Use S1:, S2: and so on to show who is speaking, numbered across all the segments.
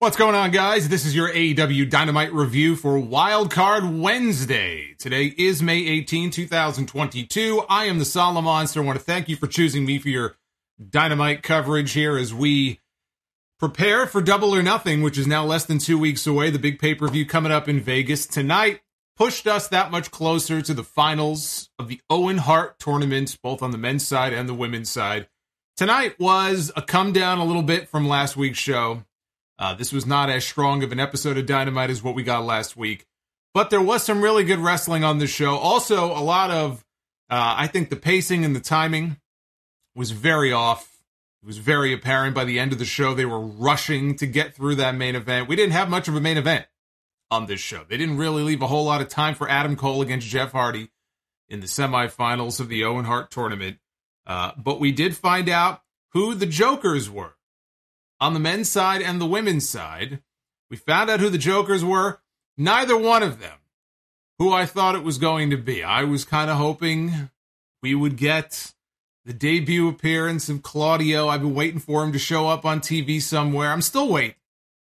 S1: What's going on, guys? This is your AEW Dynamite review for Wildcard Wednesday. Today is May 18, 2022. I am the Solid Monster. I want to thank you for choosing me for your Dynamite coverage here as we prepare for Double or Nothing, which is now less than 2 weeks away. The big pay-per-view coming up in Vegas tonight pushed us that much closer to the finals of the Owen Hart tournament, both on the men's side and the women's side. Tonight was a come down a little bit from last week's show. This was not as strong of an episode of Dynamite as what we got last week. But there was some really good wrestling on this show. Also, a lot of, I think the pacing and the timing was very off. It was very apparent by the end of the show. They were rushing to get through that main event. We didn't have much of a main event on this show. They didn't really leave a whole lot of time for Adam Cole against Jeff Hardy in the semifinals of the Owen Hart tournament. But we did find out who the Jokers were. On the men's side and the women's side, we found out who the Jokers were. Neither one of them who I thought it was going to be. I was kind of hoping we would get the debut appearance of Claudio. I've been waiting for him to show up on TV somewhere. I'm still waiting.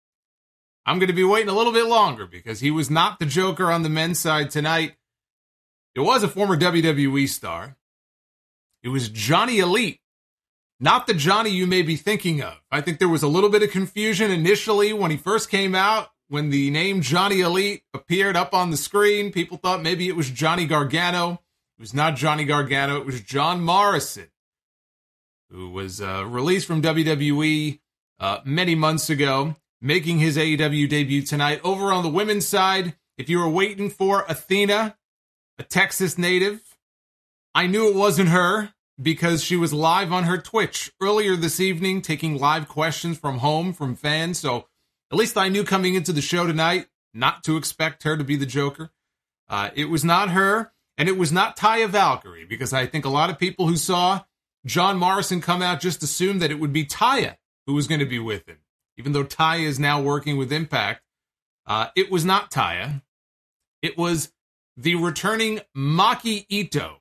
S1: I'm going to be waiting a little bit longer because he was not the Joker on the men's side tonight. It was a former WWE star. It was Johnny Elite. Not the Johnny you may be thinking of. I think there was a little bit of confusion initially when he first came out. When the name Johnny Elite appeared up on the screen, people thought maybe it was Johnny Gargano. It was not Johnny Gargano. It was John Morrison, who was released from WWE many months ago, making his AEW debut tonight. Over on the women's side, if you were waiting for Athena, a Texas native, I knew it wasn't her, because she was live on her Twitch earlier this evening, taking live questions from home from fans. So at least I knew coming into the show tonight not to expect her to be the Joker. It was not her, and it was not Taya Valkyrie, because I think a lot of people who saw John Morrison come out just assumed that it would be Taya who was going to be with him, even though Taya is now working with Impact. It was not Taya. It was the returning Maki Ito.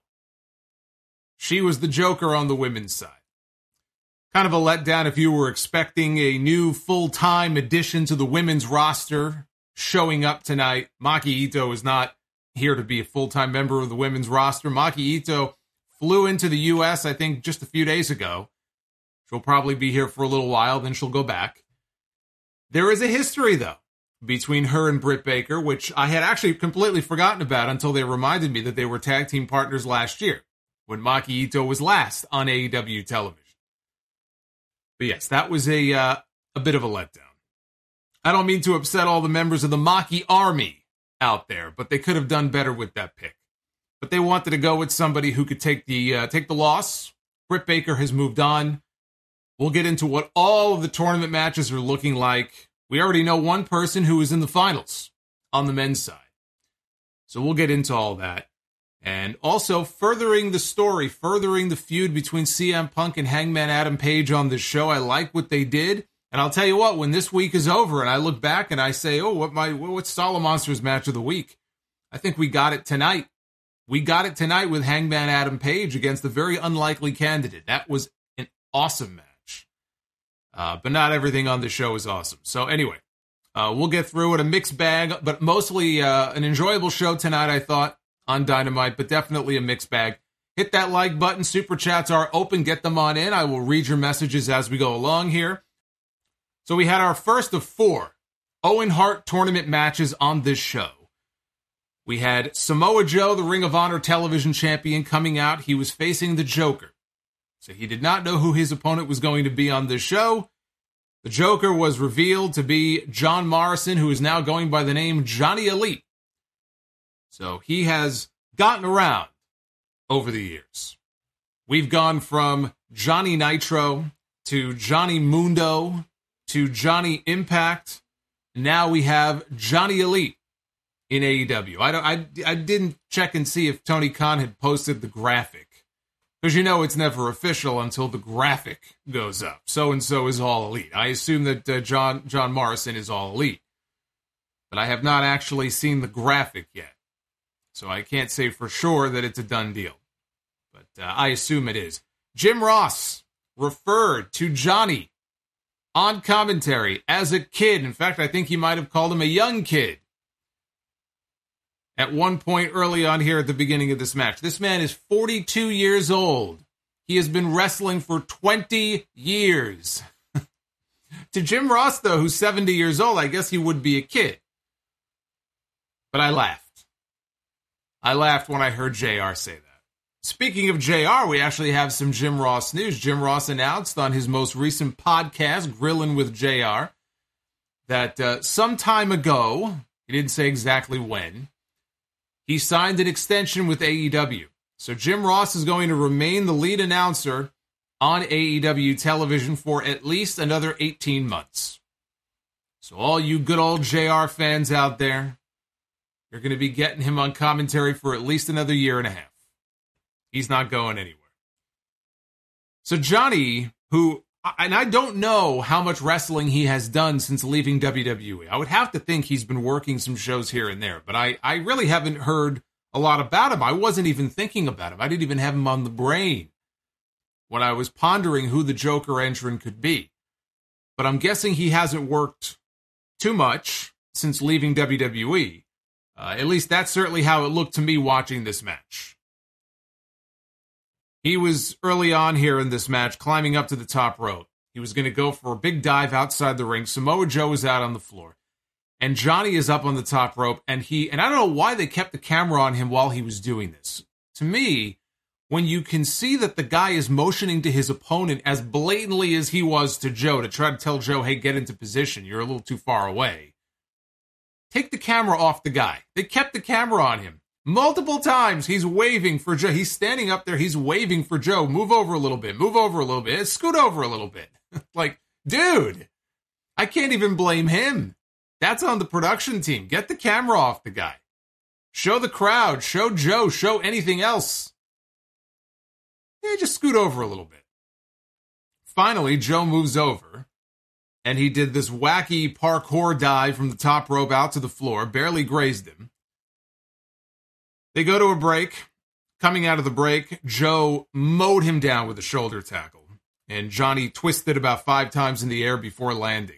S1: She was the Joker on the women's side. Kind of a letdown if you were expecting a new full-time addition to the women's roster showing up tonight. Maki Ito is not here to be a full-time member of the women's roster. Maki Ito flew into the U.S., I think, just a few days ago. She'll probably be here for a little while, then she'll go back. There is a history, though, between her and Britt Baker, which I had actually completely forgotten about until they reminded me that they were tag team partners last year, when Maki Ito was last on AEW television. But yes, that was a bit of a letdown. I don't mean to upset all the members of the Maki Army out there, but they could have done better with that pick. But they wanted to go with somebody who could take the loss. Britt Baker has moved on. We'll get into what all of the tournament matches are looking like. We already know one person who is in the finals on the men's side. So we'll get into all that. And also furthering the story, furthering the feud between CM Punk and Hangman Adam Page on this show. I like what they did. And I'll tell you what, when this week is over and I look back and I say, oh, what's Solid Monster's match of the week? I think we got it tonight. We got it tonight with Hangman Adam Page against a very unlikely candidate. That was an awesome match. But not everything on the show is awesome. So anyway, we'll get through it. A mixed bag, but mostly an enjoyable show tonight, I thought, on Dynamite, but definitely a mixed bag. Hit that like button. Super chats are open. Get them on in. I will read your messages as we go along here. So we had our first of 4 Owen Hart tournament matches on this show. We had Samoa Joe, the Ring of Honor television champion, coming out. He was facing the Joker. So he did not know who his opponent was going to be on this show. The Joker was revealed to be John Morrison, who is now going by the name Johnny Elite. So he has gotten around over the years. We've gone from Johnny Nitro to Johnny Mundo to Johnny Impact. Now we have Johnny Elite in AEW. I didn't check and see if Tony Khan had posted the graphic, because you know it's never official until the graphic goes up. So-and-so is All Elite. I assume that John Morrison is All Elite. But I have not actually seen the graphic yet. So I can't say for sure that it's a done deal. But I assume it is. Jim Ross referred to Johnny on commentary as a kid. In fact, I think he might have called him a young kid at one point early on here at the beginning of this match. This man is 42 years old. He has been wrestling for 20 years. To Jim Ross, though, who's 70 years old, I guess he would be a kid. But I laughed. I laughed when I heard JR say that. Speaking of JR, we actually have some Jim Ross news. Jim Ross announced on his most recent podcast, Grillin' with JR, that some time ago, he didn't say exactly when, he signed an extension with AEW. So Jim Ross is going to remain the lead announcer on AEW television for at least another 18 months. So all you good old JR fans out there, you're going to be getting him on commentary for at least another year and a half. He's not going anywhere. So Johnny, who, and I don't know how much wrestling he has done since leaving WWE. I would have to think he's been working some shows here and there, but I really haven't heard a lot about him. I wasn't even thinking about him. I didn't even have him on the brain when I was pondering who the Joker entrant could be. But I'm guessing he hasn't worked too much since leaving WWE. At least that's certainly how it looked to me watching this match. He was early on here in this match, climbing up to the top rope. He was going to go for a big dive outside the ring. Samoa Joe was out on the floor. And Johnny is up on the top rope, and I don't know why they kept the camera on him while he was doing this. To me, when you can see that the guy is motioning to his opponent as blatantly as he was to Joe to try to tell Joe, hey, get into position, you're a little too far away. Take the camera off the guy. They kept the camera on him. Multiple times he's waving for Joe. He's standing up there, he's waving for Joe. Move over a little bit, move over a little bit, scoot over a little bit. Like, dude, I can't even blame him. That's on the production team. Get the camera off the guy. Show the crowd, show Joe, show anything else. Yeah, just scoot over a little bit. Finally, Joe moves over, and he did this wacky parkour dive from the top rope out to the floor, barely grazed him. They go to a break. Coming out of the break, Joe mowed him down with a shoulder tackle, and Johnny twisted about 5 times in the air before landing.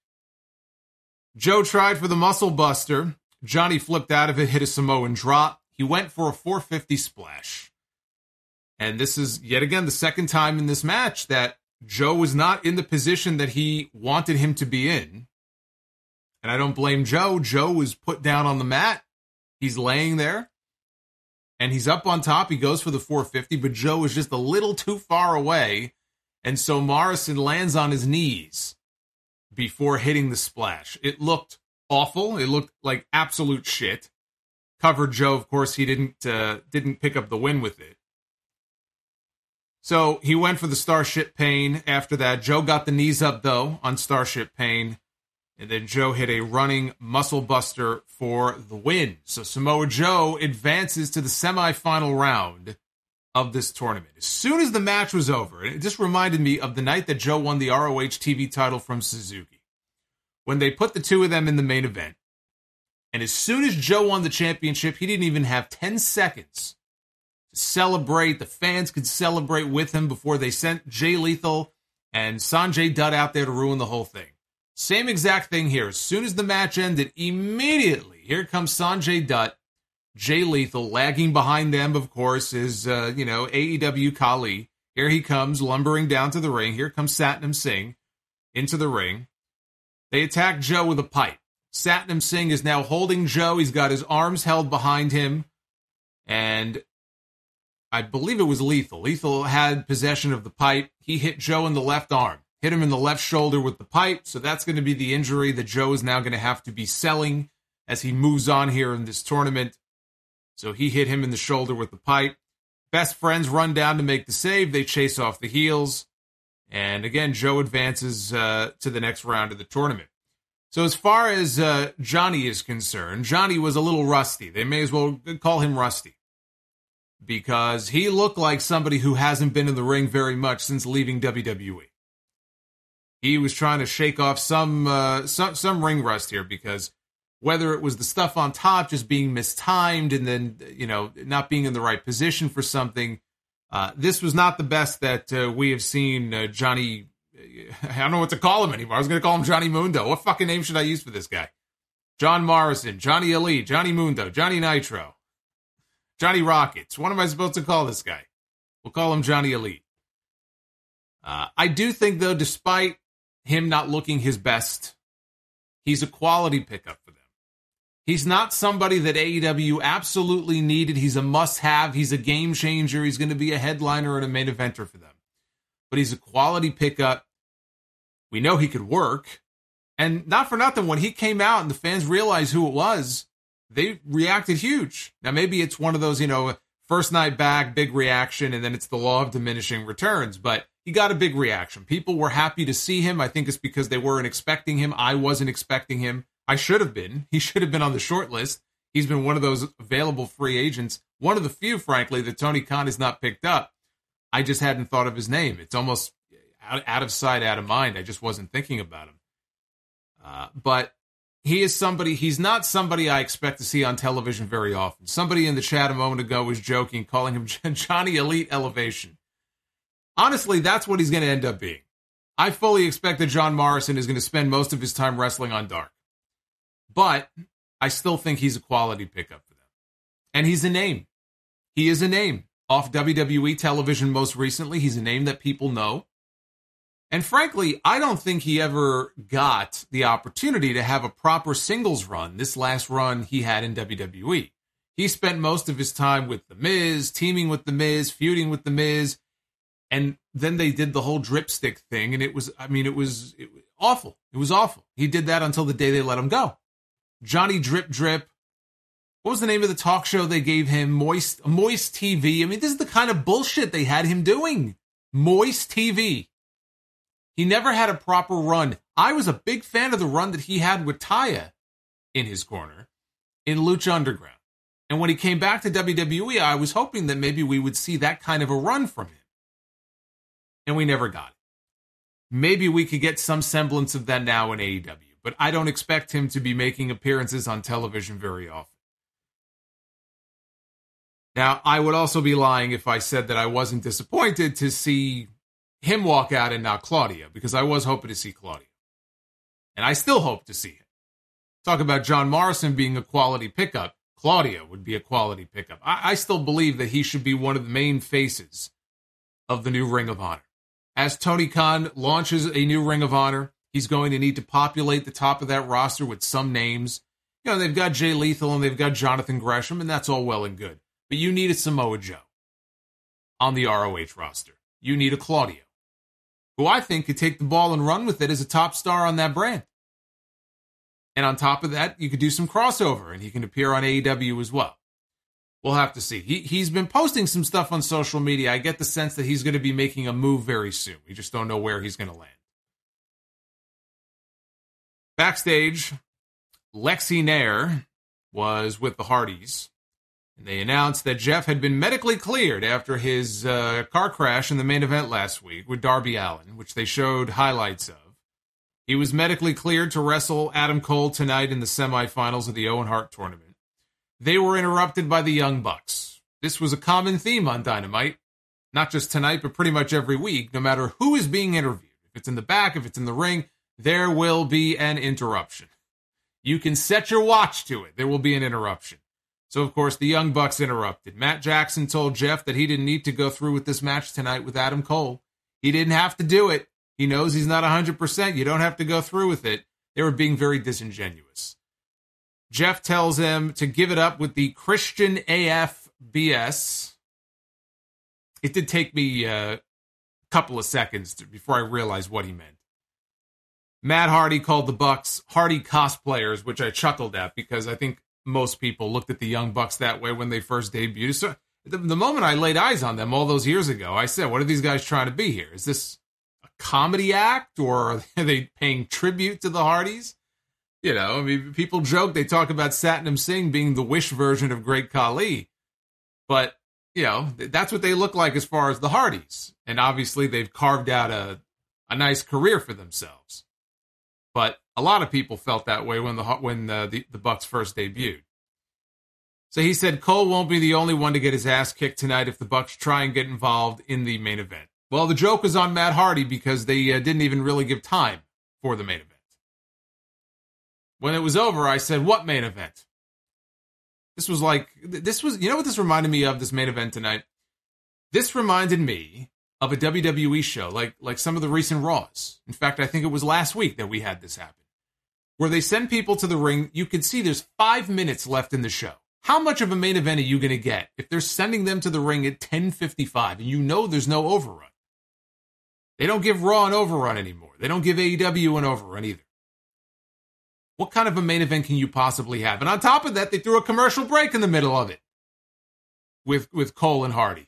S1: Joe tried for the muscle buster. Johnny flipped out of it, hit a Samoan drop. He went for a 450 splash. And this is, yet again, the second time in this match that Joe was not in the position that he wanted him to be in. And I don't blame Joe. Joe was put down on the mat. He's laying there. And he's up on top. He goes for the 450, but Joe is just a little too far away. And so Morrison lands on his knees before hitting the splash. It looked awful. It looked like absolute shit. Covered Joe, of course, he didn't pick up the win with it. So he went for the Starship Pain after that. Joe got the knees up, though, on Starship Pain. And then Joe hit a running muscle buster for the win. So Samoa Joe advances to the semifinal round of this tournament. As soon as the match was over, it just reminded me of the night that Joe won the ROH TV title from Suzuki, when they put the two of them in the main event. And as soon as Joe won the championship, he didn't even have 10 seconds to celebrate. The fans could celebrate with him before they sent Jay Lethal and Sanjay Dutt out there to ruin the whole thing. Same exact thing here. As soon as the match ended, immediately, here comes Sanjay Dutt, Jay Lethal, lagging behind them, of course, is, AEW Kali. Here he comes, lumbering down to the ring. Here comes Satnam Singh into the ring. They attack Joe with a pipe. Satnam Singh is now holding Joe. He's got his arms held behind him. And I believe it was Lethal. Lethal had possession of the pipe. He hit Joe in the left arm. Hit him in the left shoulder with the pipe. So that's going to be the injury that Joe is now going to have to be selling as he moves on here in this tournament. So he hit him in the shoulder with the pipe. Best friends run down to make the save. They chase off the heels. And again, Joe advances to the next round of the tournament. So as far as Johnny is concerned, Johnny was a little rusty. They may as well call him Rusty, because he looked like somebody who hasn't been in the ring very much since leaving WWE. He was trying to shake off some ring rust here, because whether it was the stuff on top just being mistimed and then, not being in the right position for something, this was not the best that we have seen Johnny I don't know what to call him anymore. I was going to call him Johnny Mundo. What fucking name should I use for this guy? John Morrison, Johnny Elite, Johnny Mundo, Johnny Nitro, Johnny Rockets. What am I supposed to call this guy? We'll call him Johnny Elite. I do think, though, despite him not looking his best, he's a quality pickup for them. He's not somebody that AEW absolutely needed. He's a must-have. He's a game changer. He's going to be a headliner and a main eventer for them. But he's a quality pickup. We know he could work. And not for nothing, when he came out and the fans realized who it was, they reacted huge. Now, maybe it's one of those, first night back, big reaction, and then it's the law of diminishing returns. But he got a big reaction. People were happy to see him. I think it's because they weren't expecting him. I wasn't expecting him. I should have been. He should have been on the short list. He's been one of those available free agents. One of the few, frankly, that Tony Khan has not picked up. I just hadn't thought of his name. It's almost out of sight, out of mind. I just wasn't thinking about him. But he is somebody, he's not somebody I expect to see on television very often. Somebody in the chat a moment ago was joking, calling him Johnny Elite Elevation. Honestly, that's what he's going to end up being. I fully expect that John Morrison is going to spend most of his time wrestling on Dark. But I still think he's a quality pickup for them. And he's a name. He is a name. Off WWE television most recently, he's a name that people know. And frankly, I don't think he ever got the opportunity to have a proper singles run, this last run he had in WWE. He spent most of his time with The Miz, teaming with The Miz, feuding with The Miz, and then they did the whole dripstick thing, and it was awful. It was awful. He did that until the day they let him go. Johnny Drip Drip. What was the name of the talk show they gave him? Moist TV. I mean, this is the kind of bullshit they had him doing. Moist TV. He never had a proper run. I was a big fan of the run that he had with Taya in his corner in Lucha Underground. And when he came back to WWE, I was hoping that maybe we would see that kind of a run from him. And we never got it. Maybe we could get some semblance of that now in AEW. But I don't expect him to be making appearances on television very often. Now, I would also be lying if I said that I wasn't disappointed to see him walk out and not Claudio, because I was hoping to see Claudio. And I still hope to see him. Talk about John Morrison being a quality pickup. Claudio would be a quality pickup. I still believe that he should be one of the main faces of the new Ring of Honor. As Tony Khan launches a new Ring of Honor, he's going to need to populate the top of that roster with some names. They've got Jay Lethal and they've got Jonathan Gresham, and that's all well and good. But you need a Samoa Joe on the ROH roster. You need a Claudio, who I think could take the ball and run with it as a top star on that brand. And on top of that, you could do some crossover, and he can appear on AEW as well. We'll have to see. He's been posting some stuff on social media. I get the sense that he's going to be making a move very soon. We just don't know where he's going to land. Backstage, Lexi Nair was with the Hardys, and they announced that Jeff had been medically cleared after his car crash in the main event last week with Darby Allin, which they showed highlights of. He was medically cleared to wrestle Adam Cole tonight in the semifinals of the Owen Hart tournament. They were interrupted by the Young Bucks. This was a common theme on Dynamite, not just tonight, but pretty much every week, no matter who is being interviewed. If it's in the back, if it's in the ring, there will be an interruption. You can set your watch to it. There will be an interruption. So, of course, the Young Bucks interrupted. Matt Jackson told Jeff that he didn't need to go through with this match tonight with Adam Cole. He didn't have to do it. He knows he's not 100%. You don't have to go through with it. They were being very disingenuous. Jeff tells him to give it up with the Christian AF BS. It did take me a couple of seconds before I realized what he meant. Matt Hardy called the Bucks Hardy cosplayers, which I chuckled at because I think most people looked at the Young Bucks that way when they first debuted. So the moment I laid eyes on them all those years ago, I said, what are these guys trying to be here? Is this a comedy act, or are they paying tribute to the Hardys? People joke, they talk about Satnam Singh being the Wish version of Great Khali. But, that's what they look like as far as the Hardys. And obviously they've carved out a nice career for themselves. But a lot of people felt that way when the Bucks first debuted. So he said Cole won't be the only one to get his ass kicked tonight if the Bucks try and get involved in the main event. Well, the joke was on Matt Hardy because they didn't even really give time for the main event. When it was over, I said, what main event? You know what this reminded me of, this main event tonight? This reminded me of a WWE show, like some of the recent Raws. In fact, I think it was last week that we had this happen, where they send people to the ring. You can see there's 5 minutes left in the show. How much of a main event are you going to get if they're sending them to the ring at 10:55 and you know there's no overrun? They don't give Raw an overrun anymore. They don't give AEW an overrun either. What kind of a main event can you possibly have? And on top of that, they threw a commercial break in the middle of it with Cole and Hardy.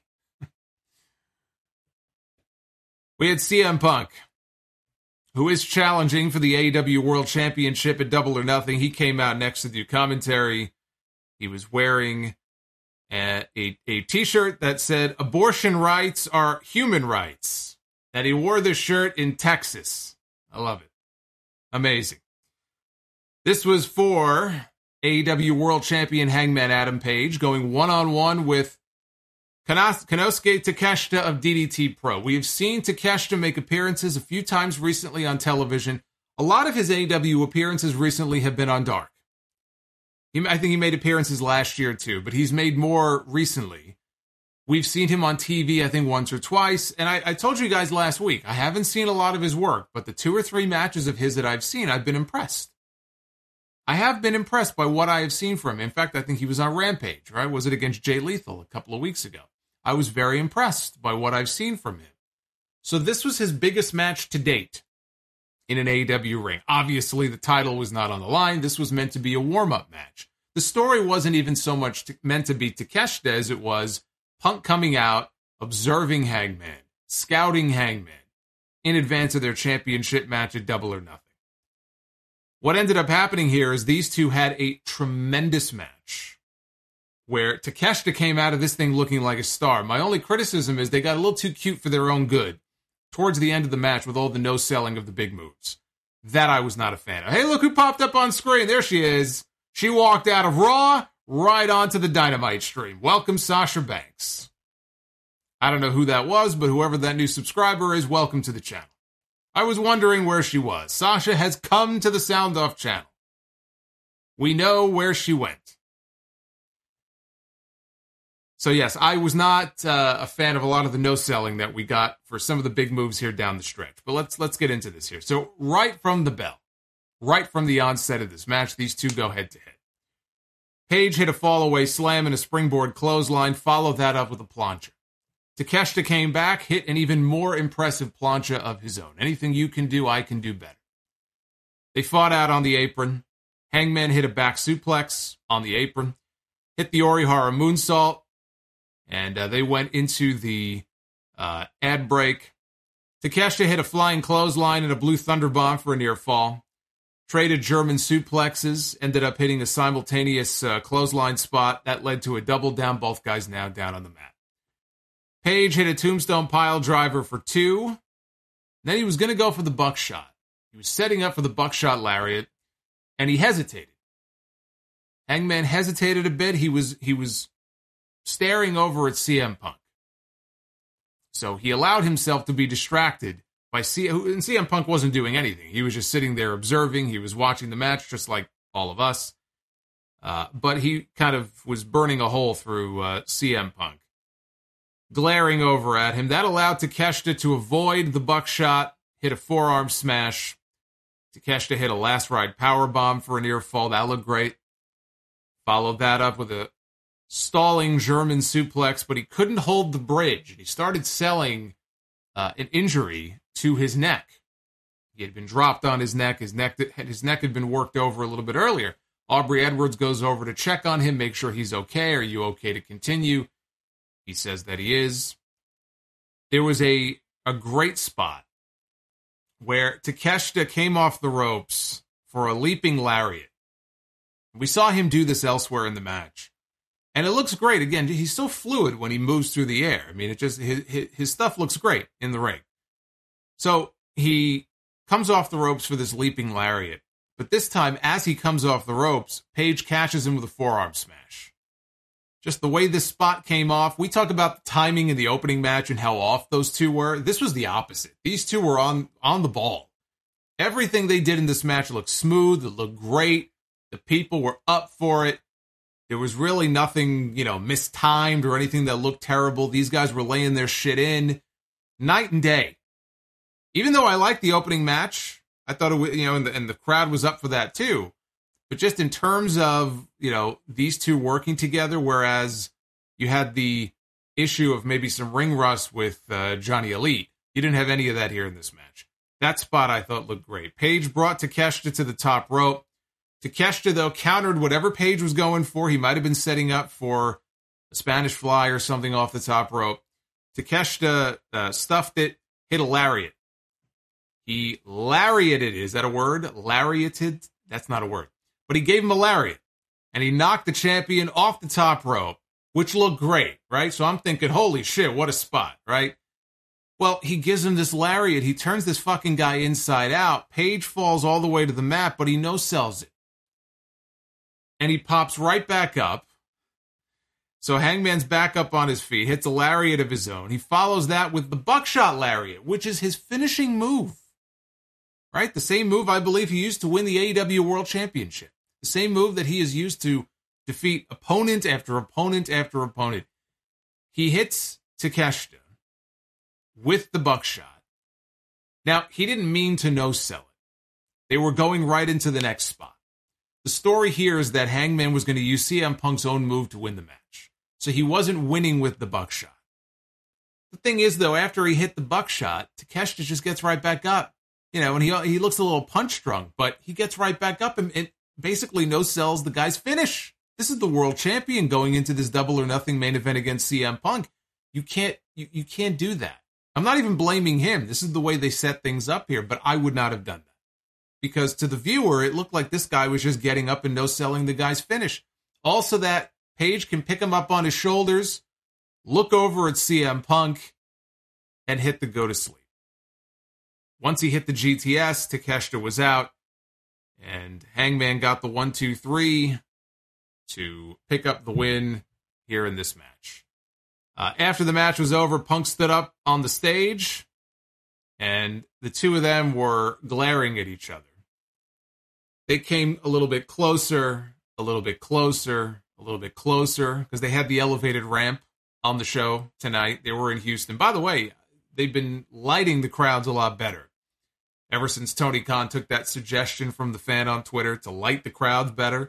S1: We had CM Punk, who is challenging for the AEW World Championship at Double or Nothing. He came out next to do commentary. He was wearing a T-shirt that said, "Abortion rights are human rights." And he wore this shirt in Texas. I love it. Amazing. This was for AEW World Champion Hangman Adam Page going one-on-one with Konosuke Takeshita of DDT Pro. We have seen Takeshita make appearances a few times recently on television. A lot of his AEW appearances recently have been on Dark. I think he made appearances last year too, but he's made more recently. We've seen him on TV, I think, once or twice. And I told you guys last week, I haven't seen a lot of his work, but the 2 or 3 matches of his that I've seen, I've been impressed. I have been impressed by what I have seen from him. In fact, I think he was on Rampage, right? Was it against Jay Lethal a couple of weeks ago? I was very impressed by what I've seen from him. So this was his biggest match to date in an AEW ring. Obviously, the title was not on the line. This was meant to be a warm-up match. The story wasn't even so much meant to be Takeshita as it was Punk coming out, observing Hangman, scouting Hangman in advance of their championship match at Double or Nothing. What ended up happening here is these two had a tremendous match where Takeshita came out of this thing looking like a star. My only criticism is they got a little too cute for their own good towards the end of the match with all the no-selling of the big moves. That I was not a fan of. Hey, look who popped up on screen. There she is. She walked out of Raw right onto the Dynamite stream. Welcome, Sasha Banks. I don't know who that was, but whoever that new subscriber is, welcome to the channel. I was wondering where she was. Sasha has come to the Sound Off channel. We know where she went. So yes, I was not a fan of a lot of the no-selling that we got for some of the big moves here down the stretch. But let's get into this here. So right from the bell, right from the onset of this match, these two go head-to-head. Page hit a fall-away slam and a springboard clothesline, followed that up with a plancha. Takeshita came back, hit an even more impressive plancha of his own. Anything you can do, I can do better. They fought out on the apron. Hangman hit a back suplex on the apron, hit the Orihara moonsault, and they went into the ad break. Takeshita hit a flying clothesline and a blue thunder bomb for a near fall. Traded German suplexes, ended up hitting a simultaneous clothesline spot. That led to a double down, both guys now down on the mat. Page hit a tombstone pile driver for 2. Then he was going to go for the buckshot. He was setting up for the buckshot lariat, and he hesitated. Hangman hesitated a bit. He was staring over at CM Punk. So he allowed himself to be distracted by and CM Punk wasn't doing anything. He was just sitting there observing. He was watching the match just like all of us. But he kind of was burning a hole through CM Punk, glaring over at him. That allowed Takeshita to avoid the buckshot, hit a forearm smash. Takeshita hit a last ride powerbomb for a near fall. That looked great. Followed that up with a stalling German suplex, but he couldn't hold the bridge. And he started selling an injury to his neck. He had been dropped on his neck. His neck had been worked over a little bit earlier. Aubrey Edwards goes over to check on him, make sure he's okay. Are you okay to continue? He says that he is. There was a great spot where Takeshita came off the ropes for a leaping lariat. We saw him do this elsewhere in the match. And it looks great. Again, he's so fluid when he moves through the air. I mean, it just his stuff looks great in the ring. So he comes off the ropes for this leaping lariat. But this time, as he comes off the ropes, Page catches him with a forearm smash. just the way this spot came off. We talk about the timing in the opening match and how off those two were. This was the opposite. These two were on the ball. Everything they did in this match looked smooth. It looked great. The people were up for it. There was really nothing, mistimed or anything that looked terrible. These guys were laying their shit in night and day. Even though I liked the opening match, I thought it was, and the crowd was up for that too. But just in terms of, these two working together, whereas you had the issue of maybe some ring rust with Johnny Elite, you didn't have any of that here in this match. That spot I thought looked great. Page brought Takeshita to the top rope. Takeshita, though, countered whatever Page was going for. He might have been setting up for a Spanish fly or something off the top rope. Takeshita stuffed it, hit a lariat. He lariated, is that a word? Lariated? That's not a word. But he gave him a lariat, and he knocked the champion off the top rope, which looked great, right? So I'm thinking, holy shit, what a spot, right? Well, he gives him this lariat. He turns this fucking guy inside out. Page falls all the way to the mat, but he no-sells it. And he pops right back up. So Hangman's back up on his feet, hits a lariat of his own. He follows that with the buckshot lariat, which is his finishing move. Right? The same move I believe he used to win the AEW World Championship. The same move that he has used to defeat opponent after opponent after opponent. He hits Takeshita with the buckshot. Now, he didn't mean to no-sell it. They were going right into the next spot. The story here is that Hangman was going to use CM Punk's own move to win the match. So he wasn't winning with the buckshot. The thing is, though, after he hit the buckshot, Takeshita just gets right back up. And he looks a little punch-drunk, but he gets right back up and basically no-sells the guy's finish. This is the world champion going into this Double or Nothing main event against CM Punk. You can't do that. I'm not even blaming him. This is the way they set things up here, but I would not have done that. Because to the viewer, it looked like this guy was just getting up and no-selling the guy's finish. Also that Page can pick him up on his shoulders, look over at CM Punk, and hit the go-to-sleep. Once he hit the GTS, Takeshita was out, and Hangman got the 1-2-3 to pick up the win here in this match. After the match was over, Punk stood up on the stage, and the two of them were glaring at each other. They came a little bit closer, a little bit closer, a little bit closer, because they had the elevated ramp on the show tonight. They were in Houston. By the way, they've been lighting the crowds a lot better. Ever since Tony Khan took that suggestion from the fan on Twitter to light the crowds better.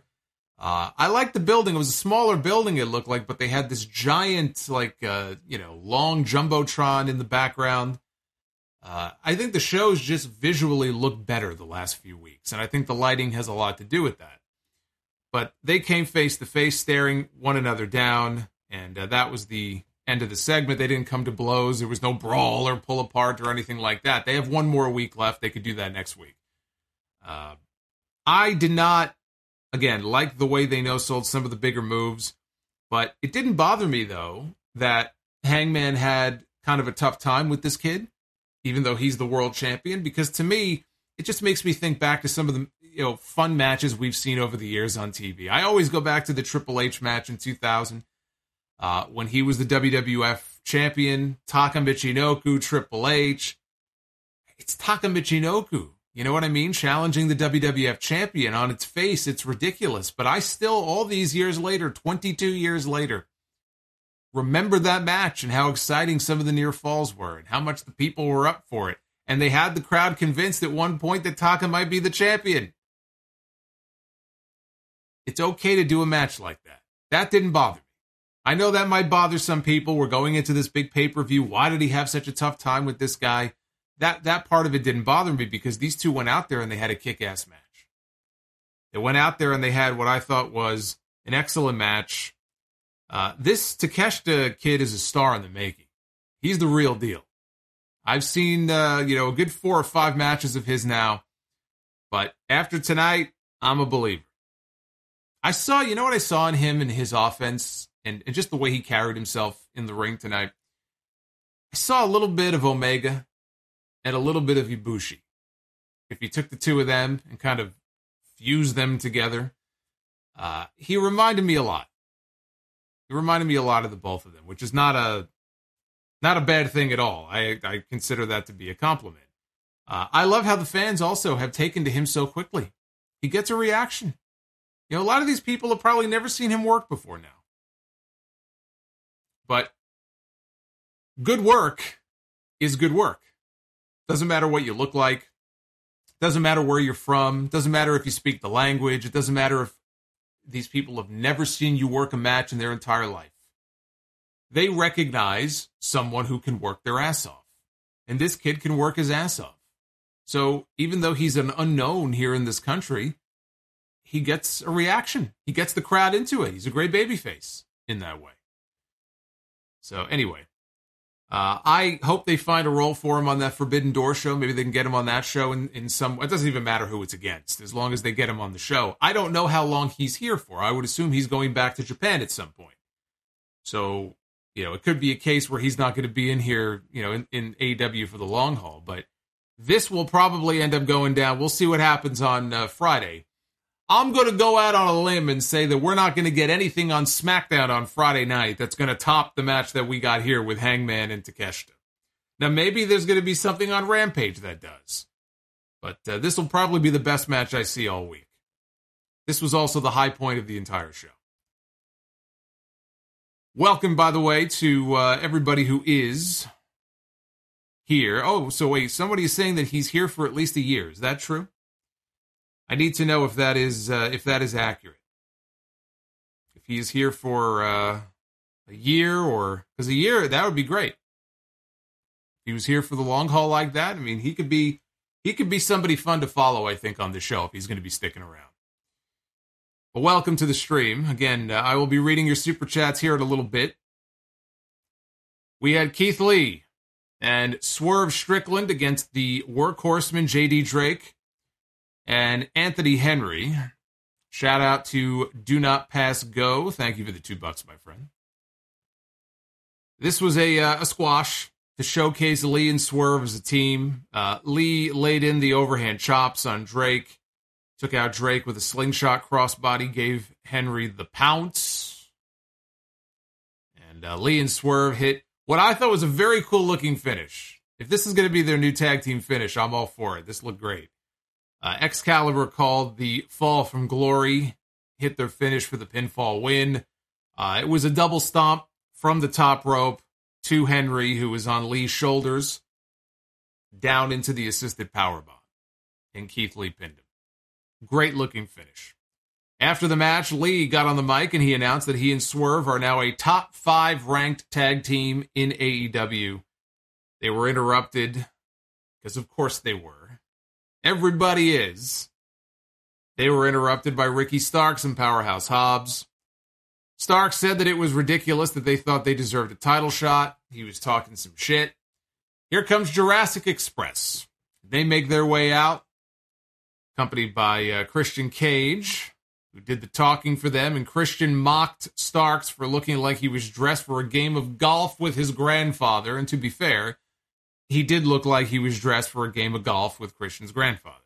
S1: I liked the building. It was a smaller building, it looked like, but they had this giant, long Jumbotron in the background. I think the shows just visually look better the last few weeks, and I think the lighting has a lot to do with that. But they came face to face, staring one another down, and that was the end of the segment. They didn't come to blows. There was no brawl or pull apart or anything like that. They have one more week left. They could do that next week. I did not, again, like the way they no-sold some of the bigger moves, but it didn't bother me, though, that Hangman had kind of a tough time with this kid, even though he's the world champion, because to me, it just makes me think back to some of the fun matches we've seen over the years on TV. I always go back to the Triple H match in 2000, when he was the WWF champion, Taka Michinoku, Triple H. It's Taka Michinoku, you know what I mean? Challenging the WWF champion. On its face, it's ridiculous. But I still, all these years later, 22 years later, remember that match and how exciting some of the near falls were and how much the people were up for it. And they had the crowd convinced at one point that Taka might be the champion. It's okay to do a match like that. That didn't bother me. I know that might bother some people. We're going into this big pay-per-view. Why did he have such a tough time with this guy? That part of it didn't bother me because these two went out there and they had a kick-ass match. They went out there and they had what I thought was an excellent match. This Takeshita kid is a star in the making. He's the real deal. I've seen, a good 4 or 5 matches of his now. But after tonight, I'm a believer. I saw in him and his offense and just the way he carried himself in the ring tonight? I saw a little bit of Omega and a little bit of Ibushi. If you took the two of them and kind of fused them together, he reminded me a lot. He reminded me a lot of the both of them, which is not a bad thing at all. I consider that to be a compliment. I love how the fans also have taken to him so quickly. He gets a reaction. A lot of these people have probably never seen him work before now. But good work is good work. Doesn't matter what you look like. Doesn't matter where you're from. Doesn't matter if you speak the language. It doesn't matter if these people have never seen you work a match in their entire life. They recognize someone who can work their ass off. And this kid can work his ass off. So even though he's an unknown here in this country, he gets a reaction. He gets the crowd into it. He's a great babyface in that way. So anyway, I hope they find a role for him on that Forbidden Door show. Maybe they can get him on that show in some... It doesn't even matter who it's against, as long as they get him on the show. I don't know how long he's here for. I would assume he's going back to Japan at some point. So, it could be a case where he's not going to be in here, in AEW for the long haul. But this will probably end up going down. We'll see what happens on Friday. I'm going to go out on a limb and say that we're not going to get anything on SmackDown on Friday night that's going to top the match that we got here with Hangman and Takeshita. Now, maybe there's going to be something on Rampage that does. But this will probably be the best match I see all week. This was also the high point of the entire show. Welcome, by the way, to everybody who is here. Oh, so wait, somebody is saying that he's here for at least a year. Is that true? I need to know if that is accurate. If he is here for a year, or because a year, that would be great. If he was here for the long haul like that, I mean, he could be somebody fun to follow, I think, on the show if he's going to be sticking around. But welcome to the stream. Again, I will be reading your super chats here in a little bit. We had Keith Lee and Swerve Strickland against the Workhorseman J.D. Drake and Anthony Henry. Shout out to Do Not Pass Go. Thank you for the $2, my friend. This was a squash to showcase Lee and Swerve as a team. Lee laid in the overhand chops on Drake. Took out Drake with a slingshot crossbody. Gave Henry the pounce. And Lee and Swerve hit what I thought was a very cool looking finish. If this is going to be their new tag team finish, I'm all for it. This looked great. Excalibur called the Fall from Glory, hit their finish for the pinfall win. It was a double stomp from the top rope to Henry, who was on Lee's shoulders, down into the assisted powerbomb. And Keith Lee pinned him. Great looking finish. After the match, Lee got on the mic and he announced that he and Swerve are now a top 5 ranked tag team in AEW. They were interrupted, because of course they were. Everybody is. They were interrupted by Ricky Starks and Powerhouse Hobbs. Starks said that it was ridiculous that they thought they deserved a title shot. He was talking some shit. Here comes Jurassic Express. They make their way out, accompanied by Christian Cage, who did the talking for them, and Christian mocked Starks for looking like he was dressed for a game of golf with his grandfather, and to be fair, he did look like he was dressed for a game of golf with Christian's grandfather.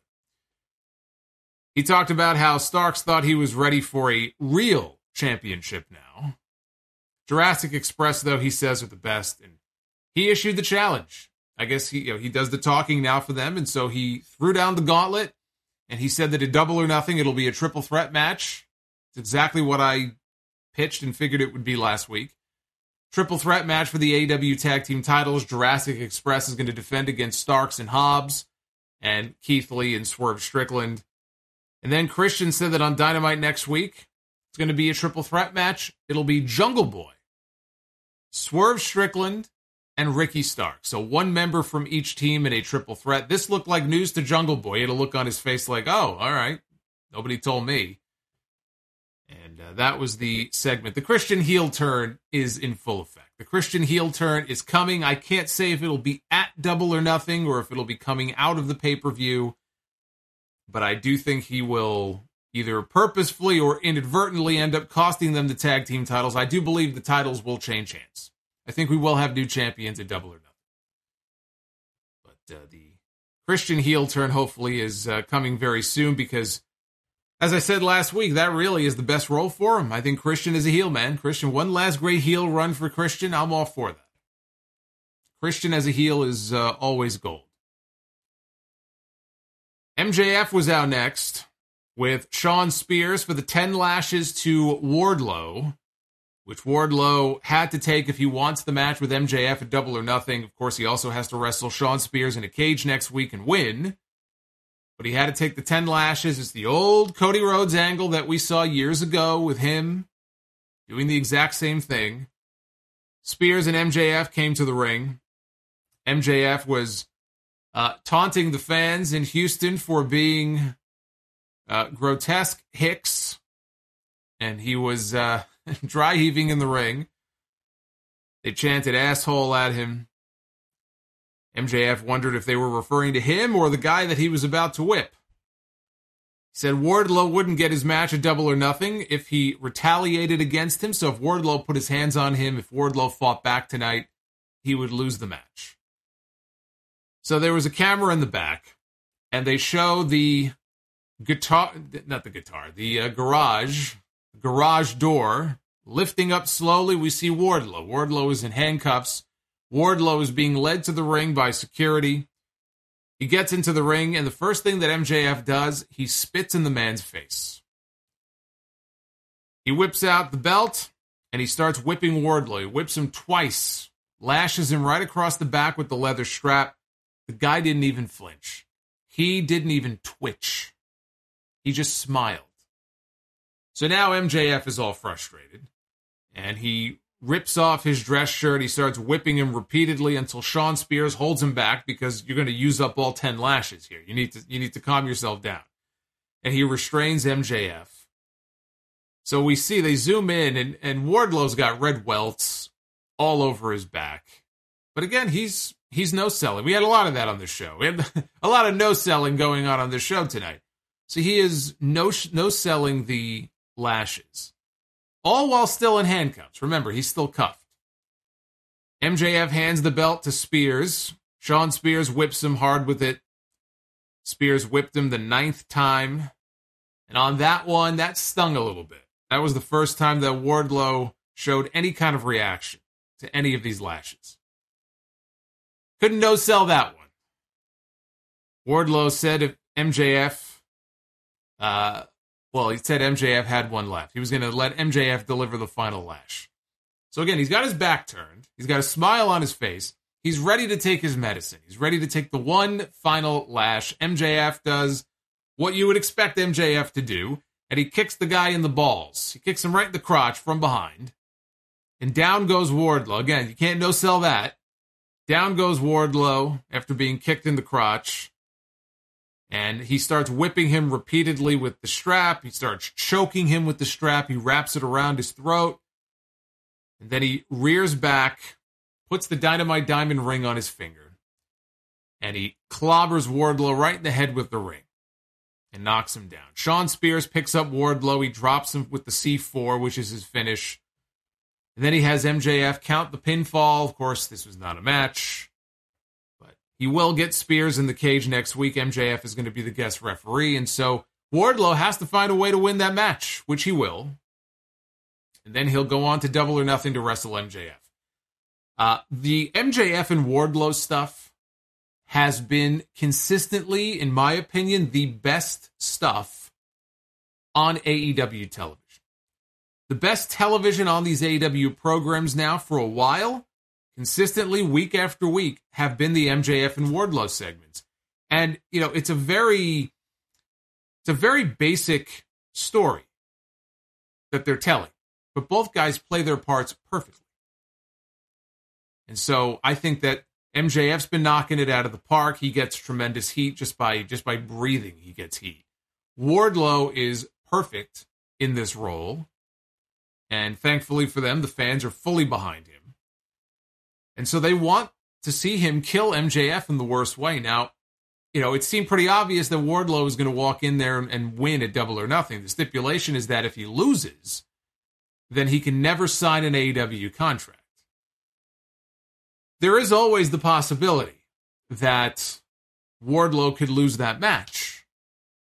S1: He talked about how Starks thought he was ready for a real championship now. Jurassic Express, though, he says, are the best, and he issued the challenge. I guess he does the talking now for them, and so he threw down the gauntlet, and he said that at Double or Nothing, it'll be a triple threat match. It's exactly what I pitched and figured it would be last week. Triple threat match for the AEW Tag Team titles. Jurassic Express is going to defend against Starks and Hobbs, and Keith Lee and Swerve Strickland. And then Christian said that on Dynamite next week, it's going to be a triple threat match. It'll be Jungle Boy, Swerve Strickland, and Ricky Starks. So one member from each team in a triple threat. This looked like news to Jungle Boy. He had a look on his face like, oh, all right. Nobody told me. And that was the segment. The Christian heel turn is in full effect. The Christian heel turn is coming. I can't say if it'll be at Double or Nothing or if it'll be coming out of the pay-per-view. But I do think he will either purposefully or inadvertently end up costing them the tag team titles. I do believe the titles will change hands. I think we will have new champions at Double or Nothing. But the Christian heel turn hopefully is coming very soon, because As I said last week, that really is the best role for him. I think Christian is a heel, man. Christian, one last great heel run for Christian. I'm all for that. Christian as a heel is always gold. MJF was out next with Shawn Spears for the 10 lashes to Wardlow, which Wardlow had to take if he wants the match with MJF at Double or Nothing. Of course, he also has to wrestle Shawn Spears in a cage next week and win. But he had to take the 10 lashes. It's the old Cody Rhodes angle that we saw years ago with him doing the exact same thing. Spears and MJF came to the ring. MJF was taunting the fans in Houston for being grotesque hicks. And he was dry heaving in the ring. They chanted asshole at him. MJF wondered if they were referring to him or the guy that he was about to whip. He said Wardlow wouldn't get his match at Double or Nothing if he retaliated against him. So if Wardlow put his hands on him, if Wardlow fought back tonight, he would lose the match. So there was a camera in the back, and they show the garage door lifting up slowly. We see Wardlow. Wardlow is in handcuffs. Wardlow is being led to the ring by security. He gets into the ring, and the first thing that MJF does, he spits in the man's face. He whips out the belt, and he starts whipping Wardlow. He whips him twice, lashes him right across the back with the leather strap. The guy didn't even flinch. He didn't even twitch. He just smiled. So now MJF is all frustrated, and he rips off his dress shirt. He starts whipping him repeatedly until Shawn Spears holds him back because you're going to use up all 10 lashes here. You need to calm yourself down. And he restrains MJF. So we see, they zoom in, and Wardlow's got red welts all over his back. But again, he's no-selling. We had a lot of that on this show. We had a lot of no-selling going on this show tonight. So he is no-selling the lashes. All while still in handcuffs. Remember, he's still cuffed. MJF hands the belt to Spears. Shawn Spears whips him hard with it. Spears whipped him the 9th time. And on that one, that stung a little bit. That was the first time that Wardlow showed any kind of reaction to any of these lashes. Couldn't no-sell that one. Wardlow said if MJF... he said MJF had one left. He was going to let MJF deliver the final lash. So again, he's got his back turned. He's got a smile on his face. He's ready to take his medicine. He's ready to take the one final lash. MJF does what you would expect MJF to do, and he kicks the guy in the balls. He kicks him right in the crotch from behind. And down goes Wardlow. Again, you can't no-sell that. Down goes Wardlow after being kicked in the crotch. And he starts whipping him repeatedly with the strap. He starts choking him with the strap. He wraps it around his throat. And then he rears back, puts the Dynamite Diamond ring on his finger. And he clobbers Wardlow right in the head with the ring. And knocks him down. Shawn Spears picks up Wardlow. He drops him with the C4, which is his finish. And then he has MJF count the pinfall. Of course, this was not a match. He will get Spears in the cage next week. MJF is going to be the guest referee. And so Wardlow has to find a way to win that match, which he will. And then he'll go on to Double or Nothing to wrestle MJF. The MJF and Wardlow stuff has been consistently, in my opinion, the best stuff on AEW television. The best television on these AEW programs now for a while, consistently, week after week, have been the MJF and Wardlow segments. And, it's a very basic story that they're telling. But both guys play their parts perfectly. And so I think that MJF's been knocking it out of the park. He gets tremendous heat just by breathing. He gets heat. Wardlow is perfect in this role. And thankfully for them, the fans are fully behind him. And so they want to see him kill MJF in the worst way. Now, it seemed pretty obvious that Wardlow was going to walk in there and win at Double or Nothing. The stipulation is that if he loses, then he can never sign an AEW contract. There is always the possibility that Wardlow could lose that match.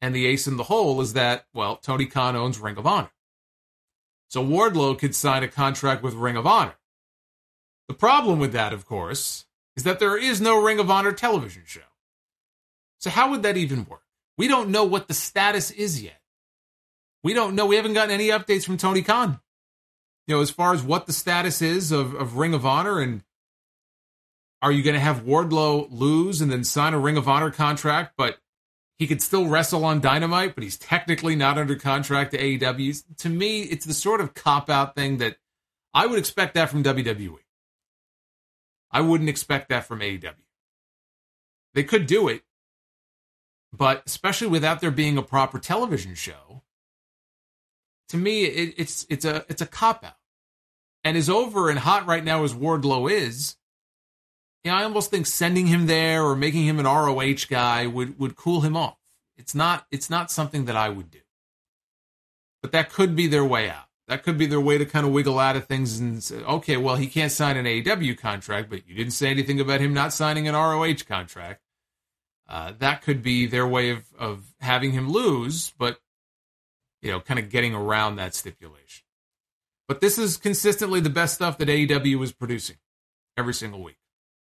S1: And the ace in the hole is that, well, Tony Khan owns Ring of Honor. So Wardlow could sign a contract with Ring of Honor. The problem with that, of course, is that there is no Ring of Honor television show. So how would that even work? We don't know what the status is yet. We don't know. We haven't gotten any updates from Tony Khan. As far as what the status is of Ring of Honor, and are you going to have Wardlow lose and then sign a Ring of Honor contract, but he could still wrestle on Dynamite, but he's technically not under contract to AEW? To me, it's the sort of cop-out thing that I would expect that from WWE. I wouldn't expect that from AEW. They could do it, but especially without there being a proper television show, to me, it's a cop-out. And as over and hot right now as Wardlow is, I almost think sending him there or making him an ROH guy would cool him off. It's not something that I would do. But that could be their way out. That could be their way to kind of wiggle out of things and say, okay, well, he can't sign an AEW contract, but you didn't say anything about him not signing an ROH contract. That could be their way of having him lose, but, kind of getting around that stipulation. But this is consistently the best stuff that AEW is producing every single week.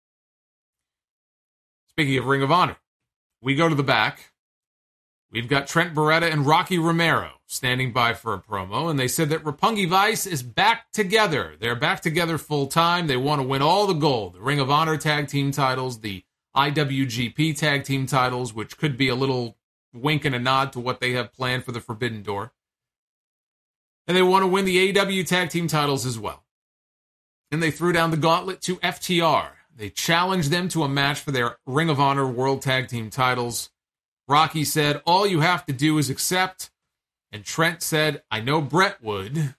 S1: Speaking of Ring of Honor, we go to the back. We've got Trent Beretta and Rocky Romero standing by for a promo, and they said that Roppongi Vice is back together. They're back together full time. They want to win all the gold, the Ring of Honor tag team titles, the IWGP tag team titles, which could be a little wink and a nod to what they have planned for the Forbidden Door. And they want to win the AEW tag team titles as well. And they threw down the gauntlet to FTR. They challenged them to a match for their Ring of Honor World Tag Team titles. Rocky said, all you have to do is accept. And Trent said, I know Brett would.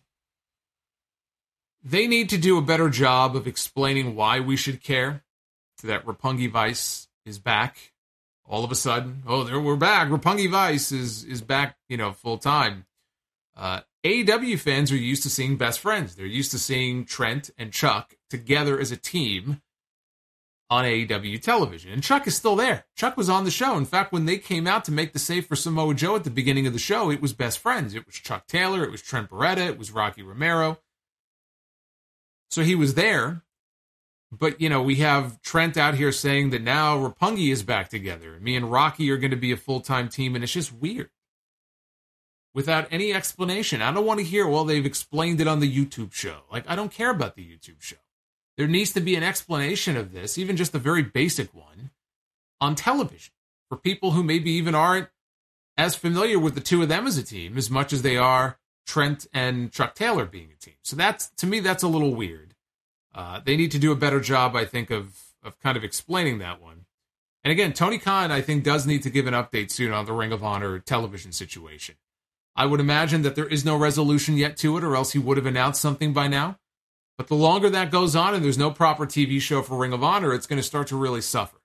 S1: They need to do a better job of explaining why we should care that Roppongi Vice is back. All of a sudden, we're back. Roppongi Vice is back, full time. AEW fans are used to seeing best friends. They're used to seeing Trent and Chuck together as a team on AEW television. And Chuck is still there. Chuck was on the show. In fact, when they came out to make the save for Samoa Joe at the beginning of the show, it was best friends. It was Chuck Taylor. It was Trent Beretta. It was Rocky Romero. So he was there. But, we have Trent out here saying that now Roppongi is back together. Me and Rocky are going to be a full-time team, and it's just weird. Without any explanation. I don't want to hear, they've explained it on the YouTube show. I don't care about the YouTube show. There needs to be an explanation of this, even just a very basic one, on television. For people who maybe even aren't as familiar with the two of them as a team as much as they are Trent and Chuck Taylor being a team. So to me, that's a little weird. They need to do a better job, I think, of kind of explaining that one. And again, Tony Khan, I think, does need to give an update soon on the Ring of Honor television situation. I would imagine that there is no resolution yet to it, or else he would have announced something by now. But the longer that goes on and there's no proper TV show for Ring of Honor, it's going to start to really suffer.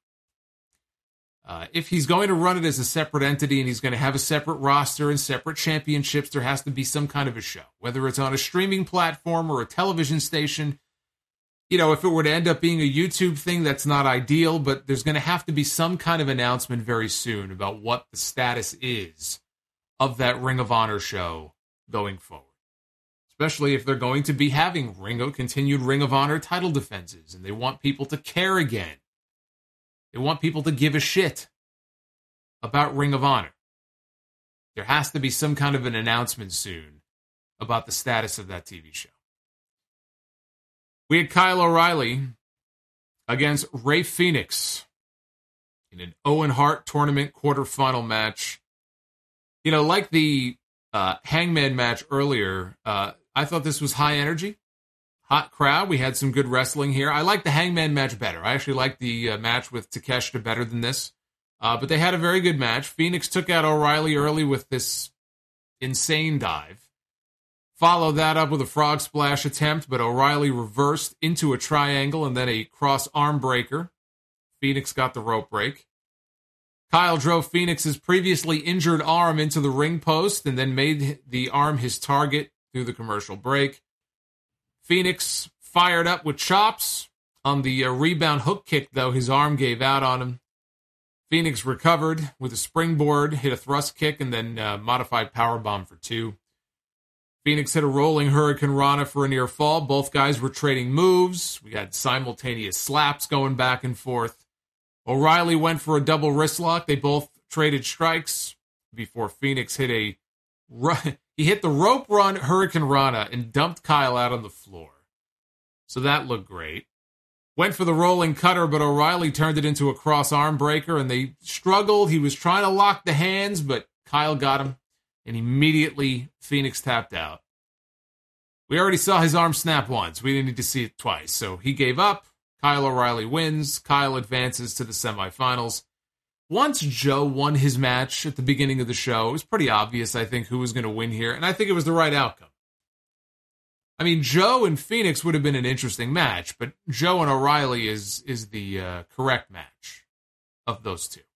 S1: If he's going to run it as a separate entity and he's going to have a separate roster and separate championships, there has to be some kind of a show. Whether it's on a streaming platform or a television station. If it were to end up being a YouTube thing, that's not ideal, but there's going to have to be some kind of announcement very soon about what the status is of that Ring of Honor show going forward. Especially if they're going to be having continued Ring of Honor title defenses, and they want people to care again. They want people to give a shit about Ring of Honor. There has to be some kind of an announcement soon about the status of that TV show. We had Kyle O'Reilly against Rey Fenix in an Owen Hart tournament quarterfinal match. Like the Hangman match earlier, I thought this was high energy, hot crowd. We had some good wrestling here. I like the Hangman match better. I actually like the match with Takeshita better than this. But they had a very good match. Phoenix took out O'Reilly early with this insane dive. Followed that up with a frog splash attempt, but O'Reilly reversed into a triangle and then a cross arm breaker. Phoenix got the rope break. Kyle drove Phoenix's previously injured arm into the ring post and then made the arm his target through the commercial break. Phoenix fired up with chops. On the rebound hook kick, though, his arm gave out on him. Phoenix recovered with a springboard, hit a thrust kick, and then modified powerbomb for 2. Phoenix hit a rolling Hurricane Rana for a near fall. Both guys were trading moves. We had simultaneous slaps going back and forth. O'Reilly went for a double wrist lock. They both traded strikes before Phoenix hit a run. He hit the rope run Hurricane Rana and dumped Kyle out on the floor. So that looked great. Went for the rolling cutter, but O'Reilly turned it into a cross arm breaker, and they struggled. He was trying to lock the hands, but Kyle got him, and immediately Phoenix tapped out. We already saw his arm snap once. We didn't need to see it twice. So he gave up. Kyle O'Reilly wins. Kyle advances to the semifinals. Once Joe won his match at the beginning of the show, it was pretty obvious, I think, who was going to win here, and I think it was the right outcome. I mean, Joe and Phoenix would have been an interesting match, but Joe and O'Reilly is the correct match of those two.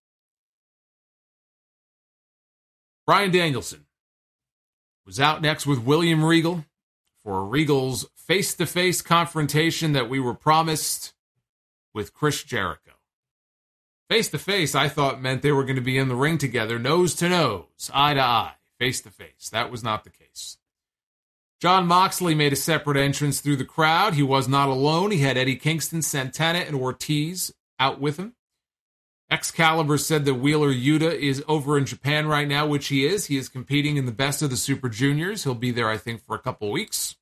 S1: Bryan Danielson was out next with William Regal for Regal's face-to-face confrontation that we were promised with Chris Jericho. Face-to-face, I thought meant they were going to be in the ring together, nose-to-nose, eye-to-eye, face-to-face. That was not the case. Jon Moxley made a separate entrance through the crowd. He was not alone. He had Eddie Kingston, Santana, and Ortiz out with him. Excalibur said that Wheeler Yuta is over in Japan right now, which he is. He is competing in the Best of the Super Juniors. He'll be there, I think, for a couple weeks.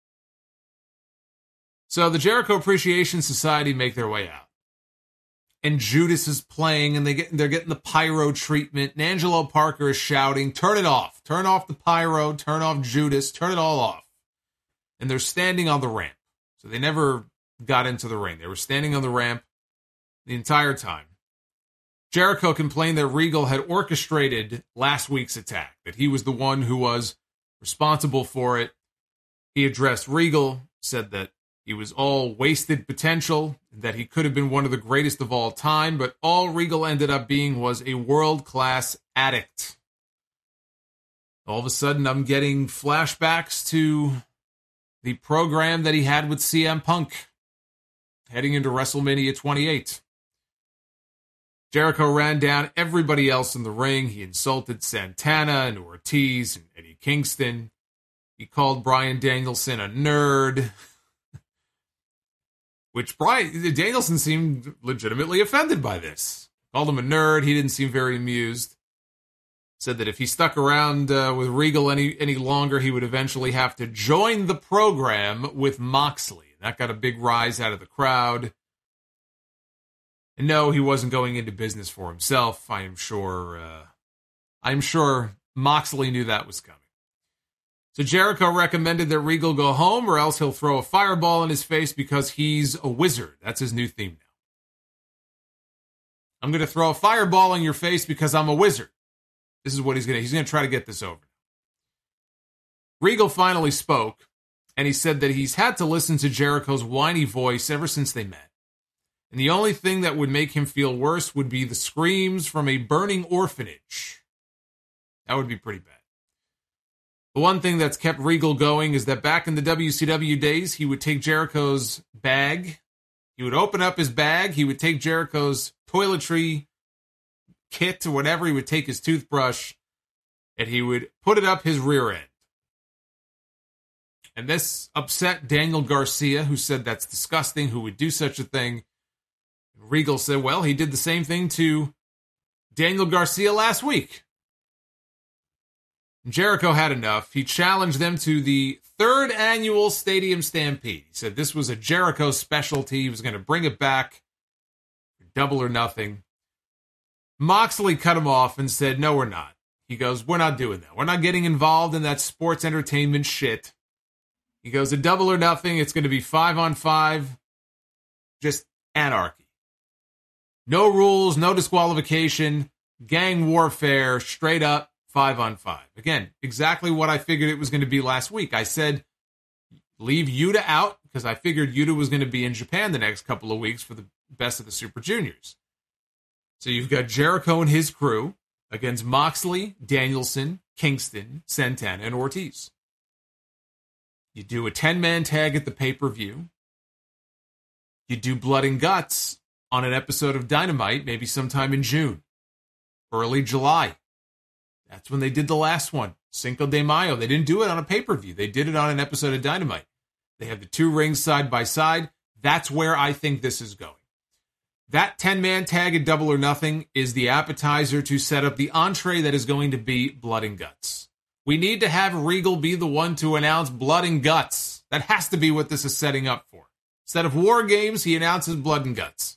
S1: So the Jericho Appreciation Society make their way out. And Judas is playing, and they're getting the pyro treatment. And Angelo Parker is shouting, "Turn it off. Turn off the pyro. Turn off Judas. Turn it all off." And they're standing on the ramp. So they never got into the ring. They were standing on the ramp the entire time. Jericho complained that Regal had orchestrated last week's attack, that he was the one who was responsible for it. He addressed Regal, said that he was all wasted potential, that he could have been one of the greatest of all time, but all Regal ended up being was a world-class addict. All of a sudden, I'm getting flashbacks to the program that he had with CM Punk heading into WrestleMania 28. Jericho ran down everybody else in the ring. He insulted Santana and Ortiz and Eddie Kingston. He called Bryan Danielson a nerd, which Danielson seemed legitimately offended by this. Called him a nerd. He didn't seem very amused. Said that if he stuck around with Regal any longer, he would eventually have to join the program with Moxley. That got a big rise out of the crowd. And no, he wasn't going into business for himself. I'm sure Moxley knew that was coming. So Jericho recommended that Regal go home, or else he'll throw a fireball in his face because he's a wizard. That's his new theme now. I'm going to throw a fireball in your face because I'm a wizard. This is what he's going to try to get this over. Regal finally spoke, and he said that he's had to listen to Jericho's whiny voice ever since they met. And the only thing that would make him feel worse would be the screams from a burning orphanage. That would be pretty bad. The one thing that's kept Regal going is that back in the WCW days, he would take Jericho's bag. He would open up his bag. He would take Jericho's toiletry kit or whatever. He would take his toothbrush and he would put it up his rear end. And this upset Daniel Garcia, who said that's disgusting, who would do such a thing. Regal said, well, he did the same thing to Daniel Garcia last week. Jericho had enough. He challenged them to the 3rd annual Stadium Stampede. He said this was a Jericho specialty. He was going to bring it back, double or nothing. Moxley cut him off and said, no, we're not. He goes, we're not doing that. We're not getting involved in that sports entertainment shit. He goes, a double or nothing. It's going to be 5-on-5. Just anarchy. No rules, no disqualification, gang warfare, straight up 5-on-5. Again, exactly what I figured it was going to be last week. I said, leave Yuta out, because I figured Yuta was going to be in Japan the next couple of weeks for the Best of the Super Juniors. So you've got Jericho and his crew against Moxley, Danielson, Kingston, Santana, and Ortiz. You do a 10-man tag at the pay-per-view. You do blood and guts on an episode of Dynamite, maybe sometime in June, early July. That's when they did the last one, Cinco de Mayo. They didn't do it on a pay-per-view. They did it on an episode of Dynamite. They had the two rings side by side. That's where I think this is going. That 10-man tag at Double or Nothing is the appetizer to set up the entree that is going to be Blood and Guts. We need to have Regal be the one to announce Blood and Guts. That has to be what this is setting up for. Instead of War Games, he announces Blood and Guts.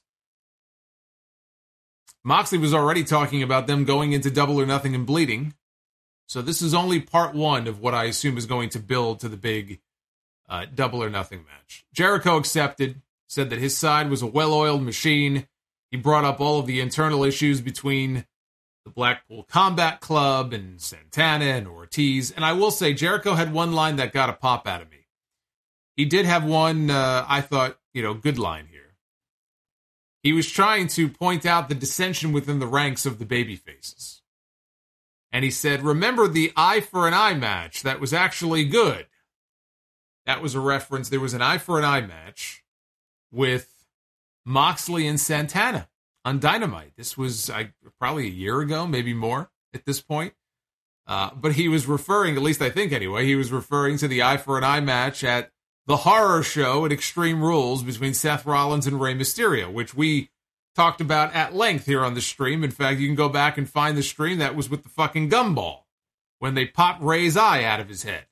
S1: Moxley was already talking about them going into Double or Nothing and bleeding. So this is only part one of what I assume is going to build to the big Double or Nothing match. Jericho accepted, said that his side was a well-oiled machine. He brought up all of the internal issues between the Blackpool Combat Club and Santana and Ortiz. And I will say, Jericho had one line that got a pop out of me. He did have one, I thought, good line here. He was trying to point out the dissension within the ranks of the babyfaces. And he said, remember the eye for an eye match? That was actually good. That was a reference. There was an eye for an eye match with Moxley and Santana on Dynamite. This was probably a year ago, maybe more at this point. But he was referring, at least I think anyway, he was referring to the eye for an eye match at the horror show at Extreme Rules between Seth Rollins and Rey Mysterio, which we talked about at length here on the stream. In fact, you can go back and find the stream that was with the fucking gumball when they popped Rey's eye out of his head.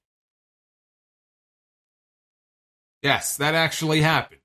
S1: Yes, that actually happened.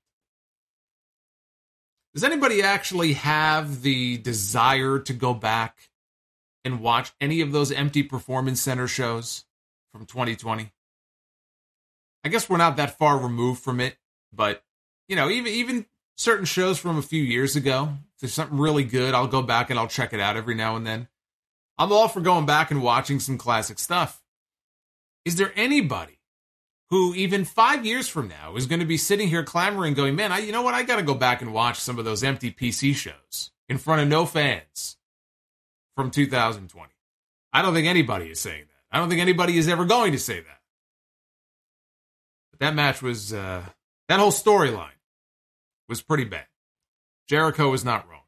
S1: Does anybody actually have the desire to go back and watch any of those empty performance center shows from 2020? I guess we're not that far removed from it, but, even certain shows from a few years ago, if there's something really good, I'll go back and I'll check it out every now and then. I'm all for going back and watching some classic stuff. Is there anybody who even 5 years from now is going to be sitting here clamoring going, man, I got to go back and watch some of those empty PC shows in front of no fans from 2020. I don't think anybody is saying that. I don't think anybody is ever going to say that. But that match was, that whole storyline was pretty bad. Jericho was not wrong.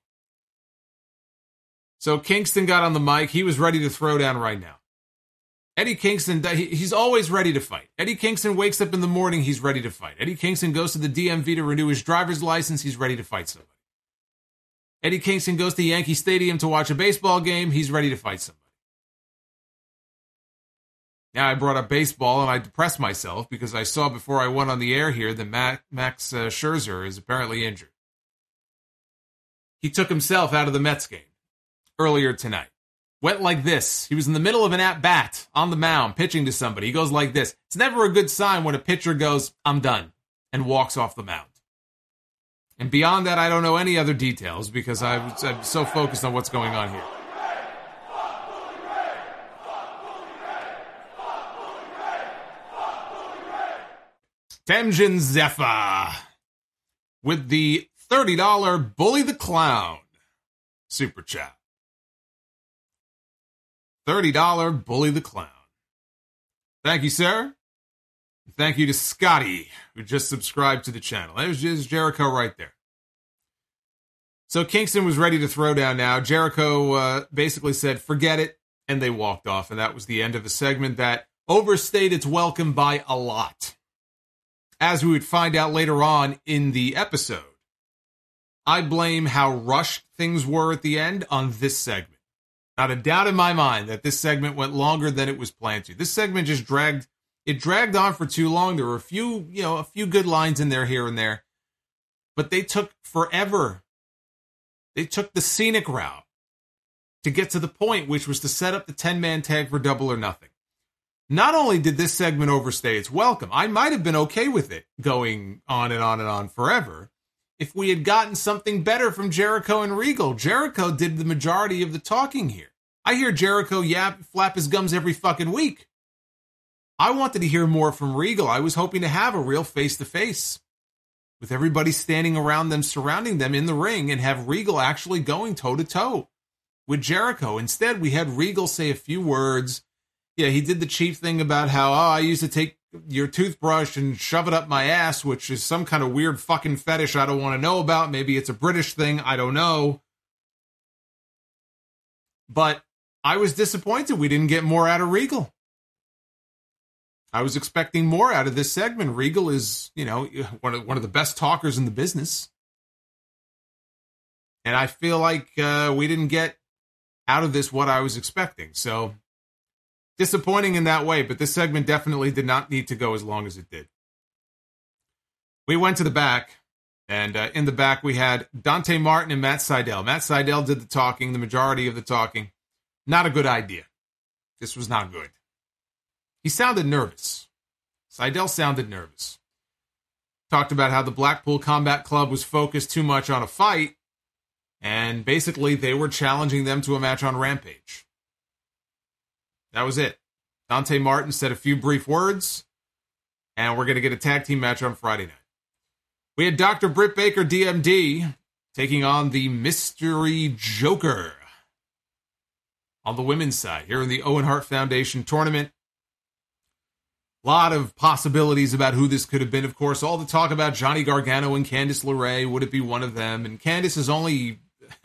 S1: So Kingston got on the mic. He was ready to throw down right now. Eddie Kingston, he's always ready to fight. Eddie Kingston wakes up in the morning, he's ready to fight. Eddie Kingston goes to the DMV to renew his driver's license, he's ready to fight somebody. Eddie Kingston goes to Yankee Stadium to watch a baseball game, he's ready to fight somebody. Now I brought up baseball and I depressed myself because I saw before I went on the air here that Max Scherzer is apparently injured. He took himself out of the Mets game earlier tonight. Went like this. He was in the middle of an at-bat on the mound, pitching to somebody. He goes like this. It's never a good sign when a pitcher goes, I'm done, and walks off the mound. And beyond that, I don't know any other details because I'm so focused on what's going on here. Temjin Zephyr with the $30 Bully the Clown super chat. $30 Bully the Clown. Thank you, sir. Thank you to Scotty, who just subscribed to the channel. There's just Jericho right there. So Kingston was ready to throw down now. Jericho basically said, forget it, and they walked off. And that was the end of a segment that overstayed its welcome by a lot. As we would find out later on in the episode, I blame how rushed things were at the end on this segment. Not a doubt in my mind that this segment went longer than it was planned to. This segment just dragged on for too long. There were a few good lines in there here and there, but they took forever. They took the scenic route to get to the point, which was to set up the 10-man tag for Double or Nothing. Not only did this segment overstay its welcome, I might have been okay with it going on and on and on forever if we had gotten something better from Jericho and Regal. Jericho did the majority of the talking here. I hear Jericho flap his gums every fucking week. I wanted to hear more from Regal. I was hoping to have a real face-to-face with everybody standing around them, surrounding them in the ring, and have Regal actually going toe-to-toe with Jericho. Instead, we had Regal say a few words. Yeah, he did the cheap thing about how, I used to take your toothbrush and shove it up my ass, which is some kind of weird fucking fetish I don't want to know about. Maybe it's a British thing. I don't know. But I was disappointed we didn't get more out of Regal. I was expecting more out of this segment. Regal is, one of the best talkers in the business. And I feel like we didn't get out of this what I was expecting. So, disappointing in that way, but this segment definitely did not need to go as long as it did. We went to the back, and in the back we had Dante Martin and Matt Sydal. Matt Sydal did the talking, the majority of the talking. Not a good idea. This was not good. He sounded nervous. Sydal sounded nervous. Talked about how the Blackpool Combat Club was focused too much on a fight, and basically they were challenging them to a match on Rampage. That was it. Dante Martin said a few brief words, and we're going to get a tag team match on Friday night. We had Dr. Britt Baker, DMD, taking on the Mystery Joker on the women's side here in the Owen Hart Foundation tournament. A lot of possibilities about who this could have been. Of course, all the talk about Johnny Gargano and Candice LeRae. Would it be one of them? And Candice is only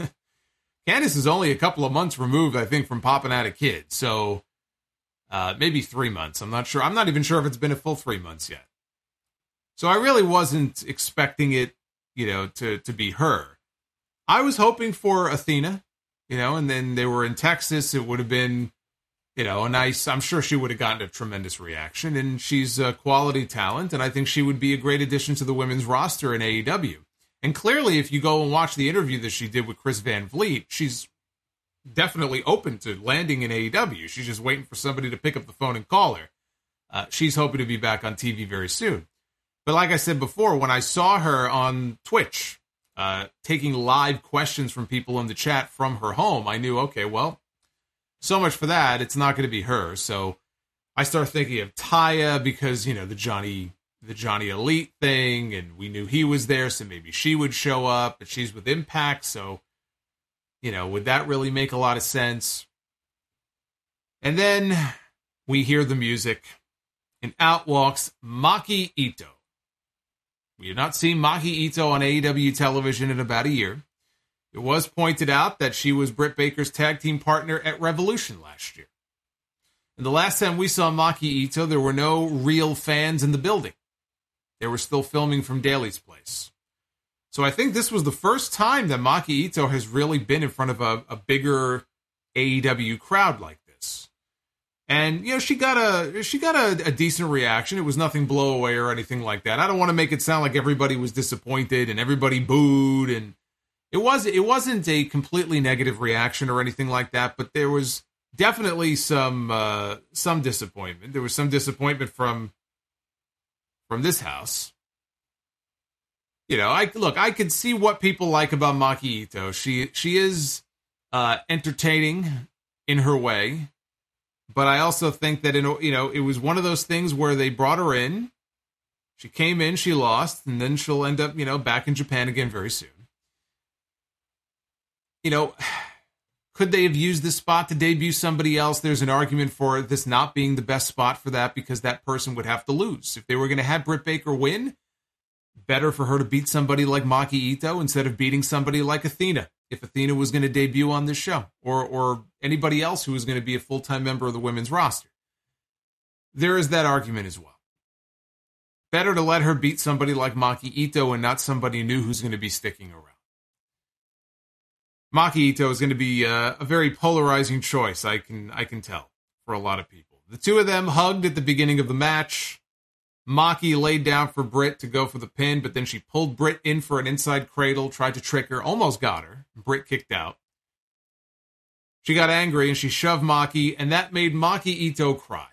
S1: a couple of months removed, I think, from popping out a kid. So maybe 3 months. I'm not sure. I'm not even sure if it's been a full 3 months yet. So I really wasn't expecting it, to be her. I was hoping for Athena, and then they were in Texas. It would have been, a nice, I'm sure she would have gotten a tremendous reaction, and she's a quality talent, and I think she would be a great addition to the women's roster in AEW. And clearly, if you go and watch the interview that she did with Chris Van Vliet, she's definitely open to landing in AEW. She's just waiting for somebody to pick up the phone and call her. She's hoping to be back on TV very soon. But like I said before, when I saw her on Twitch, taking live questions from people in the chat from her home, I knew, okay, well, so much for that. It's not going to be her. So I started thinking of Taya because, the Johnny Elite thing, and we knew he was there, so maybe she would show up, but she's with Impact, so, would that really make a lot of sense? And then we hear the music, and out walks Maki Ito. We have not seen Maki Ito on AEW television in about a year. It was pointed out that she was Britt Baker's tag team partner at Revolution last year. And the last time we saw Maki Ito, there were no real fans in the building. They were still filming from Daly's place. So I think this was the first time that Maki Ito has really been in front of a bigger AEW crowd like this. And, she got a decent reaction. It was nothing blow away or anything like that. I don't want to make it sound like everybody was disappointed and everybody booed, and it wasn't a completely negative reaction or anything like that, but there was definitely some disappointment. There was some disappointment from this house. I could see what people like about Maki Ito. She is entertaining in her way, but I also think that it was one of those things where they brought her in, she came in, she lost, and then she'll end up back in Japan again very soon. Could they have used this spot to debut somebody else? There's an argument for this not being the best spot for that because that person would have to lose. If they were going to have Britt Baker win, better for her to beat somebody like Maki Ito instead of beating somebody like Athena, if Athena was going to debut on this show, or anybody else who was going to be a full-time member of the women's roster. There is that argument as well. Better to let her beat somebody like Maki Ito and not somebody new who's going to be sticking around. Maki Ito is going to be a very polarizing choice, I can tell, for a lot of people. The two of them hugged at the beginning of the match. Maki laid down for Britt to go for the pin, but then she pulled Britt in for an inside cradle, tried to trick her, almost got her. Britt kicked out. She got angry and she shoved Maki, and that made Maki Ito cry.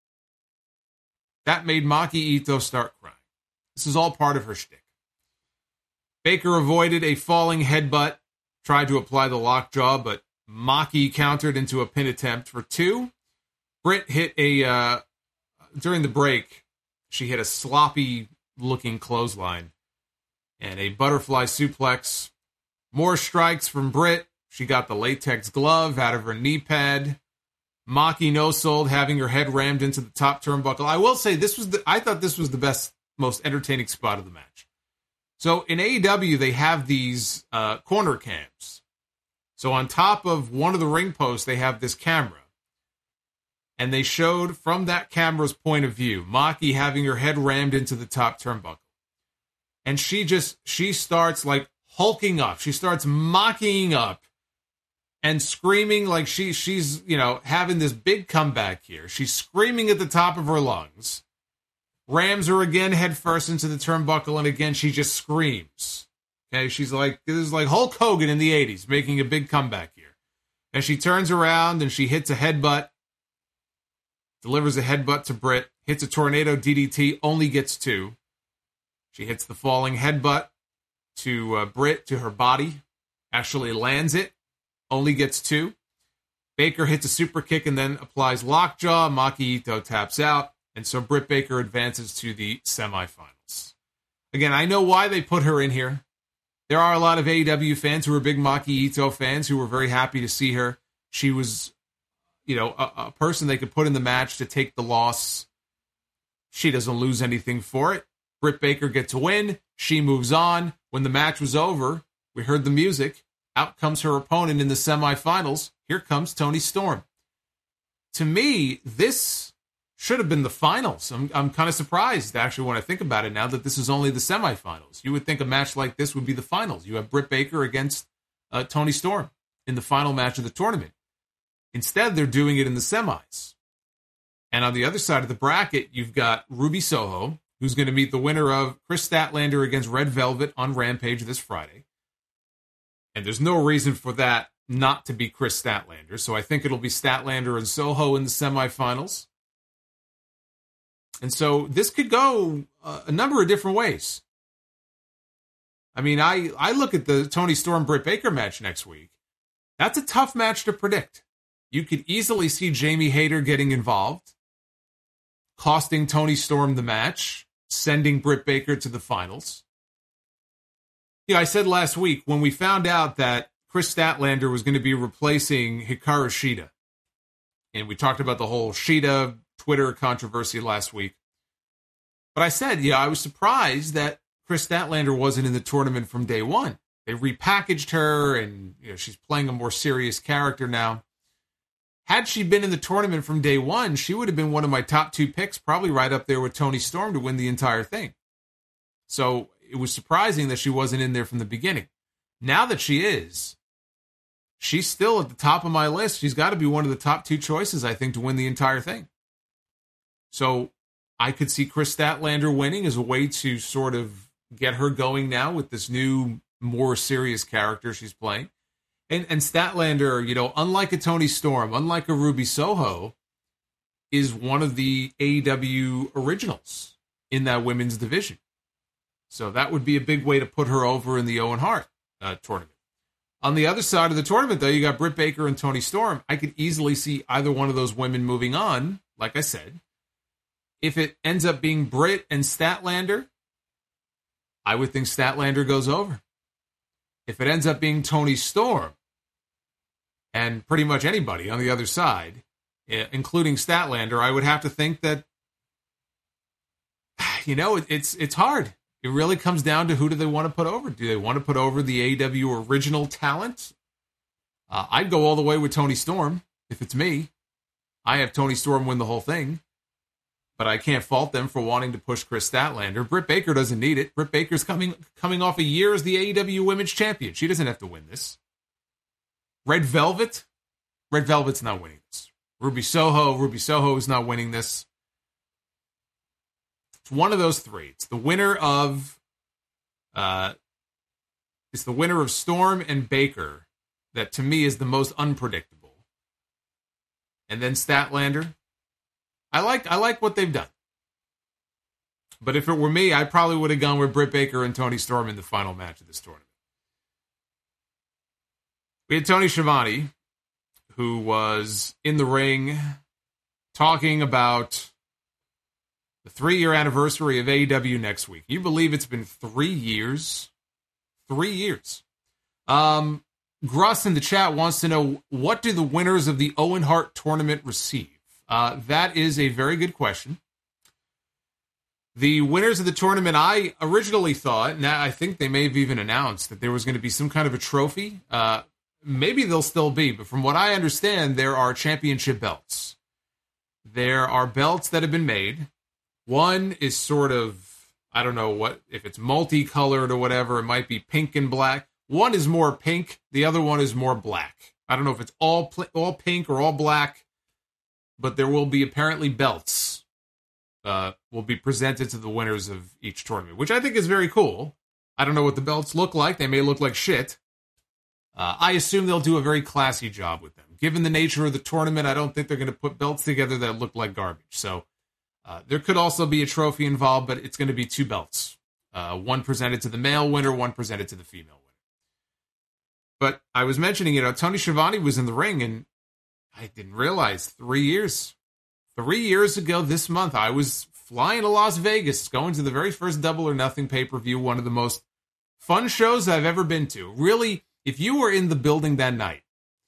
S1: That made Maki Ito start crying. This is all part of her shtick. Baker avoided a falling headbutt, tried to apply the lockjaw, but Maki countered into a pin attempt for 2. Britt hit during the break, she hit a sloppy-looking clothesline and a butterfly suplex. More strikes from Britt. She got the latex glove out of her knee pad. Maki no-sold, having her head rammed into the top turnbuckle. I will say I thought this was the best, most entertaining spot of the match. So in AEW, they have these corner cams. So on top of one of the ring posts, they have this camera. And they showed from that camera's point of view, Maki having her head rammed into the top turnbuckle. And she starts like hulking up. She starts mocking up and screaming like she's, having this big comeback here. She's screaming at the top of her lungs. Rams her again head first into the turnbuckle, and again she just screams. Okay, she's like, this is like Hulk Hogan in the 80s, making a big comeback here. And she turns around and she hits a headbutt, delivers a headbutt to Britt, hits a tornado DDT, only gets 2. She hits the falling headbutt to Britt, to her body, actually lands it, only gets 2. Baker hits a super kick and then applies lockjaw. Maki Ito taps out, and so Britt Baker advances to the semifinals. Again, I know why they put her in here. There are a lot of AEW fans who are big Maki Ito fans who were very happy to see her. She was, a person they could put in the match to take the loss. She doesn't lose anything for it. Britt Baker gets a win. She moves on. When the match was over, we heard the music. Out comes her opponent in the semifinals. Here comes Toni Storm. To me, this should have been the finals. I'm kind of surprised, actually, when I think about it now, that this is only the semifinals. You would think a match like this would be the finals. You have Britt Baker against Toni Storm in the final match of the tournament. Instead, they're doing it in the semis. And on the other side of the bracket, you've got Ruby Soho, who's going to meet the winner of Chris Statlander against Red Velvet on Rampage this Friday. And there's no reason for that not to be Chris Statlander. So I think it'll be Statlander and Soho in the semifinals. And so this could go a number of different ways. I mean, I look at the Toni Storm Britt Baker match next week. That's a tough match to predict. You could easily see Jamie Hayter getting involved, costing Toni Storm the match, sending Britt Baker to the finals. I said last week when we found out that Chris Statlander was going to be replacing Hikaru Shida, and we talked about the whole Shida Twitter controversy last week. But I said, I was surprised that Chris Statlander wasn't in the tournament from day one. They repackaged her, and she's playing a more serious character now. Had she been in the tournament from day one, she would have been one of my top 2 picks, probably right up there with Toni Storm to win the entire thing. So it was surprising that she wasn't in there from the beginning. Now that she is, she's still at the top of my list. She's got to be one of the top 2 choices, I think, to win the entire thing. So I could see Chris Statlander winning as a way to sort of get her going now with this new, more serious character she's playing. And Statlander, unlike a Toni Storm, unlike a Ruby Soho, is one of the AEW originals in that women's division. So that would be a big way to put her over in the Owen Hart tournament. On the other side of the tournament, though, you got Britt Baker and Toni Storm. I could easily see either one of those women moving on, like I said. If it ends up being Britt and Statlander, I would think Statlander goes over. If it ends up being Toni Storm, and pretty much anybody on the other side, including Statlander, I would have to think that, it's hard. It really comes down to who do they want to put over. Do they want to put over the AEW original talent? I'd go all the way with Toni Storm if it's me. I have Toni Storm win the whole thing, but I can't fault them for wanting to push Chris Statlander. Britt Baker doesn't need it. Britt Baker's coming off a year as the AEW Women's Champion. She doesn't have to win this. Red Velvet's not winning this. Ruby Soho is not winning this. It's one of those 3. It's the winner of Storm and Baker that to me is the most unpredictable. And then Statlander. I like what they've done. But if it were me, I probably would have gone with Britt Baker and Toni Storm in the final match of this tournament. We had Tony Schiavone, who was in the ring talking about the 3-year anniversary of AEW next week. You believe it's been 3 years? 3 years. Gruss in the chat wants to know, what do the winners of the Owen Hart tournament receive? That is a very good question. The winners of the tournament, I originally thought, now I think they may have even announced that there was going to be some kind of a trophy. Maybe they'll still be, but from what I understand, there are championship belts. There are belts that have been made. One is sort of, I don't know what, if it's multicolored or whatever, it might be pink and black. One is more pink, the other one is more black. I don't know if it's all pink or all black, but there will be apparently belts. Will be presented to the winners of each tournament, which I think is very cool. I don't know what the belts look like. They may look like shit. I assume they'll do a very classy job with them. Given the nature of the tournament, I don't think they're going to put belts together that look like garbage. So there could also be a trophy involved, but it's going to be 2 belts. One presented to the male winner, one presented to the female winner. But I was mentioning, Tony Schiavone was in the ring, and I didn't realize 3 years. 3 years ago this month, I was flying to Las Vegas, going to the very first Double or Nothing pay-per-view, one of the most fun shows I've ever been to. Really, if you were in the building that night,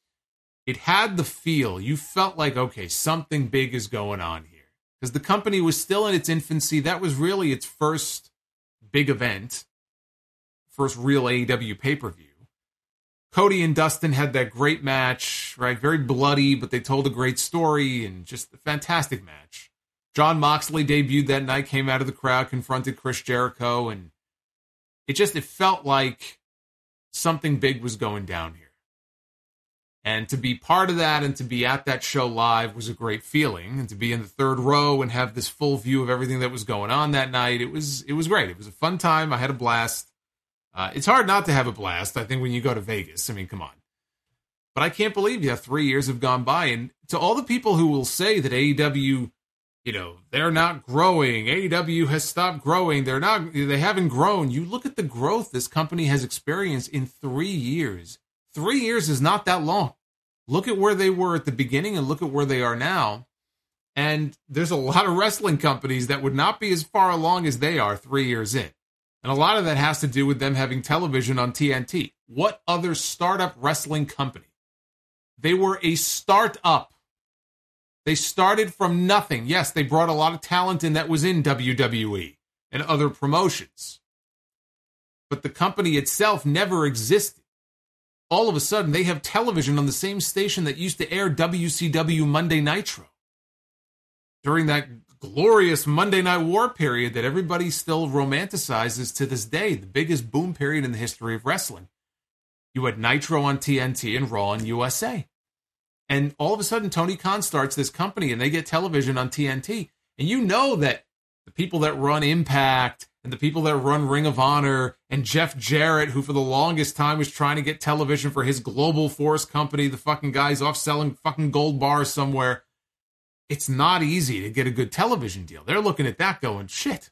S1: it had the feel. You felt like, okay, something big is going on here. Because the company was still in its infancy. That was really its first big event, first real AEW pay-per-view. Cody and Dustin had that great match, right? Very bloody, but they told a great story and just a fantastic match. Jon Moxley debuted that night, came out of the crowd, confronted Chris Jericho, and it felt like something big was going down here. And to be part of that and to be at that show live was a great feeling. And to be in the third row and have this full view of everything that was going on that night, it was great. It was a fun time. I had a blast. It's hard not to have a blast, I think, when you go to Vegas. I mean, come on. But I can't believe, 3 years have gone by. And to all the people who will say that AEW, they're not growing, AEW has stopped growing, they haven't grown. You look at the growth this company has experienced in 3 years. 3 years is not that long. Look at where they were at the beginning and look at where they are now. And there's a lot of wrestling companies that would not be as far along as they are 3 years in. And a lot of that has to do with them having television on TNT. What other startup wrestling company? They were a startup. They started from nothing. Yes, they brought a lot of talent in that was in WWE and other promotions. But the company itself never existed. All of a sudden, they have television on the same station that used to air WCW Monday Nitro. During that glorious Monday Night War period that everybody still romanticizes to this day, the biggest boom period in the history of wrestling. You had Nitro on TNT and Raw on USA. And all of a sudden, Tony Khan starts this company and they get television on TNT. And you know that the people that run Impact and the people that run Ring of Honor and Jeff Jarrett, who for the longest time was trying to get television for his Global Force company, the fucking guy's off selling fucking gold bars somewhere. It's not easy to get a good television deal. They're looking at that going, shit.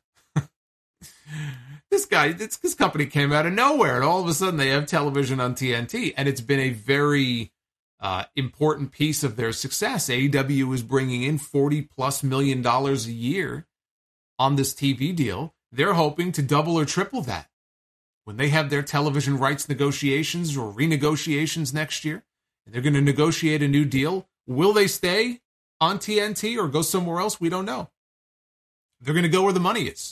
S1: This company came out of nowhere, and all of a sudden they have television on TNT, and it's been a very important piece of their success. AEW is bringing in $40+ million a year on this TV deal. They're hoping to double or triple that when they have their television rights negotiations or renegotiations next year. And they're going to negotiate a new deal. Will they stay on TNT or go somewhere else? We don't know. They're going to go where the money is.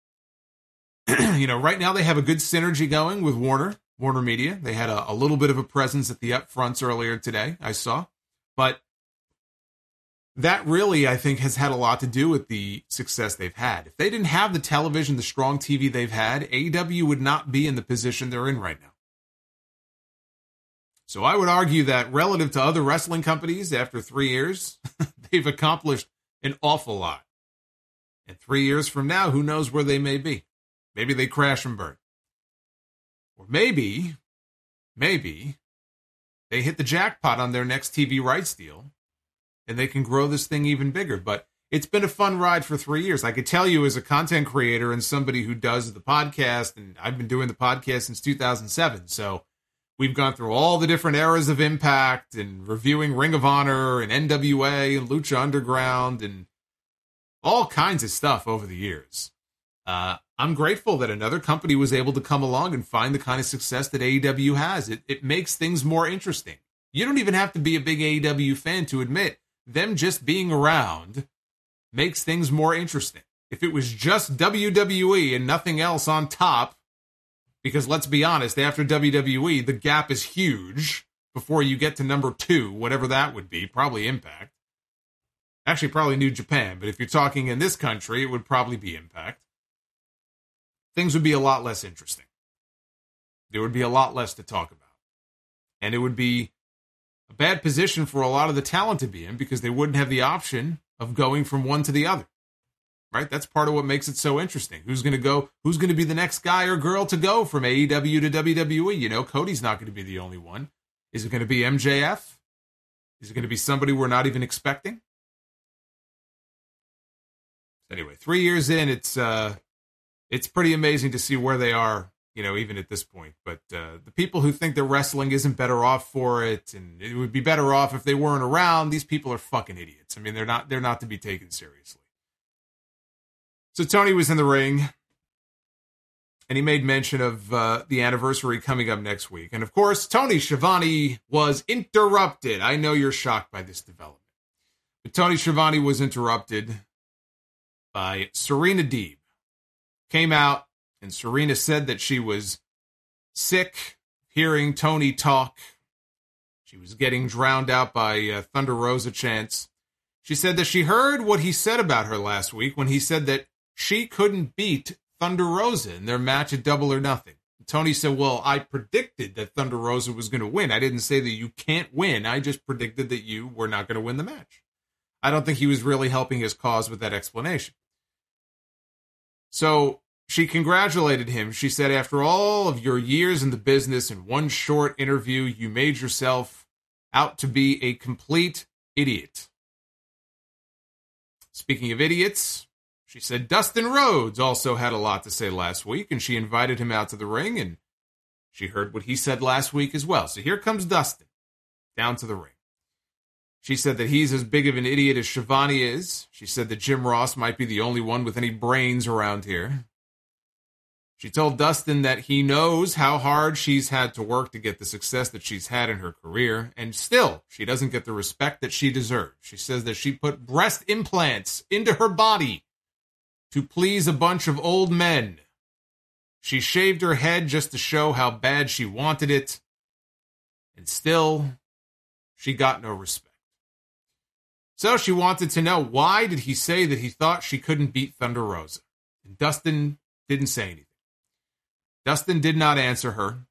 S1: Right now they have a good synergy going with Warner Media. They had a little bit of a presence at the upfronts earlier today, I saw. But that really, I think, has had a lot to do with the success they've had. If they didn't have the television, the strong TV they've had, AEW would not be in the position they're in right now. So I would argue that relative to other wrestling companies, after 3 years, they've accomplished an awful lot. And 3 years from now, who knows where they may be? Maybe they crash and burn. Or maybe they hit the jackpot on their next TV rights deal, and they can grow this thing even bigger. But it's been a fun ride for 3 years. I could tell you as a content creator and somebody who does the podcast, and I've been doing the podcast since 2007, so we've gone through all the different eras of Impact and reviewing Ring of Honor and NWA and Lucha Underground and all kinds of stuff over the years. I'm grateful that another company was able to come along and find the kind of success that AEW has. It makes things more interesting. You don't even have to be a big AEW fan to admit them just being around makes things more interesting. If it was just WWE and nothing else on top, because let's be honest, after WWE, the gap is huge before you get to number 2, whatever that would be, probably Impact. Actually, probably New Japan, but if you're talking in this country, it would probably be Impact. Things would be a lot less interesting. There would be a lot less to talk about. And it would be a bad position for a lot of the talent to be in because they wouldn't have the option of going from one to the other. Right? That's part of what makes it so interesting. Who's going to go? Who's going to be the next guy or girl to go from AEW to WWE? You know, Cody's not going to be the only one. Is it going to be MJF? Is it going to be somebody we're not even expecting? Anyway, 3 years in, it's pretty amazing to see where they are, you know, even at this point. But the people who think that wrestling isn't better off for it, and it would be better off if they weren't around, these people are fucking idiots. I mean, they're not to be taken seriously. So Tony was in the ring, and he made mention of the anniversary coming up next week. And of course, Tony Schiavone was interrupted. I know you're shocked by this development. But Tony Schiavone was interrupted by Serena Deeb. Came out, and Serena said that she was sick hearing Tony talk. She was getting drowned out by Thunder Rosa chants. She said that she heard what he said about her last week when he said that she couldn't beat Thunder Rosa in their match at Double or Nothing. Tony said, well, I predicted that Thunder Rosa was going to win. I didn't say that you can't win. I just predicted that you were not going to win the match. I don't think he was really helping his cause with that explanation. So she congratulated him. She said, after all of your years in the business, in one short interview, you made yourself out to be a complete idiot. Speaking of idiots, she said Dustin Rhodes also had a lot to say last week, and she invited him out to the ring, and she heard what he said last week as well. So here comes Dustin down to the ring. She said that he's as big of an idiot as Schiavone is. She said that Jim Ross might be the only one with any brains around here. She told Dustin that he knows how hard she's had to work to get the success that she's had in her career, and still, she doesn't get the respect that she deserves. She says that she put breast implants into her body to please a bunch of old men. She shaved her head just to show how bad she wanted it, and still, she got no respect. So she wanted to know, why did he say that he thought she couldn't beat Thunder Rosa? And Dustin didn't say anything. Dustin did not answer her.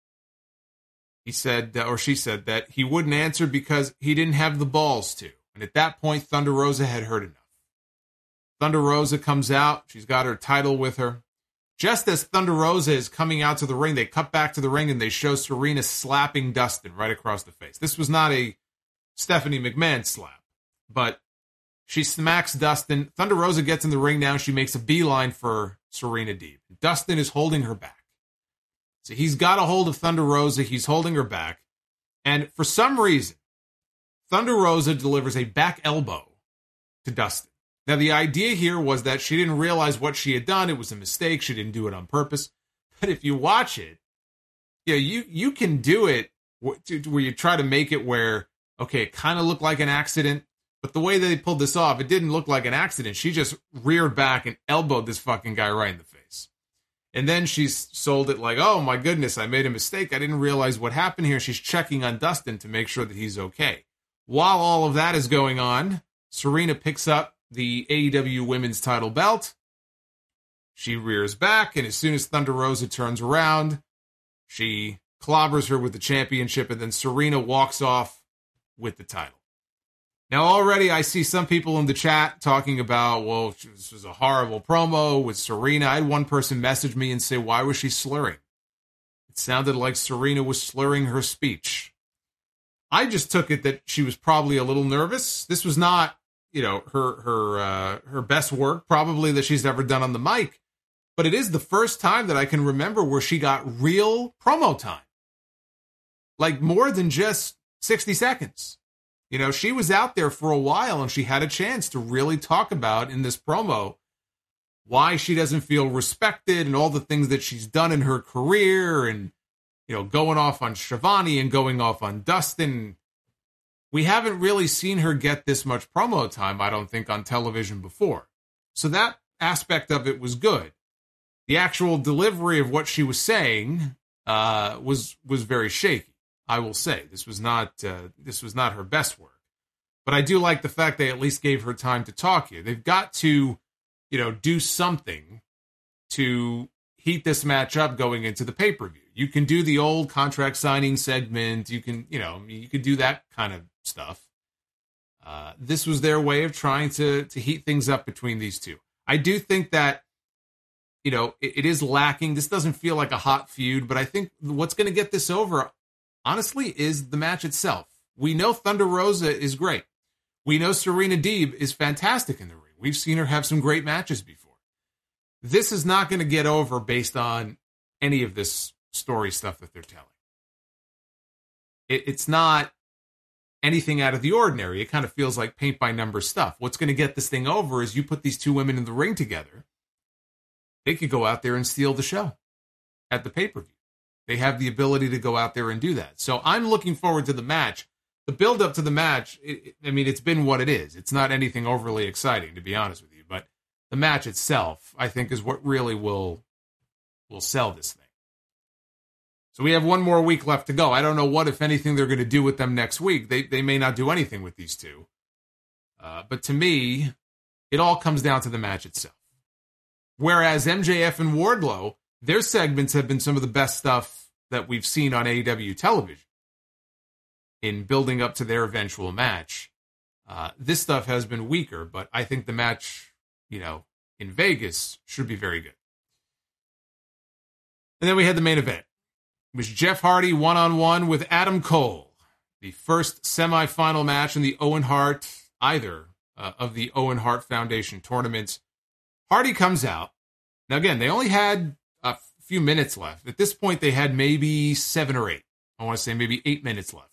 S1: He said, or she said, that he wouldn't answer because he didn't have the balls to. And at that point, Thunder Rosa had heard enough. Thunder Rosa comes out. She's got her title with her. Just as Thunder Rosa is coming out to the ring, they cut back to the ring and they show Serena slapping Dustin right across the face. This was not a Stephanie McMahon slap, but she smacks Dustin. Thunder Rosa gets in the ring now. She makes a beeline for Serena Deeb. Dustin is holding her back. So he's got a hold of Thunder Rosa. He's holding her back. And for some reason, Thunder Rosa delivers a back elbow to Dustin. Now, the idea here was that she didn't realize what she had done. It was a mistake. She didn't do it on purpose. But if you watch it, you can do it where you try to make it where, okay, it kind of looked like an accident. But the way that they pulled this off, it didn't look like an accident. She just reared back and elbowed this fucking guy right in the face. And then she's sold it like, oh my goodness, I made a mistake. I didn't realize what happened here. She's checking on Dustin to make sure that he's okay. While all of that is going on, Serena picks up the AEW women's title belt. She rears back, and as soon as Thunder Rosa turns around, she clobbers her with the championship, and then Serena walks off with the title. Now, already I see some people in the chat talking about, well, this was a horrible promo with Serena. I had one person message me and say, why was she slurring? It sounded like Serena was slurring her speech. I just took it that she was probably a little nervous. This was not, her best work, probably, that she's ever done on the mic. But it is the first time that I can remember where she got real promo time. Like more than just 60 seconds. She was out there for a while and she had a chance to really talk about in this promo why she doesn't feel respected and all the things that she's done in her career and, going off on Shivani and going off on Dustin. We haven't really seen her get this much promo time, I don't think, on television before. So that aspect of it was good. The actual delivery of what she was saying was very shaky. I will say this was not her best work, but I do like the fact they at least gave her time to talk here. They've got to, do something to heat this match up going into the pay-per-view. You can do the old contract signing segment. You can, you could do that kind of stuff. This was their way of trying to heat things up between these two. I do think that, it is lacking. This doesn't feel like a hot feud, but I think what's going to get this over, honestly, is the match itself. We know Thunder Rosa is great. We know Serena Deeb is fantastic in the ring. We've seen her have some great matches before. This is not going to get over based on any of this story stuff that they're telling. It's not anything out of the ordinary. It kind of feels like paint by number stuff. What's going to get this thing over is you put these two women in the ring together. They could go out there and steal the show at the pay-per-view. They have the ability to go out there and do that. So I'm looking forward to the match. The build-up to the match, it's been what it is. It's not anything overly exciting, to be honest with you. But the match itself, I think, is what really will sell this thing. So we have one more week left to go. I don't know what, if anything, they're going to do with them next week. They may not do anything with these two. But to me, it all comes down to the match itself. Whereas MJF and Wardlow, their segments have been some of the best stuff that we've seen on AEW television in building up to their eventual match. This stuff has been weaker, but I think the match, in Vegas should be very good. And then we had the main event. It was Jeff Hardy one-on-one with Adam Cole, the first semifinal match in the Owen Hart, either of the Owen Hart Foundation tournaments. Hardy comes out. Now, again, they only had a few minutes left. At this point, they had maybe 7 or 8. I want to say maybe 8 minutes left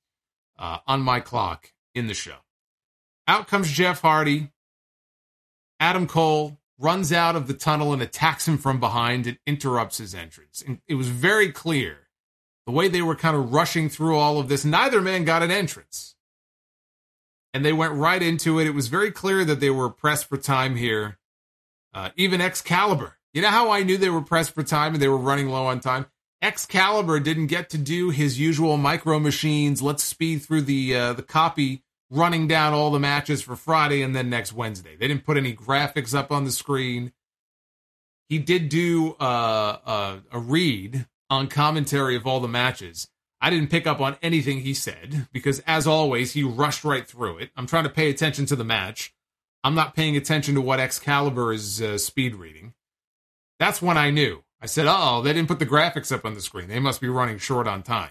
S1: on my clock in the show. Out comes Jeff Hardy. Adam Cole runs out of the tunnel and attacks him from behind and interrupts his entrance. And it was very clear, the way they were kind of rushing through all of this, neither man got an entrance. And they went right into it. It was very clear that they were pressed for time here. Even Excalibur. You know how I knew they were pressed for time and they were running low on time? Excalibur didn't get to do his usual micro machines. Let's speed through the copy, running down all the matches for Friday and then next Wednesday. They didn't put any graphics up on the screen. He did do a read on commentary of all the matches. I didn't pick up on anything he said because, as always, he rushed right through it. I'm trying to pay attention to the match. I'm not paying attention to what Excalibur is speed reading. That's when I knew. I said, uh-oh, they didn't put the graphics up on the screen. They must be running short on time.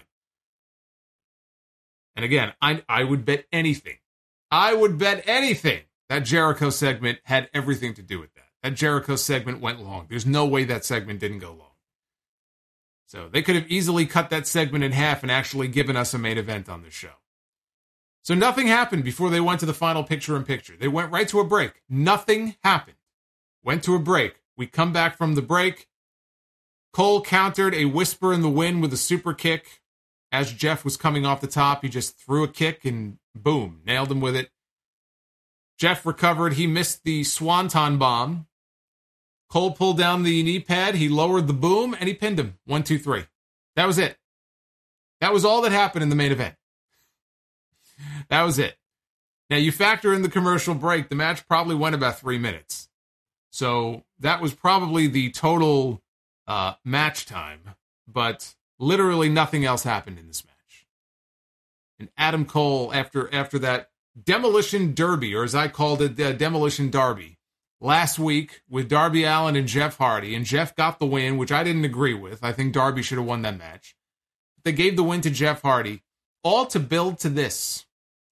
S1: And again, I would bet anything. I would bet anything that Jericho segment had everything to do with that. That Jericho segment went long. There's no way that segment didn't go long. So they could have easily cut that segment in half and actually given us a main event on this show. So nothing happened before they went to the final picture-in-picture. They went right to a break. Nothing happened. Went to a break. We come back from the break. Cole countered a whisper in the wind with a super kick. As Jeff was coming off the top, he just threw a kick and boom, nailed him with it. Jeff recovered. He missed the swanton bomb. Cole pulled down the knee pad. He lowered the boom and he pinned him. 1, 2, 3. That was it. That was all that happened in the main event. That was it. Now, you factor in the commercial break, the match probably went about 3 minutes. So that was probably the total match time, but literally nothing else happened in this match. And Adam Cole, after that Demolition Derby, or as I called it, Demolition Derby, last week with Darby Allin and Jeff Hardy, and Jeff got the win, which I didn't agree with. I think Darby should have won that match. They gave the win to Jeff Hardy, all to build to this.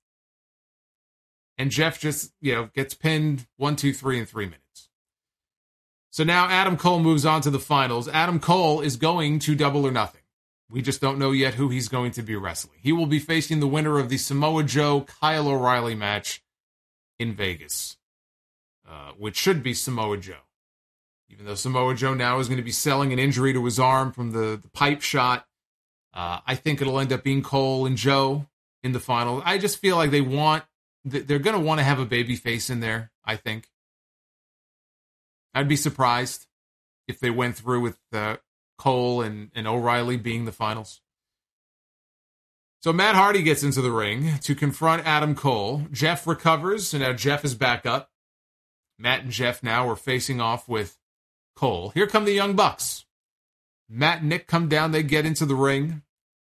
S1: And Jeff just, gets pinned 1, 2, 3 in 3 minutes. So now Adam Cole moves on to the finals. Adam Cole is going to Double or Nothing. We just don't know yet who he's going to be wrestling. He will be facing the winner of the Samoa Joe Kyle O'Reilly match in Vegas, which should be Samoa Joe. Even though Samoa Joe now is going to be selling an injury to his arm from the pipe shot, I think it'll end up being Cole and Joe in the final. I just feel like they're going to want to have a baby face in there, I think. I'd be surprised if they went through with Cole and O'Reilly being the finals. So Matt Hardy gets into the ring to confront Adam Cole. Jeff recovers, so now Jeff is back up. Matt and Jeff now are facing off with Cole. Here come the Young Bucks. Matt and Nick come down, they get into the ring.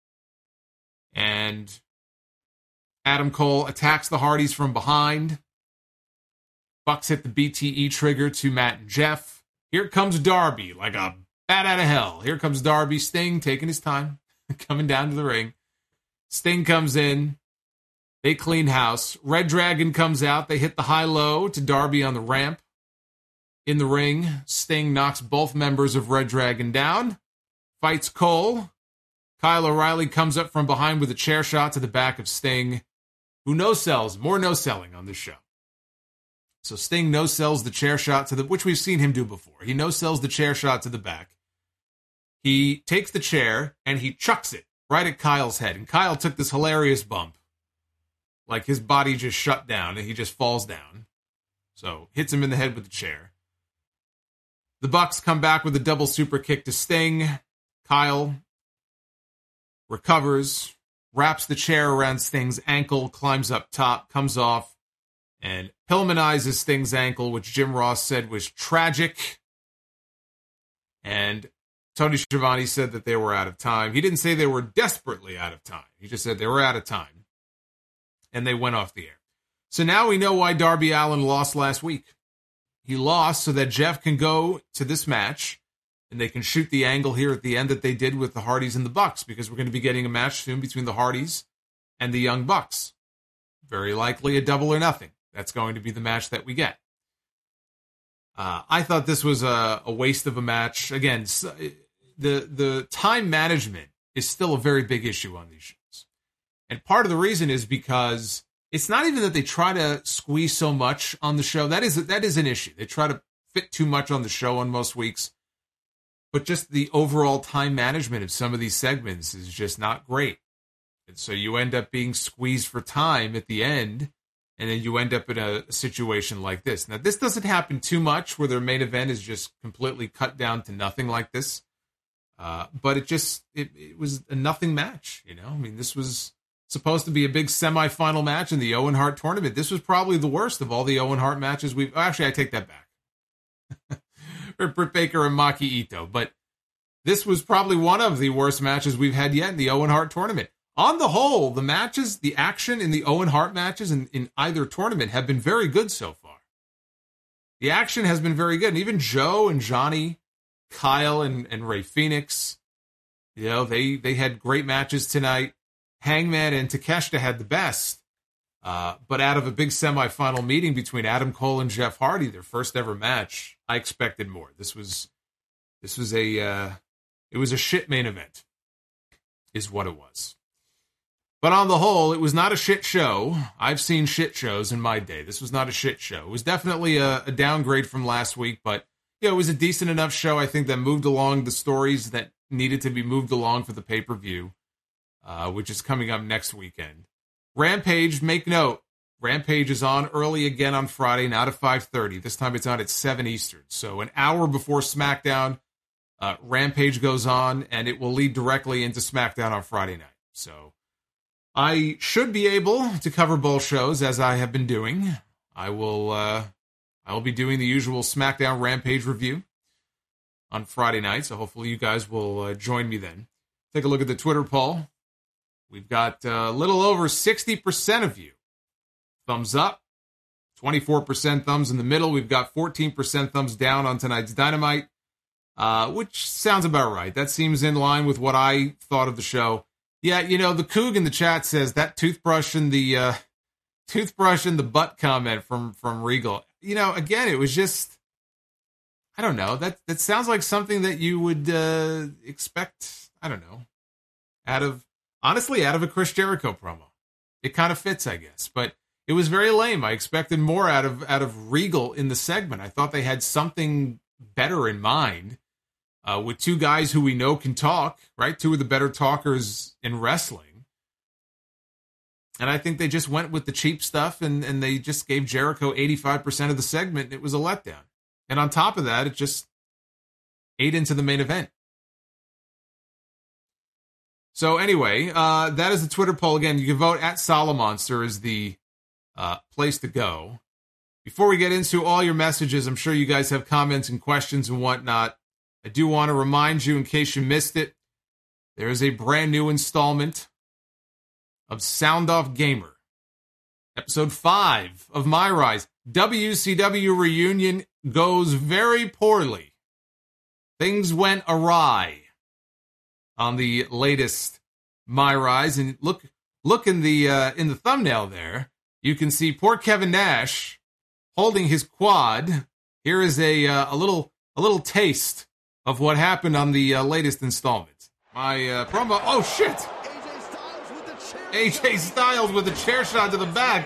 S1: And Adam Cole attacks the Hardys from behind. Bucks hit the BTE trigger to Matt and Jeff. Here comes Darby, like a bat out of hell. Here comes Darby. Sting taking his time, coming down to the ring. Sting comes in. They clean house. Red Dragon comes out. They hit the high-low to Darby on the ramp. In the ring, Sting knocks both members of Red Dragon down. Fights Cole. Kyle O'Reilly comes up from behind with a chair shot to the back of Sting, who no-sells. More no-selling on this show. So Sting no-sells the chair shot which we've seen him do before. He no-sells the chair shot to the back. He takes the chair and he chucks it right at Kyle's head. And Kyle took this hilarious bump. Like his body just shut down and he just falls down. So hits him in the head with the chair. The Bucks come back with a double super kick to Sting. Kyle recovers, wraps the chair around Sting's ankle, climbs up top, comes off, and Pillmanizes Sting's ankle, which Jim Ross said was tragic. And Tony Schiavone said that they were out of time. He didn't say they were desperately out of time. He just said they were out of time. And they went off the air. So now we know why Darby Allin lost last week. He lost so that Jeff can go to this match and they can shoot the angle here at the end that they did with the Hardys and the Bucks, because we're going to be getting a match soon between the Hardys and the Young Bucks. Very likely a double or nothing. That's going to be the match that we get. I thought this was a waste of a match. Again, the time management is still a very big issue on these shows. And part of the reason is because it's not even that they try to squeeze so much on the show. That is an issue. They try to fit too much on the show on most weeks. But just the overall time management of some of these segments is just not great. And so you end up being squeezed for time at the end, and then you end up in a situation like this. Now, this doesn't happen too much where their main event is just completely cut down to nothing like this. But it was a nothing match, you know? I mean, this was supposed to be a big semifinal match in the Owen Hart tournament. This was probably the worst of all the Owen Hart matches actually, I take that back. Britt Baker and Maki Ito. But this was probably one of the worst matches we've had yet in the Owen Hart tournament. On the whole, the matches, the action in the Owen Hart matches in either tournament have been very good so far. The action has been very good. And even Joe and Johnny, Kyle and Rey Fenix, you know, they had great matches tonight. Hangman and Takeshita had the best. But out of a big semifinal meeting between Adam Cole and Jeff Hardy, their first ever match, I expected more. It was a shit main event, is what it was. But on the whole, it was not a shit show. I've seen shit shows in my day. This was not a shit show. It was definitely a downgrade from last week, but it was a decent enough show, I think, that moved along the stories that needed to be moved along for the pay-per-view, which is coming up next weekend. Rampage, make note, Rampage is on early again on Friday, now to 5:30. This time it's on at 7 Eastern. So an hour before SmackDown, Rampage goes on, and it will lead directly into SmackDown on Friday night. So I should be able to cover both shows, as I have been doing. I will be doing the usual SmackDown Rampage review on Friday night, so hopefully you guys will join me then. Take a look at the Twitter poll. We've got a little over 60% of you thumbs up, 24% thumbs in the middle. We've got 14% thumbs down on tonight's Dynamite, which sounds about right. That seems in line with what I thought of the show. Yeah, you know, the Coog in the chat says that toothbrush and the butt comment from Regal. You know, again, it was just, I don't know. That sounds like something that you would expect, I don't know, out of a Chris Jericho promo. It kind of fits, I guess, but it was very lame. I expected more out of Regal in the segment. I thought they had something better in mind with two guys who we know can talk, right? Two of the better talkers in wrestling. And I think they just went with the cheap stuff and they just gave Jericho 85% of the segment. It was a letdown. And on top of that, it just ate into the main event. So anyway, that is the Twitter poll. Again, you can vote at Solomonster is the place to go. Before we get into all your messages, I'm sure you guys have comments and questions and whatnot. I do want to remind you, in case you missed it, there is a brand new installment of Sound Off Gamer. Episode 5 of My Rise. WCW reunion goes very poorly. Things went awry on the latest My Rise, and look in the thumbnail there. You can see poor Kevin Nash holding his quad. Here is a little taste of what happened on the latest installment. My promo. Oh shit! AJ Styles with a chair shot to the back.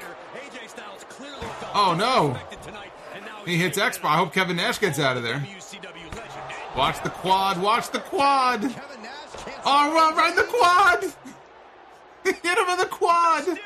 S1: Oh no! He hits X-Pac. I hope Kevin Nash gets out of there. Watch the quad. Watch the quad. Oh, right in the quad. Hit him in the quad.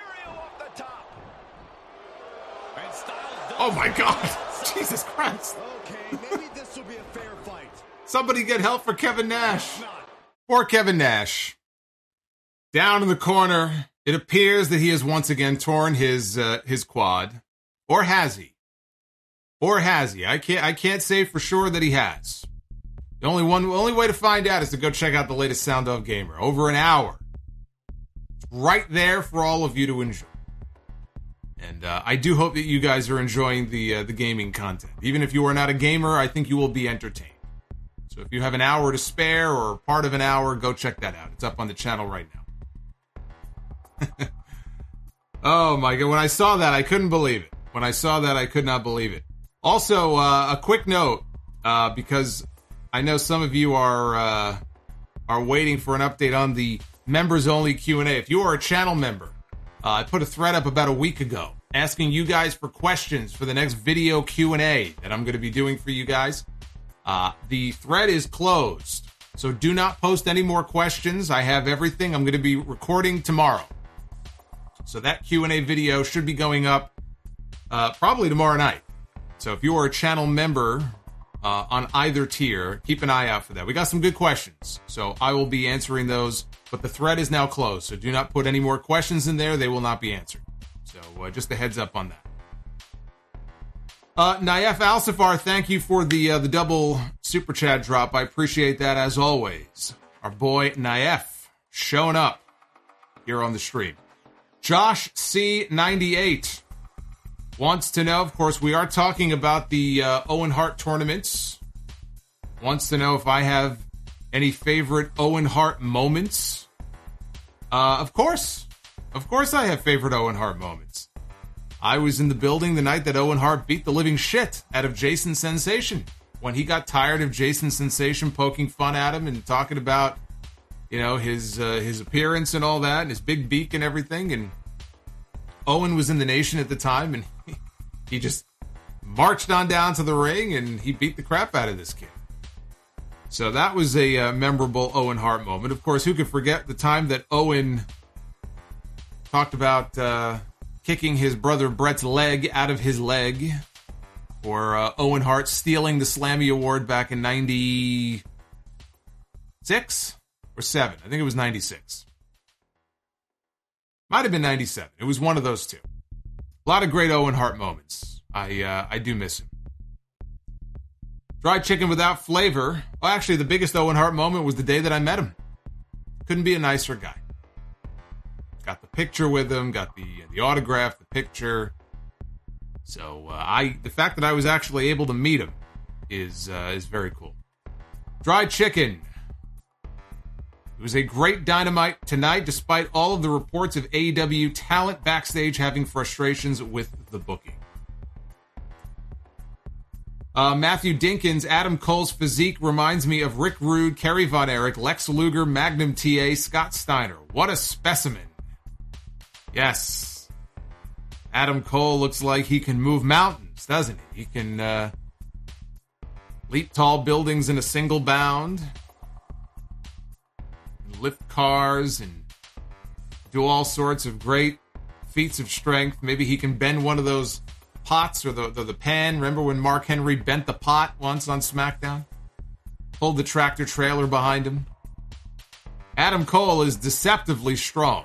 S1: Oh my God! Jesus Christ! Okay, maybe this will be a fair fight. Somebody get help for Kevin Nash. Poor Kevin Nash. Down in the corner, it appears that he has once again torn his quad, or has he? Or has he? I can't say for sure that he has. The only way to find out is to go check out the latest Sound Off Gamer. Over an hour, right there for all of you to enjoy. And I do hope that you guys are enjoying the gaming content. Even if you are not a gamer, I think you will be entertained. So if you have an hour to spare or part of an hour, go check that out. It's up on the channel right now. Oh my God. When I saw that, I couldn't believe it. When I saw that, I could not believe it. Also, a quick note, because I know some of you are waiting for an update on the members-only Q&A. If you are a channel member, I put a thread up about a week ago asking you guys for questions for the next video Q&A that I'm going to be doing for you guys. The thread is closed, so do not post any more questions. I have everything. I'm going to be recording tomorrow. So that Q&A video should be going up probably tomorrow night. So if you are a channel member on either tier, keep an eye out for that. We got some good questions, so I will be answering those. But the thread is now closed, so do not put any more questions in there. They will not be answered. So just a heads up on that. Naif Alsafar, thank you for the double super chat drop. I appreciate that as always. Our boy Naif showing up here on the stream. Josh C98 wants to know, of course, we are talking about the Owen Hart tournaments. Wants to know if I have any favorite Owen Hart moments. Of course I have favorite Owen Hart moments. I was in the building the night that Owen Hart beat the living shit out of Jason Sensation. When he got tired of Jason Sensation poking fun at him and talking about, his appearance and all that, and his big beak and everything, and Owen was in the Nation at the time, and he just marched on down to the ring, and he beat the crap out of this kid. So that was a memorable Owen Hart moment. Of course, who could forget the time that Owen talked about kicking his brother Brett's leg out of his leg, or Owen Hart stealing the Slammy Award back in 96 or 7. I think it was 96. Might have been 97. It was one of those two. A lot of great Owen Hart moments. I do miss him. Fried chicken without flavor. Well, actually, the biggest Owen Hart moment was the day that I met him. Couldn't be a nicer guy. Got the picture with him, got the autograph, the picture. So the fact that I was actually able to meet him is very cool. Fried chicken. It was a great Dynamite tonight, despite all of the reports of AEW talent backstage having frustrations with the booking. Matthew Dinkins, Adam Cole's physique reminds me of Rick Rude, Kerry Von Erich, Lex Luger, Magnum TA, Scott Steiner. What a specimen. Yes. Adam Cole looks like he can move mountains, doesn't he? leap tall buildings in a single bound, lift cars, and do all sorts of great feats of strength. Maybe he can bend one of those pots or the pan. Remember when Mark Henry bent the pot once on SmackDown? Pulled the tractor trailer behind him. Adam Cole is deceptively strong.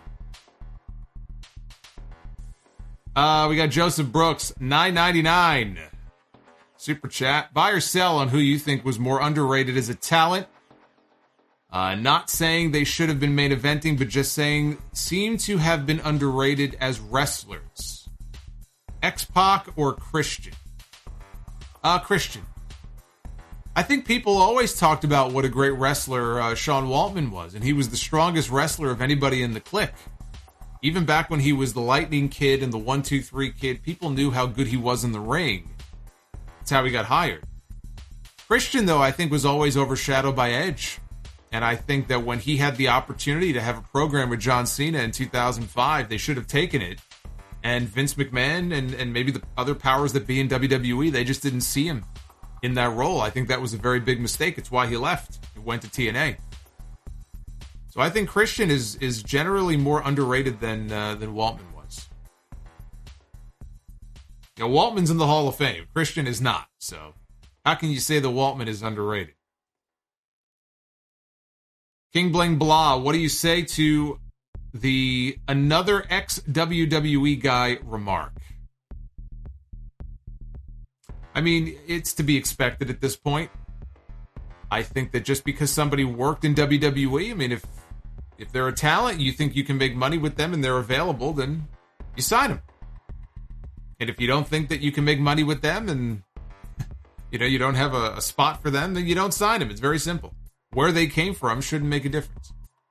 S1: We got Joseph Brooks, $9.99. Super chat. Buy or sell on who you think was more underrated as a talent. Not saying they should have been main eventing, but just saying seem to have been underrated as wrestlers. X-Pac or Christian? Christian. I think people always talked about what a great wrestler Sean Waltman was, and he was the strongest wrestler of anybody in the clique. Even back when he was the Lightning Kid and the 1-2-3 Kid, people knew how good he was in the ring. That's how he got hired. Christian, though, I think was always overshadowed by Edge. And I think that when he had the opportunity to have a program with John Cena in 2005, they should have taken it. And Vince McMahon and maybe the other powers that be in WWE, they just didn't see him in that role. I think that was a very big mistake. It's why he left. He went to TNA. So I think Christian is generally more underrated than Waltman was. You know, Waltman's in the Hall of Fame. Christian is not. So how can you say that Waltman is underrated? King Bling Blah, what do you say to the another ex-WWE guy remark? I mean, it's to be expected at this point. I think that just because somebody worked in WWE, I mean, if they're a talent, you think you can make money with them and they're available, then you sign them. And if you don't think that you can make money with them and you don't have a spot for them, then you don't sign them. It's very simple. Where they came from shouldn't make a difference.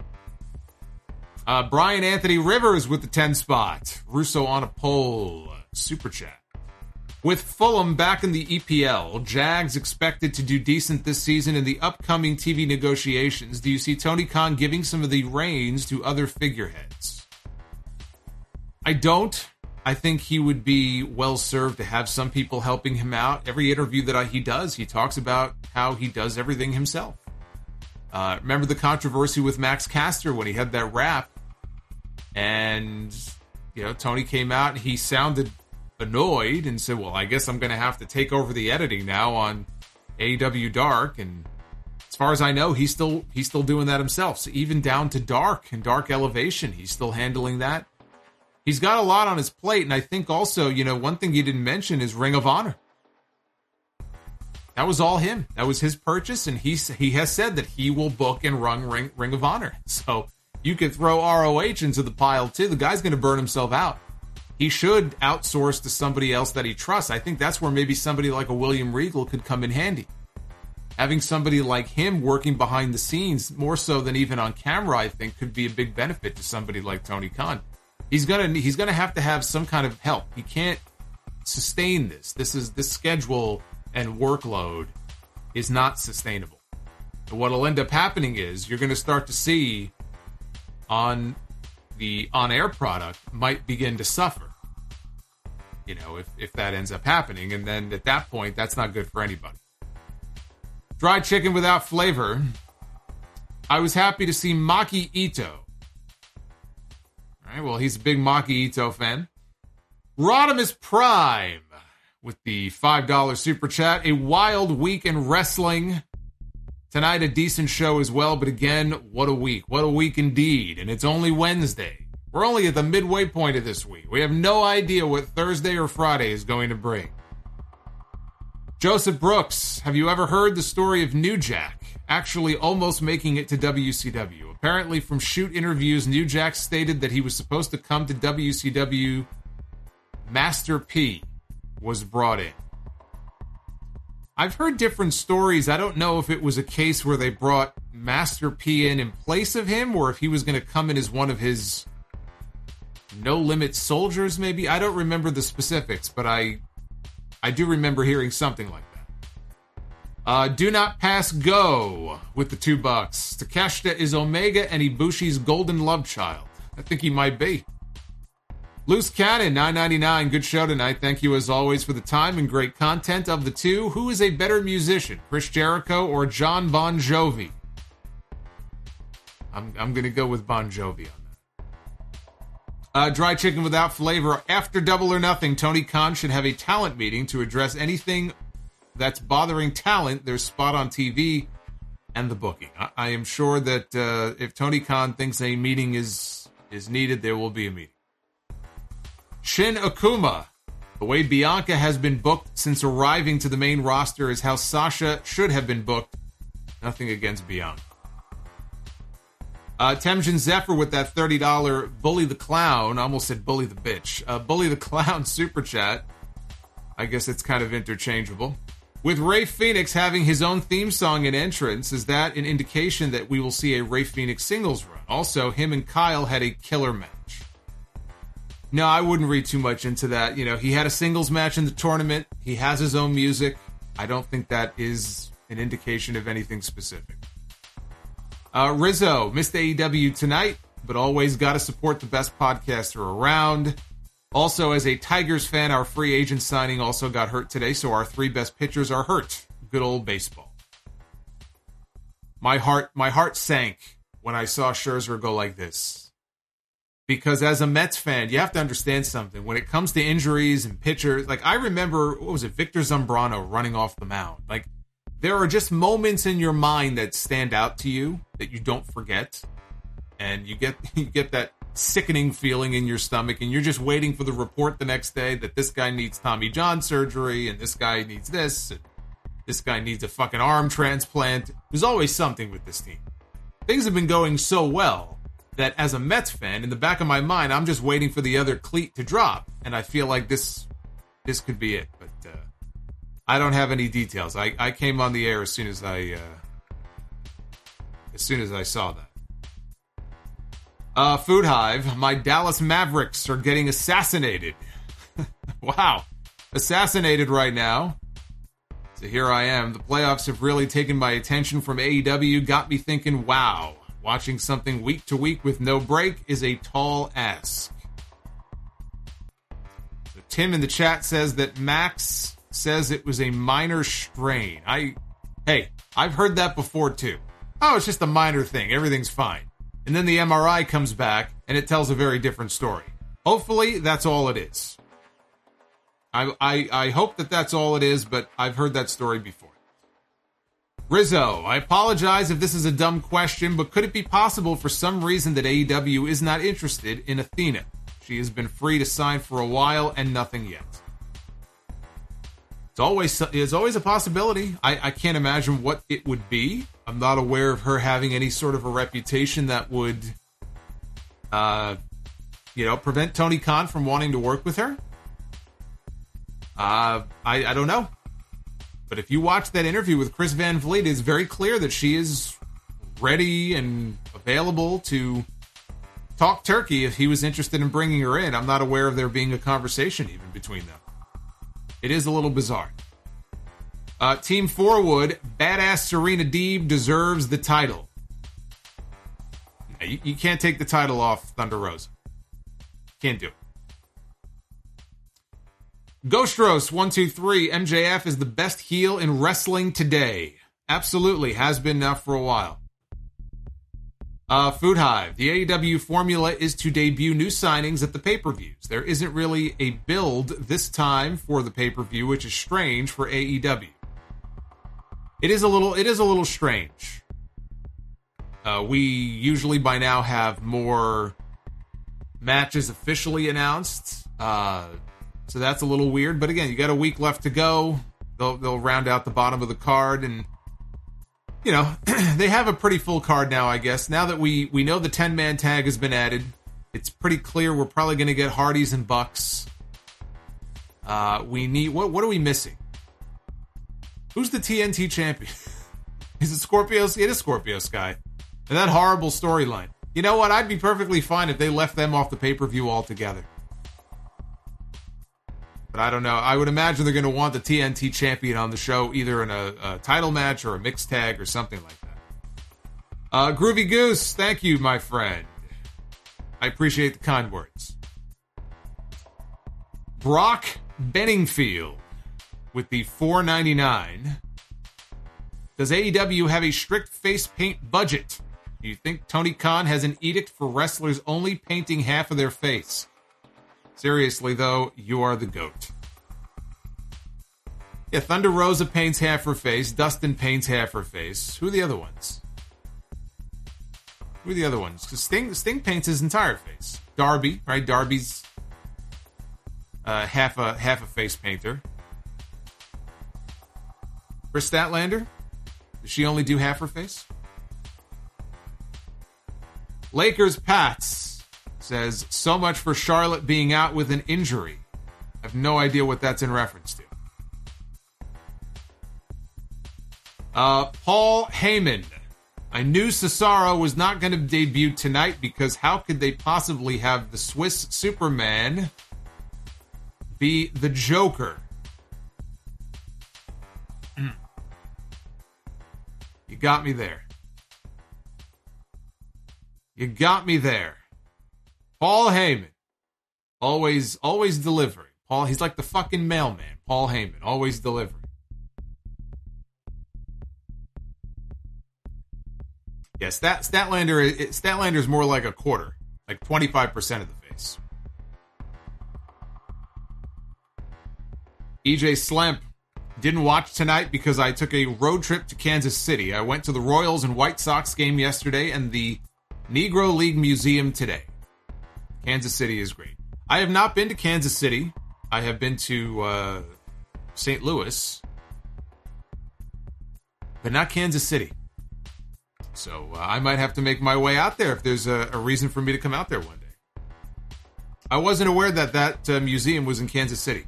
S1: Brian Anthony Rivers with the 10 spot. Russo on a pole. Super chat. With Fulham back in the EPL, Jags expected to do decent this season in the upcoming TV negotiations. Do you see Tony Khan giving some of the reins to other figureheads? I don't. I think he would be well served to have some people helping him out. Every interview that he does, he talks about how he does everything himself. Remember the controversy with Max Caster when he had that rap? And, Tony came out and he sounded annoyed and said, well, I guess I'm going to have to take over the editing now on AEW Dark. And as far as I know, he's still doing that himself. So even down to Dark and Dark Elevation, he's still handling that. He's got a lot on his plate. And I think also, one thing you didn't mention is Ring of Honor. That was all him. That was his purchase. And he has said that he will book and run Ring of Honor. So you could throw ROH into the pile too. The guy's going to burn himself out. He should outsource to somebody else that he trusts. I think that's where maybe somebody like a William Regal could come in handy. Having somebody like him working behind the scenes, more so than even on camera, I think could be a big benefit to somebody like Tony Khan. He's gonna have to have some kind of help. He can't sustain this. This schedule and workload is not sustainable. And what'll end up happening is you're going to start to see on the on-air product might begin to suffer. If that ends up happening, and then at that point, that's not good for anybody. Dried chicken without flavor. I was happy to see Maki Ito. All right, well, he's a big Maki Ito fan. Rodimus Prime with the $5 super chat. A wild week in wrestling. Tonight, a decent show as well, but again, what a week. What a week indeed. And it's only Wednesday. We're only at the midway point of this week. We have no idea what Thursday or Friday is going to bring. Joseph Brooks, have you ever heard the story of New Jack actually almost making it to WCW? Apparently, from shoot interviews, New Jack stated that he was supposed to come to WCW. Master P was brought in. I've heard different stories. I don't know if it was a case where they brought Master P in place of him, or if he was going to come in as one of his No Limit soldiers, maybe. I don't remember the specifics, but I do remember hearing something like that. Do Not Pass Go with the $2. Takeshita is Omega and Ibushi's golden love child. I think he might be. Loose Cannon, $9.99. Good show tonight. Thank you as always for the time and great content. Of the two, who is a better musician, Chris Jericho or John Bon Jovi? I'm going to go with Bon Jovi on that. Dry chicken without flavor. After Double or Nothing, Tony Khan should have a talent meeting to address anything that's bothering talent, their spot on TV, and the booking. I am sure that if Tony Khan thinks a meeting is needed, there will be a meeting. Shin Akuma. The way Bianca has been booked since arriving to the main roster is how Sasha should have been booked. Nothing against Bianca. Temjin Zephyr with that $30 Bully the Clown. I almost said Bully the Bitch. Bully the Clown super chat. I guess it's kind of interchangeable. With Rey Fenix having his own theme song and entrance, is that an indication that we will see a Rey Fenix singles run? Also, him and Kyle had a killer match. No, I wouldn't read too much into that. You know, he had a singles match in the tournament. He has his own music. I don't think that is an indication of anything specific. Rizzo, missed AEW tonight, but always got to support the best podcaster around. Also, as a Tigers fan, our free agent signing also got hurt today, so our three best pitchers are hurt. Good old baseball. My heart sank when I saw Scherzer go like this. Because as a Mets fan, you have to understand something. When it comes to injuries and pitchers, like I remember, what was it, Victor Zambrano running off the mound. Like, there are just moments in your mind that stand out to you that you don't forget. And you get that sickening feeling in your stomach, and you're just waiting for the report the next day that this guy needs Tommy John surgery, and this guy needs this, and this guy needs a fucking arm transplant. There's always something with this team. Things have been going so well that as a Mets fan, in the back of my mind, I'm just waiting for the other cleat to drop, and I feel like this could be it. But I don't have any details. I came on the air as soon as I saw that. Food Hive, my Dallas Mavericks are getting assassinated. Wow, assassinated right now. So here I am. The playoffs have really taken my attention from AEW, got me thinking, wow. Watching something week to week with no break is a tall ask. So Tim in the chat says that Max says it was a minor strain. I've heard that before too. Oh, it's just a minor thing. Everything's fine. And then the MRI comes back and it tells a very different story. Hopefully that's all it is. I hope that that's all it is, but I've heard that story before. Rizzo, I apologize if this is a dumb question, but could it be possible for some reason that AEW is not interested in Athena? She has been free to sign for a while and nothing yet. It's always a possibility. I can't imagine what it would be. I'm not aware of her having any sort of a reputation that would, prevent Tony Khan from wanting to work with her. I don't know. But if you watch that interview with Chris Van Vliet, it's very clear that she is ready and available to talk turkey if he was interested in bringing her in. I'm not aware of there being a conversation even between them. It is a little bizarre. Team Forward, badass Serena Deeb deserves the title. You can't take the title off Thunder Rosa. Can't do it. Ghost Roast 123, MJF is the best heel in wrestling today. Absolutely, has been now for a while. Food Hive, the AEW formula is to debut new signings at the pay-per-views. There isn't really a build this time for the pay-per-view, which is strange for AEW. It is a little strange. We usually by now have more matches officially announced. So that's a little weird. But again, you got a week left to go. They'll round out the bottom of the card. And, they have a pretty full card now, I guess. Now that we know the 10-man tag has been added, it's pretty clear we're probably going to get Hardys and Bucks. We need... What are we missing? Who's the TNT champion? Is it Scorpio? It is Scorpio Sky. And that horrible storyline. You know what? I'd be perfectly fine if they left them off the pay-per-view altogether. But I don't know. I would imagine they're going to want the TNT champion on the show, either in a title match or a mixed tag or something like that. Groovy Goose, thank you, my friend. I appreciate the kind words. Brock Benningfield with the $4.99. Does AEW have a strict face paint budget? Do you think Tony Khan has an edict for wrestlers only painting half of their face? Seriously, though, you are the GOAT. Yeah, Thunder Rosa paints half her face. Dustin paints half her face. Who are the other ones? Because Sting paints his entire face. Darby, right? Darby's half a face painter. Chris Statlander? Does she only do half her face? Lakers Pats says, so much for Charlotte being out with an injury. I have no idea what that's in reference to. Paul Heyman. I knew Cesaro was not going to debut tonight because how could they possibly have the Swiss Superman be the Joker? You got me there. You got me there. Paul Heyman. Always delivering. Paul, he's like the fucking mailman. Paul Heyman. Always delivering. Yeah, Statlander is more like a quarter. Like 25% of the face. EJ Slamp. Didn't watch tonight because I took a road trip to Kansas City. I went to the Royals and White Sox game yesterday and the Negro League Museum today. Kansas City is great. I have not been to Kansas City. I have been to St. Louis, but not Kansas City. So I might have to make my way out there if there's a reason for me to come out there one day. I wasn't aware that museum was in Kansas City.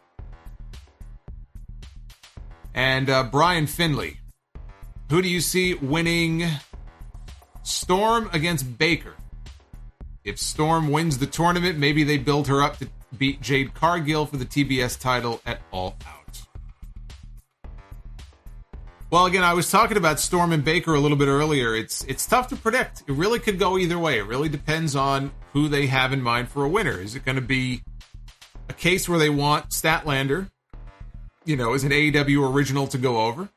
S1: And Brian Finley. Who do you see winning Storm against Baker? If Storm wins the tournament, maybe they build her up to beat Jade Cargill for the TBS title at All Out. Well, again, I was talking about Storm and Baker a little bit earlier. It's tough to predict. It really could go either way. It really depends on who they have in mind for a winner. Is it going to be a case where they want Statlander, as an AEW original to go over?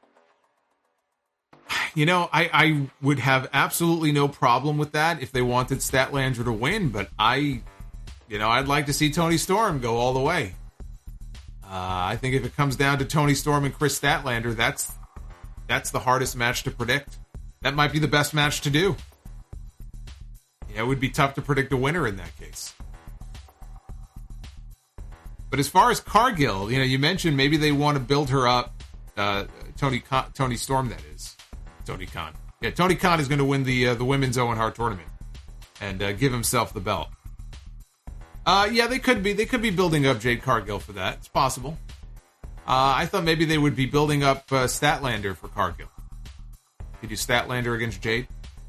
S1: I would have absolutely no problem with that if they wanted Statlander to win, but I'd like to see Tony Storm go all the way. I think if it comes down to Tony Storm and Chris Statlander, that's the hardest match to predict. That might be the best match to do. It would be tough to predict a winner in that case. But as far as Cargill, you mentioned maybe they want to build her up. Tony Storm, that is. Tony Khan. Yeah, Tony Khan is going to win the Women's Owen Hart tournament and give himself the belt. They could be building up Jade Cargill for that. It's possible. I thought maybe they would be building up Statlander for Cargill. Could you Statlander against Jade?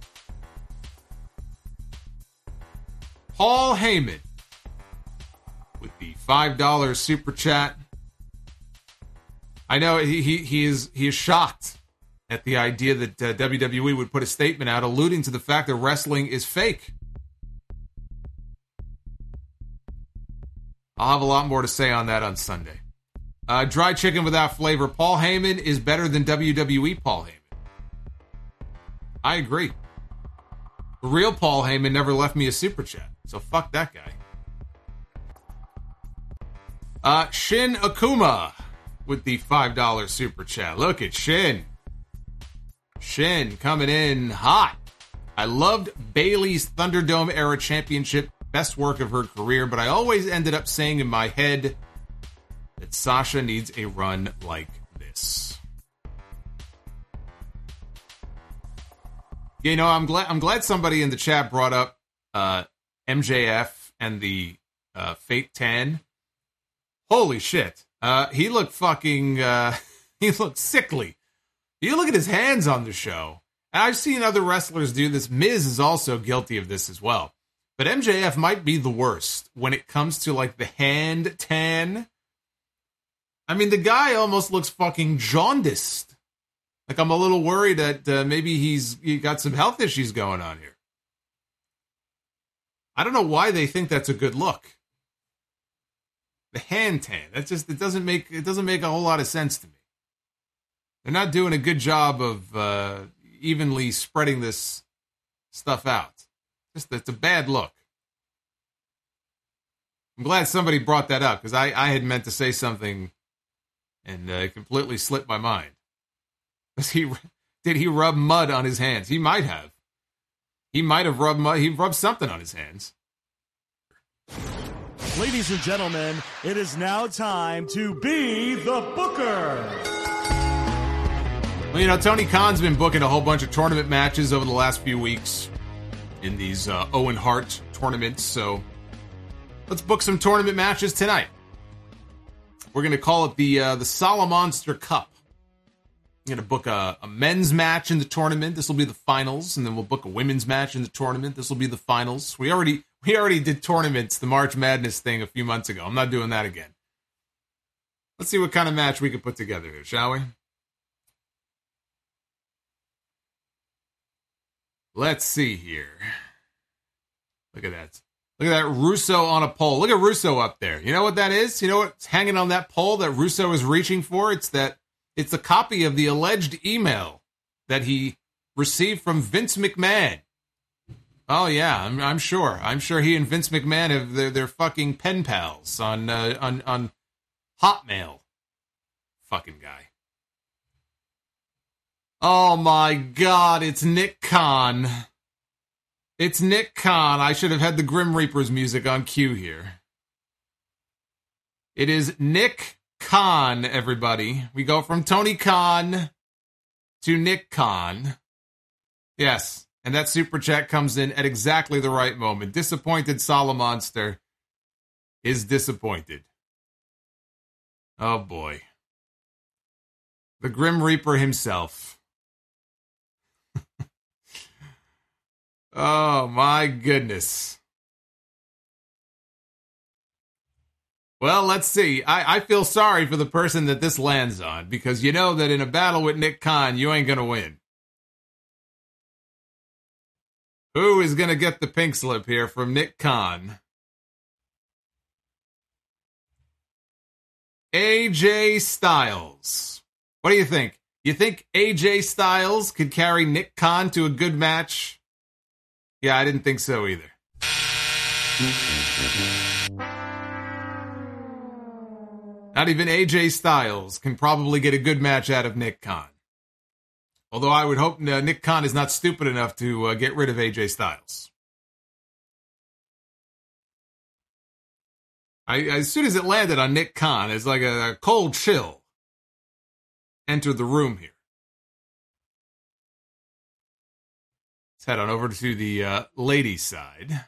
S1: Paul Heyman with the $5 super chat. I know he is shocked at the idea that WWE would put a statement out alluding to the fact that wrestling is fake. I'll have a lot more to say on that on Sunday. Dry chicken without flavor. Paul Heyman is better than WWE Paul Heyman. I agree. The real Paul Heyman never left me a super chat, so fuck that guy. Shin Akuma with the $5 super chat. Look at Shin. Shin coming in hot. I loved Bayley's Thunderdome era championship. Best work of her career, but I always ended up saying in my head that Sasha needs a run like this. I'm glad somebody in the chat brought up MJF and the Fate 10. Holy shit. He looked fucking he looked sickly. You look at his hands on the show. And I've seen other wrestlers do this. Miz is also guilty of this as well. But MJF might be the worst when it comes to like the hand tan. I mean, the guy almost looks fucking jaundiced. Like, I'm a little worried that maybe he got some health issues going on here. I don't know why they think that's a good look. The hand tan. It doesn't make a whole lot of sense to me. They're not doing a good job of evenly spreading this stuff out. It's a bad look. I'm glad somebody brought that up because I had meant to say something and it completely slipped my mind. Did he rub mud on his hands? He might have. He might have rubbed mud. He rubbed something on his hands.
S2: Ladies and gentlemen, it is now time to be the booker.
S1: Well, Tony Khan's been booking a whole bunch of tournament matches over the last few weeks in these Owen Hart tournaments, so let's book some tournament matches tonight. We're going to call it the Solomonster Cup. I'm going to book a men's match in the tournament. This will be the finals, and then we'll book a women's match in the tournament. This will be the finals. We already did tournaments, the March Madness thing, a few months ago. I'm not doing that again. Let's see what kind of match we can put together here, shall we? Let's see here. Look at that. Look at that Russo on a pole. Look at Russo up there. You know what that is? You know what's hanging on that pole that Russo is reaching for? It's a copy of the alleged email that he received from Vince McMahon. Oh yeah, I'm sure. I'm sure he and Vince McMahon have they're fucking pen pals on Hotmail. Fucking guy. Oh my God, it's Nick Khan. It's Nick Khan. I should have had the Grim Reaper's music on cue here. It is Nick Khan, everybody. We go from Tony Khan to Nick Khan. Yes, and that super chat comes in at exactly the right moment. Disappointed Solomonster is disappointed. Oh boy. The Grim Reaper himself. Oh my goodness. Well, let's see. I feel sorry for the person that this lands on, because you know that in a battle with Nick Khan, you ain't gonna win. Who is gonna get the pink slip here from Nick Khan? AJ Styles. What do you think? You think AJ Styles could carry Nick Khan to a good match? Yeah, I didn't think so either. Not even AJ Styles can probably get a good match out of Nick Khan. Although I would hope Nick Khan is not stupid enough to get rid of AJ Styles. As soon as it landed on Nick Khan, it's like a cold chill entered the room here. Let's head on over to the ladies' side.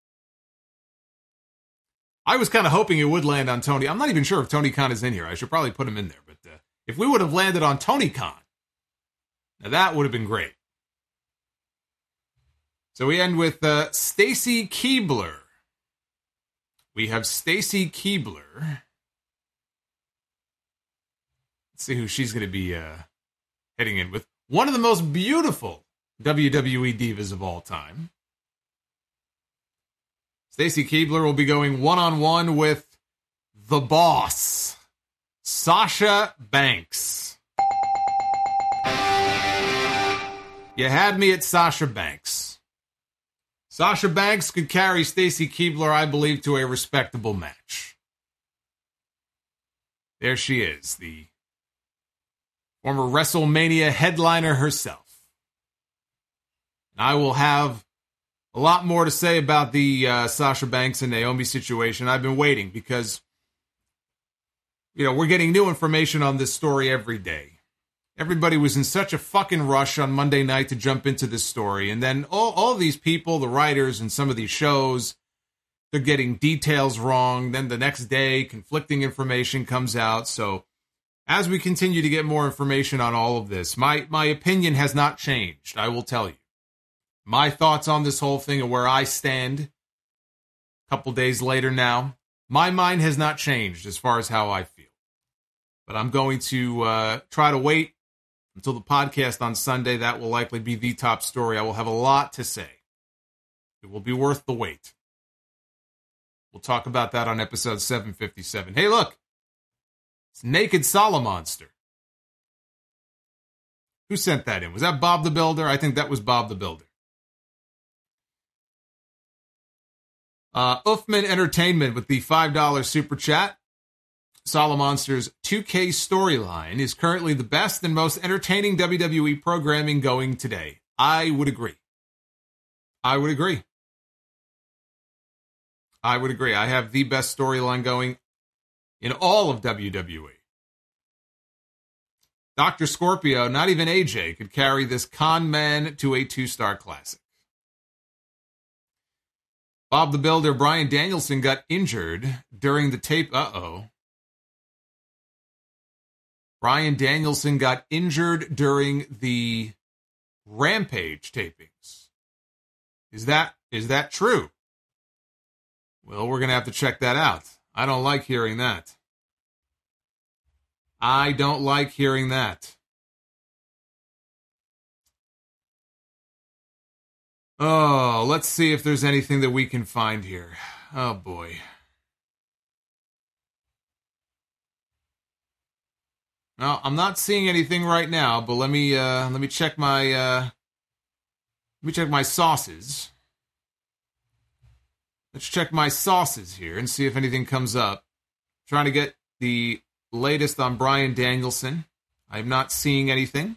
S1: I was kind of hoping it would land on Tony. I'm not even sure if Tony Khan is in here. I should probably put him in there. But if we would have landed on Tony Khan, now that would have been great. So we end with Stacy Keibler. We have Stacy Keibler. Let's see who she's going to be heading in with. One of the most beautiful WWE divas of all time. Stacy Keibler will be going one-on-one with the boss, Sasha Banks. You had me at Sasha Banks. Sasha Banks could carry Stacy Keibler, I believe, to a respectable match. There she is, the former WrestleMania headliner herself. And I will have a lot more to say about the Sasha Banks and Naomi situation. I've been waiting because, we're getting new information on this story every day. Everybody was in such a fucking rush on Monday night to jump into this story. And then all these people, the writers and some of these shows, they're getting details wrong. Then the next day, conflicting information comes out. So as we continue to get more information on all of this, my opinion has not changed, I will tell you. My thoughts on this whole thing and where I stand a couple days later now, my mind has not changed as far as how I feel. But I'm going to try to wait until the podcast on Sunday. That will likely be the top story. I will have a lot to say. It will be worth the wait. We'll talk about that on episode 757. Hey, look. It's Naked Solomonster. Who sent that in? Was that Bob the Builder? I think that was Bob the Builder. Uffman Entertainment with the $5 super chat. Solomonster's 2K storyline is currently the best and most entertaining WWE programming going today. I would agree. I have the best storyline going in all of WWE. Dr. Scorpio, not even AJ, could carry this con man to a 2-star classic. Bob the Builder, Bryan Danielson got injured during the tape. Bryan Danielson got injured during the Rampage tapings. Is that true? Well, we're going to have to check that out. I don't like hearing that. Oh, let's see if there's anything that we can find here. Oh, boy. No, I'm not seeing anything right now, but let me check my sauces. Let's check my sauces here and see if anything comes up. Trying to get the latest on Bryan Danielson. I'm not seeing anything.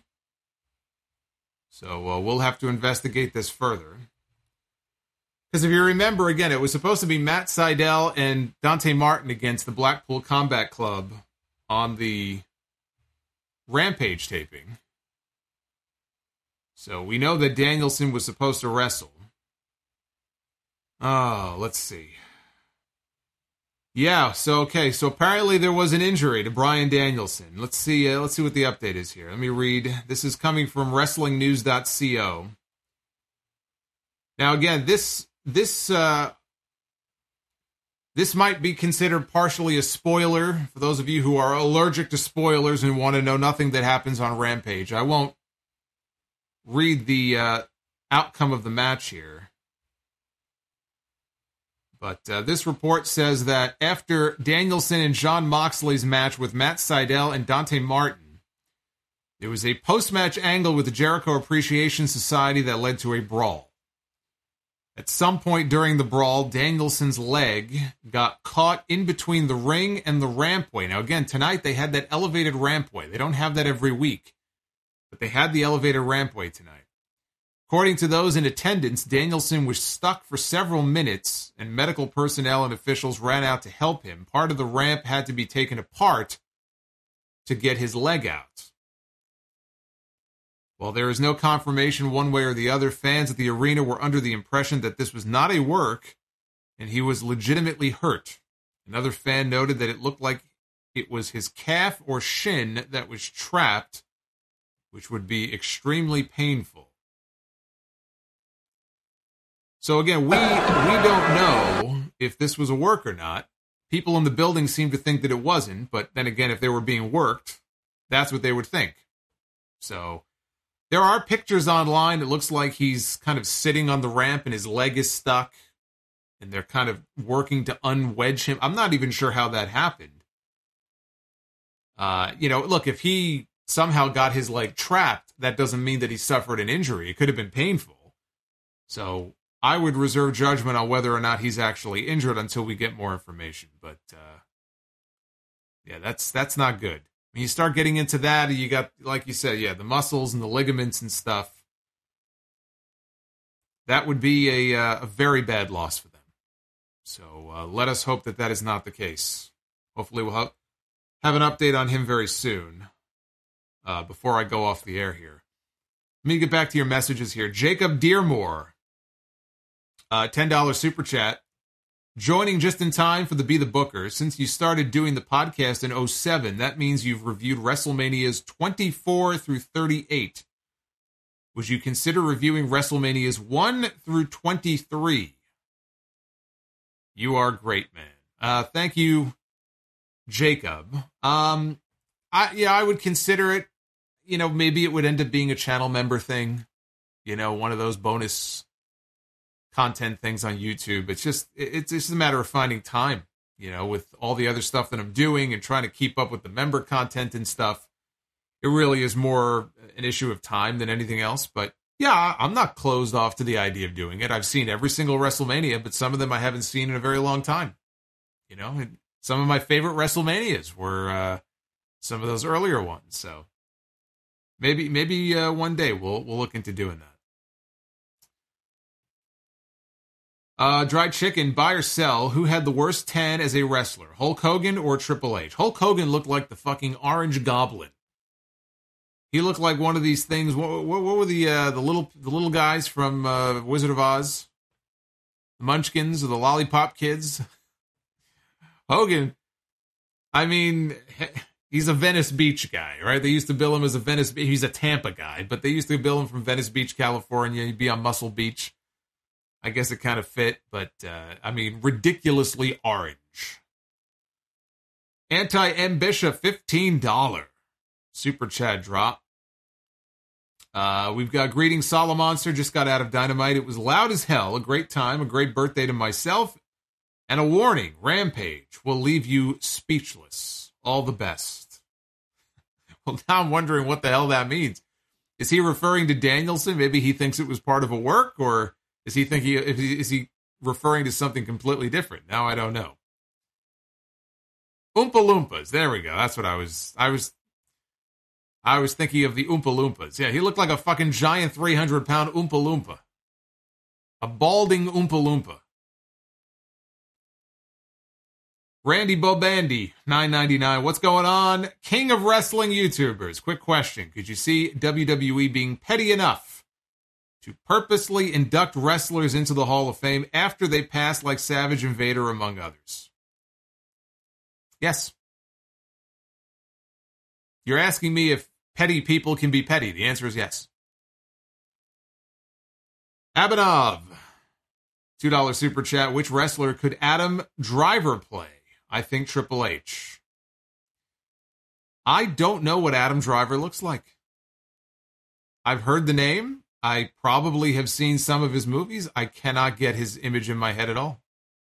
S1: So we'll have to investigate this further. Because if you remember, again, it was supposed to be Matt Sydal and Dante Martin against the Blackpool Combat Club on the Rampage taping. So we know that Danielson was supposed to wrestle. Oh, let's see. Yeah, so apparently there was an injury to Bryan Danielson. Let's see what the update is here. Let me read. This is coming from WrestlingNews.co. Now again, this might be considered partially a spoiler for those of you who are allergic to spoilers and want to know nothing that happens on Rampage. I won't read the outcome of the match here. But this report says that after Danielson and Jon Moxley's match with Matt Sydal and Dante Martin, there was a post-match angle with the Jericho Appreciation Society that led to a brawl. At some point during the brawl, Danielson's leg got caught in between the ring and the rampway. Now again, tonight they had that elevated rampway. They don't have that every week, but they had the elevated rampway tonight. According to those in attendance, Danielson was stuck for several minutes, and medical personnel and officials ran out to help him. Part of the ramp had to be taken apart to get his leg out. While there is no confirmation one way or the other, fans at the arena were under the impression that this was not a work, and he was legitimately hurt. Another fan noted that it looked like it was his calf or shin that was trapped, which would be extremely painful. So again, we don't know if this was a work or not. People in the building seem to think that it wasn't, but then again, if they were being worked, that's what they would think. So there are pictures online. It looks like he's kind of sitting on the ramp and his leg is stuck, and they're kind of working to unwedge him. I'm not even sure how that happened. Look, if he somehow got his leg trapped, that doesn't mean that he suffered an injury. It could have been painful. So I would reserve judgment on whether or not he's actually injured until we get more information. But, that's not good. When you start getting into that, you got, like you said, the muscles and the ligaments and stuff. That would be a very bad loss for them. So let us hope that is not the case. Hopefully we'll have an update on him very soon before I go off the air here. Let me get back to your messages here. Jacob Dearmore. $10 super chat. Joining just in time for the Be the Booker. Since you started doing the podcast in 2007, that means you've reviewed WrestleManias 24 through 38. Would you consider reviewing WrestleManias 1 through 23? You are great, man. Thank you, Jacob. I would consider it. Maybe it would end up being a channel member thing. One of those bonus content things on YouTube. It's just a matter of finding time, with all the other stuff that I'm doing and trying to keep up with the member content and stuff. It really is more an issue of time than anything else. But yeah, I'm not closed off to the idea of doing it. I've seen every single WrestleMania, but some of them I haven't seen in a very long time. And some of my favorite WrestleManias were some of those earlier ones. So maybe one day we'll look into doing that. Dried chicken, buy or sell. Who had the worst tan as a wrestler, Hulk Hogan or Triple H? Hulk Hogan looked like the fucking Orange Goblin. He looked like one of these things. What were the little guys from Wizard of Oz? The Munchkins or the Lollipop Kids? Hogan, I mean, he's a Venice Beach guy, right? They used to bill him as he's a Tampa guy, but they used to bill him from Venice Beach, California. He'd be on Muscle Beach. I guess it kind of fit, but, ridiculously orange. Anti-M Bishop, $15. Super chat drop. We've got Greetings Solomonster, just got out of Dynamite. It was loud as hell, a great time, a great birthday to myself, and a warning, Rampage will leave you speechless. All the best. Well, now I'm wondering what the hell that means. Is he referring to Danielson? Maybe he thinks it was part of a work, or is he referring to something completely different? Now I don't know. Oompa Loompas. There we go. That's what I was thinking of, the Oompa Loompas. Yeah, he looked like a fucking giant 300-pound Oompa Loompa. A balding Oompa Loompa. Randy Bobandy, $9.99. What's going on? King of Wrestling YouTubers. Quick question. Could you see WWE being petty enough to purposely induct wrestlers into the Hall of Fame after they pass, like Savage and Vader, among others? Yes. You're asking me if petty people can be petty. The answer is yes. Abanov, $2 super chat. Which wrestler could Adam Driver play? I think Triple H. I don't know what Adam Driver looks like. I've heard the name. I probably have seen some of his movies. I cannot get his image in my head at all.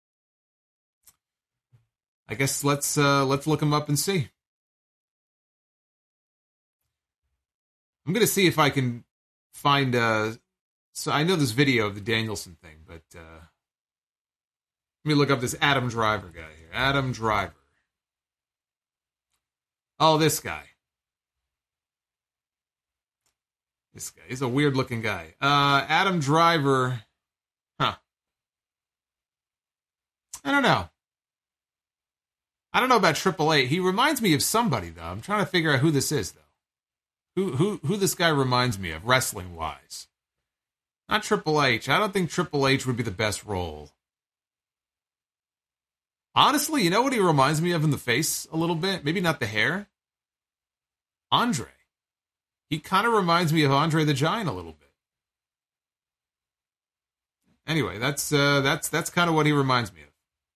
S1: I guess let's look him up and see. I'm going to see if I can find... so I know this video of the Danielson thing, but... let me look up this Adam Driver guy here. Adam Driver. Oh, this guy. This guy. He's a weird-looking guy. Adam Driver. Huh. I don't know. I don't know about Triple H. He reminds me of somebody, though. I'm trying to figure out who this is, though. Who this guy reminds me of, wrestling-wise. Not Triple H. I don't think Triple H would be the best role. Honestly, you know what he reminds me of in the face a little bit? Maybe not the hair. Andre. He kind of reminds me of Andre the Giant a little bit. Anyway, that's kind of what he reminds me of.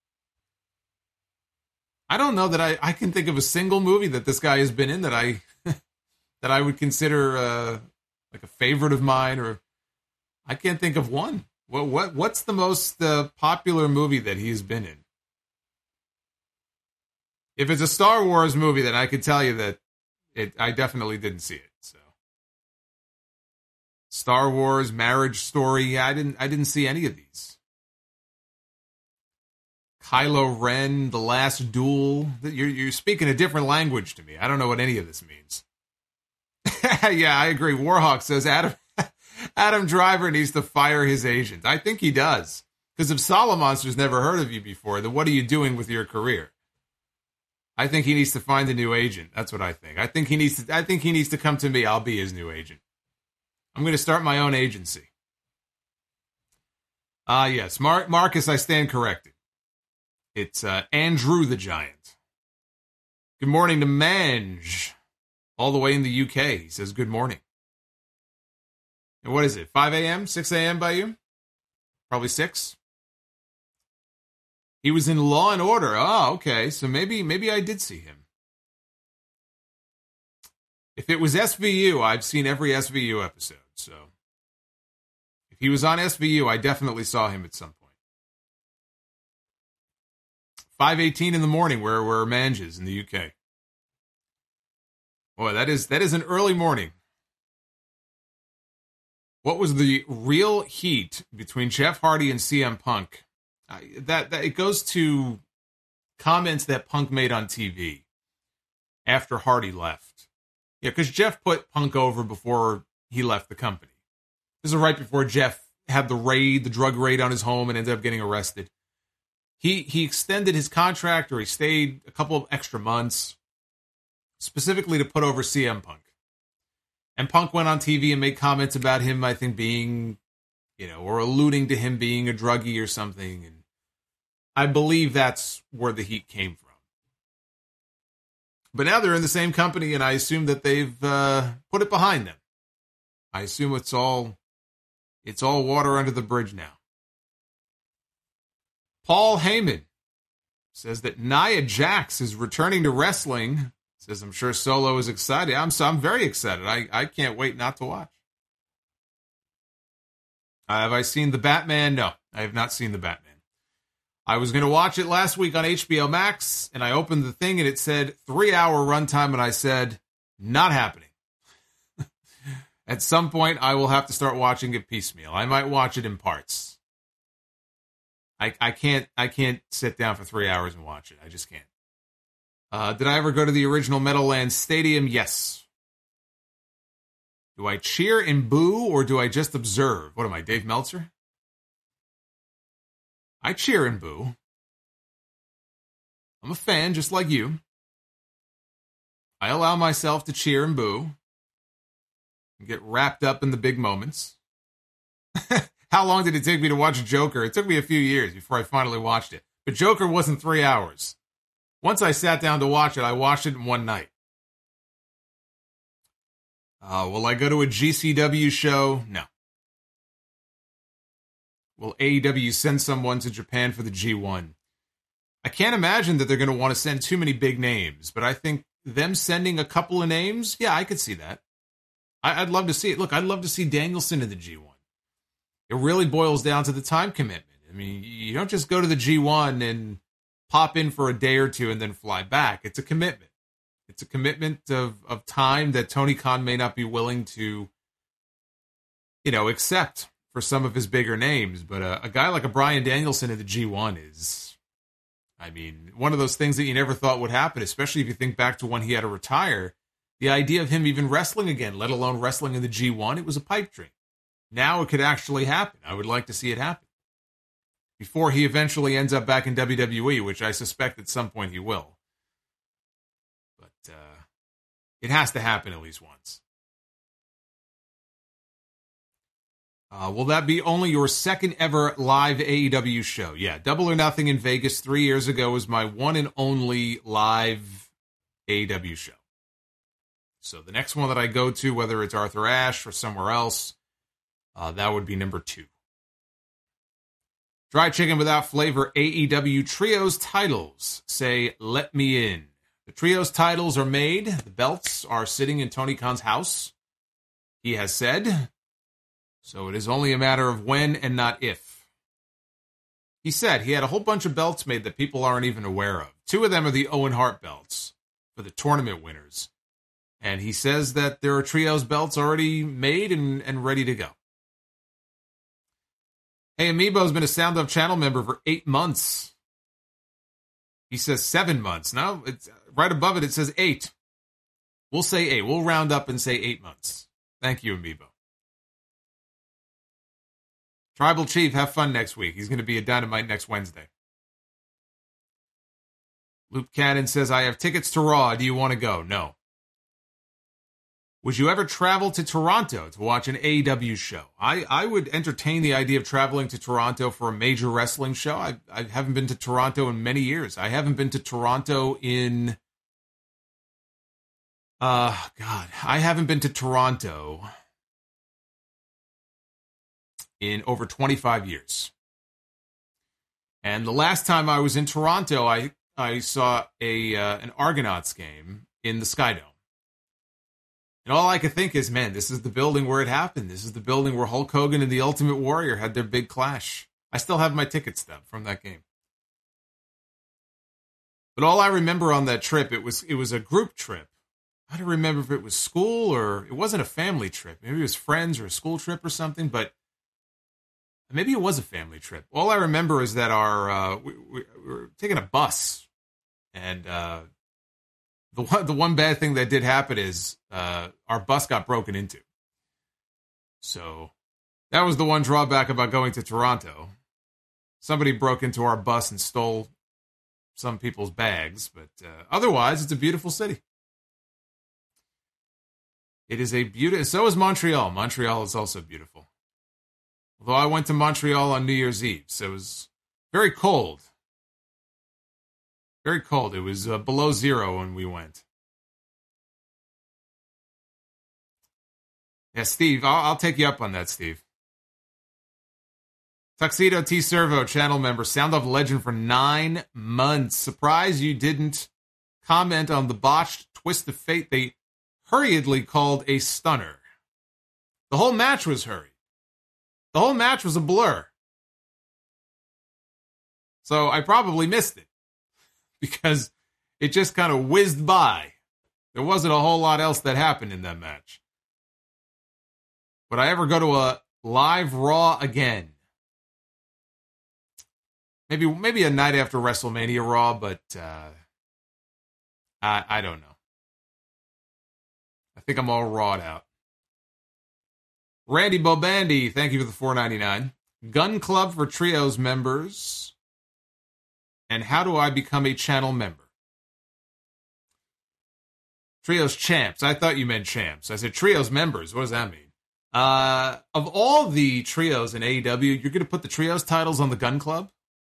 S1: I don't know that I can think of a single movie that this guy has been in that I that I would consider like a favorite of mine, or I can't think of one. What's the most popular movie that he's been in? If it's a Star Wars movie, then I could tell you that I definitely didn't see it. So, Star Wars, Marriage Story, I didn't see any of these. Kylo Ren, The Last Duel. You're speaking a different language to me. I don't know what any of this means. Yeah, I agree. Warhawk says Adam Driver needs to fire his agent. I think he does. Because if Solomonster's never heard of you before, then what are you doing with your career? I think he needs to find a new agent. That's what I think. I think he needs to come to me. I'll be his new agent. I'm going to start my own agency. Yes, Marcus, I stand corrected. It's Andrew the Giant. Good morning to Mange, all the way in the UK. He says good morning. And what is it, 5 a.m., 6 a.m. by you? Probably 6. He was in Law and Order. Oh, okay. So maybe I did see him. If it was SVU, I've seen every SVU episode. So If he was on SVU, I definitely saw him at some point. 5:18 in the morning where Mange is in the UK. Boy, that is an early morning. What was the real heat between Jeff Hardy and CM Punk? That it goes to comments that Punk made on TV after Hardy left. Yeah, because Jeff put Punk over before he left the company. This is right before Jeff had the drug raid on his home and ended up getting arrested. He extended his contract, or he stayed a couple of extra months, specifically to put over CM Punk. And Punk went on TV and made comments about him, I think, being, or alluding to him being a druggie or something. And I believe that's where the heat came from. But now they're in the same company, and I assume that they've put it behind them. I assume it's all water under the bridge now. Paul Heyman says that Nia Jax is returning to wrestling. Says, I'm sure Solo is excited. I'm very excited. I can't wait not to watch. Have I seen The Batman? No, I have not seen The Batman. I was going to watch it last week on HBO Max, and I opened the thing, and it said 3-hour runtime, and I said, not happening. At some point, I will have to start watching it piecemeal. I might watch it in parts. I can't sit down for 3 hours and watch it. I just can't. Did I ever go to the original Meadowlands Stadium? Yes. Do I cheer and boo, or do I just observe? What am I, Dave Meltzer? I cheer and boo. I'm a fan, just like you. I allow myself to cheer and boo and get wrapped up in the big moments. How long did it take me to watch Joker? It took me a few years before I finally watched it. But Joker wasn't 3 hours. Once I sat down to watch it, I watched it in one night. Will I go to a GCW show? No. Will AEW send someone to Japan for the G1? I can't imagine that they're going to want to send too many big names, but I think them sending a couple of names, yeah, I could see that. I'd love to see it. Look, I'd love to see Danielson in the G1. It really boils down to the time commitment. I mean, you don't just go to the G1 and pop in for a day or two and then fly back. It's a commitment. It's a commitment of time that Tony Khan may not be willing to, accept for some of his bigger names. But a guy like a Bryan Danielson in the G1 is, one of those things that you never thought would happen, especially if you think back to when he had to retire. The idea of him even wrestling again, let alone wrestling in the G1, it was a pipe dream. Now it could actually happen. I would like to see it happen. Before he eventually ends up back in WWE, which I suspect at some point he will. But it has to happen at least once. Will that be only your second ever live AEW show? Yeah, Double or Nothing in Vegas 3 years ago was my one and only live AEW show. So the next one that I go to, whether it's Arthur Ashe or somewhere else, that would be number 2. Dry Chicken Without Flavor AEW Trios titles say, let me in. The Trios titles are made. The belts are sitting in Tony Khan's house, he has said. So it is only a matter of when and not if. He said he had a whole bunch of belts made that people aren't even aware of. 2 of them are the Owen Hart belts for the tournament winners. And he says that there are Trios belts already made and ready to go. Hey, Amiibo's been a Sound Off Channel member for 8 months. He says 7 months. No, it's right above it. It says 8. We'll say 8. We'll round up and say 8 months. Thank you, Amiibo. Tribal Chief, have fun next week. He's going to be at Dynamite next Wednesday. Luke Cannon says, I have tickets to Raw. Do you want to go? No. Would you ever travel to Toronto to watch an AEW show? I would entertain the idea of traveling to Toronto for a major wrestling show. I haven't been to Toronto in many years. I haven't been to Toronto in... I haven't been to Toronto in over 25 years. And the last time I was in Toronto, I saw an Argonauts game in the Skydome. And all I could think is, man, this is the building where it happened. This is the building where Hulk Hogan and the Ultimate Warrior had their big clash. I still have my ticket stub from that game. But all I remember on that trip, it was a group trip. I don't remember if it was school or it wasn't a family trip. Maybe it was friends or a school trip or something, but maybe it was a family trip. All I remember is that we were taking a bus, and the one bad thing that did happen is our bus got broken into. So that was the one drawback about going to Toronto. Somebody broke into our bus and stole some people's bags, but otherwise, it's a beautiful city. It is a beautiful. So is Montreal. Montreal is also beautiful. Although I went to Montreal on New Year's Eve, so it was very cold. Very cold. It was below zero when we went. Yeah, Steve, I'll take you up on that, Steve. Tuxedo T Servo channel member, Sound Off Legend for 9 months. Surprised you didn't comment on the botched twist of fate they hurriedly called a stunner. The whole match was hurried. The whole match was a blur. So I probably missed it because it just kind of whizzed by. There wasn't a whole lot else that happened in that match. Would I ever go to a live Raw again? Maybe a night after WrestleMania Raw, but I don't know. I think I'm all rawed out. Randy Bobandy, thank you for the $4.99. Gun Club for Trios members. And how do I become a channel member? Trios champs. I thought you meant champs. I said Trios members. What does that mean? Of all the trios in AEW, you're going to put the Trios titles on the Gun Club?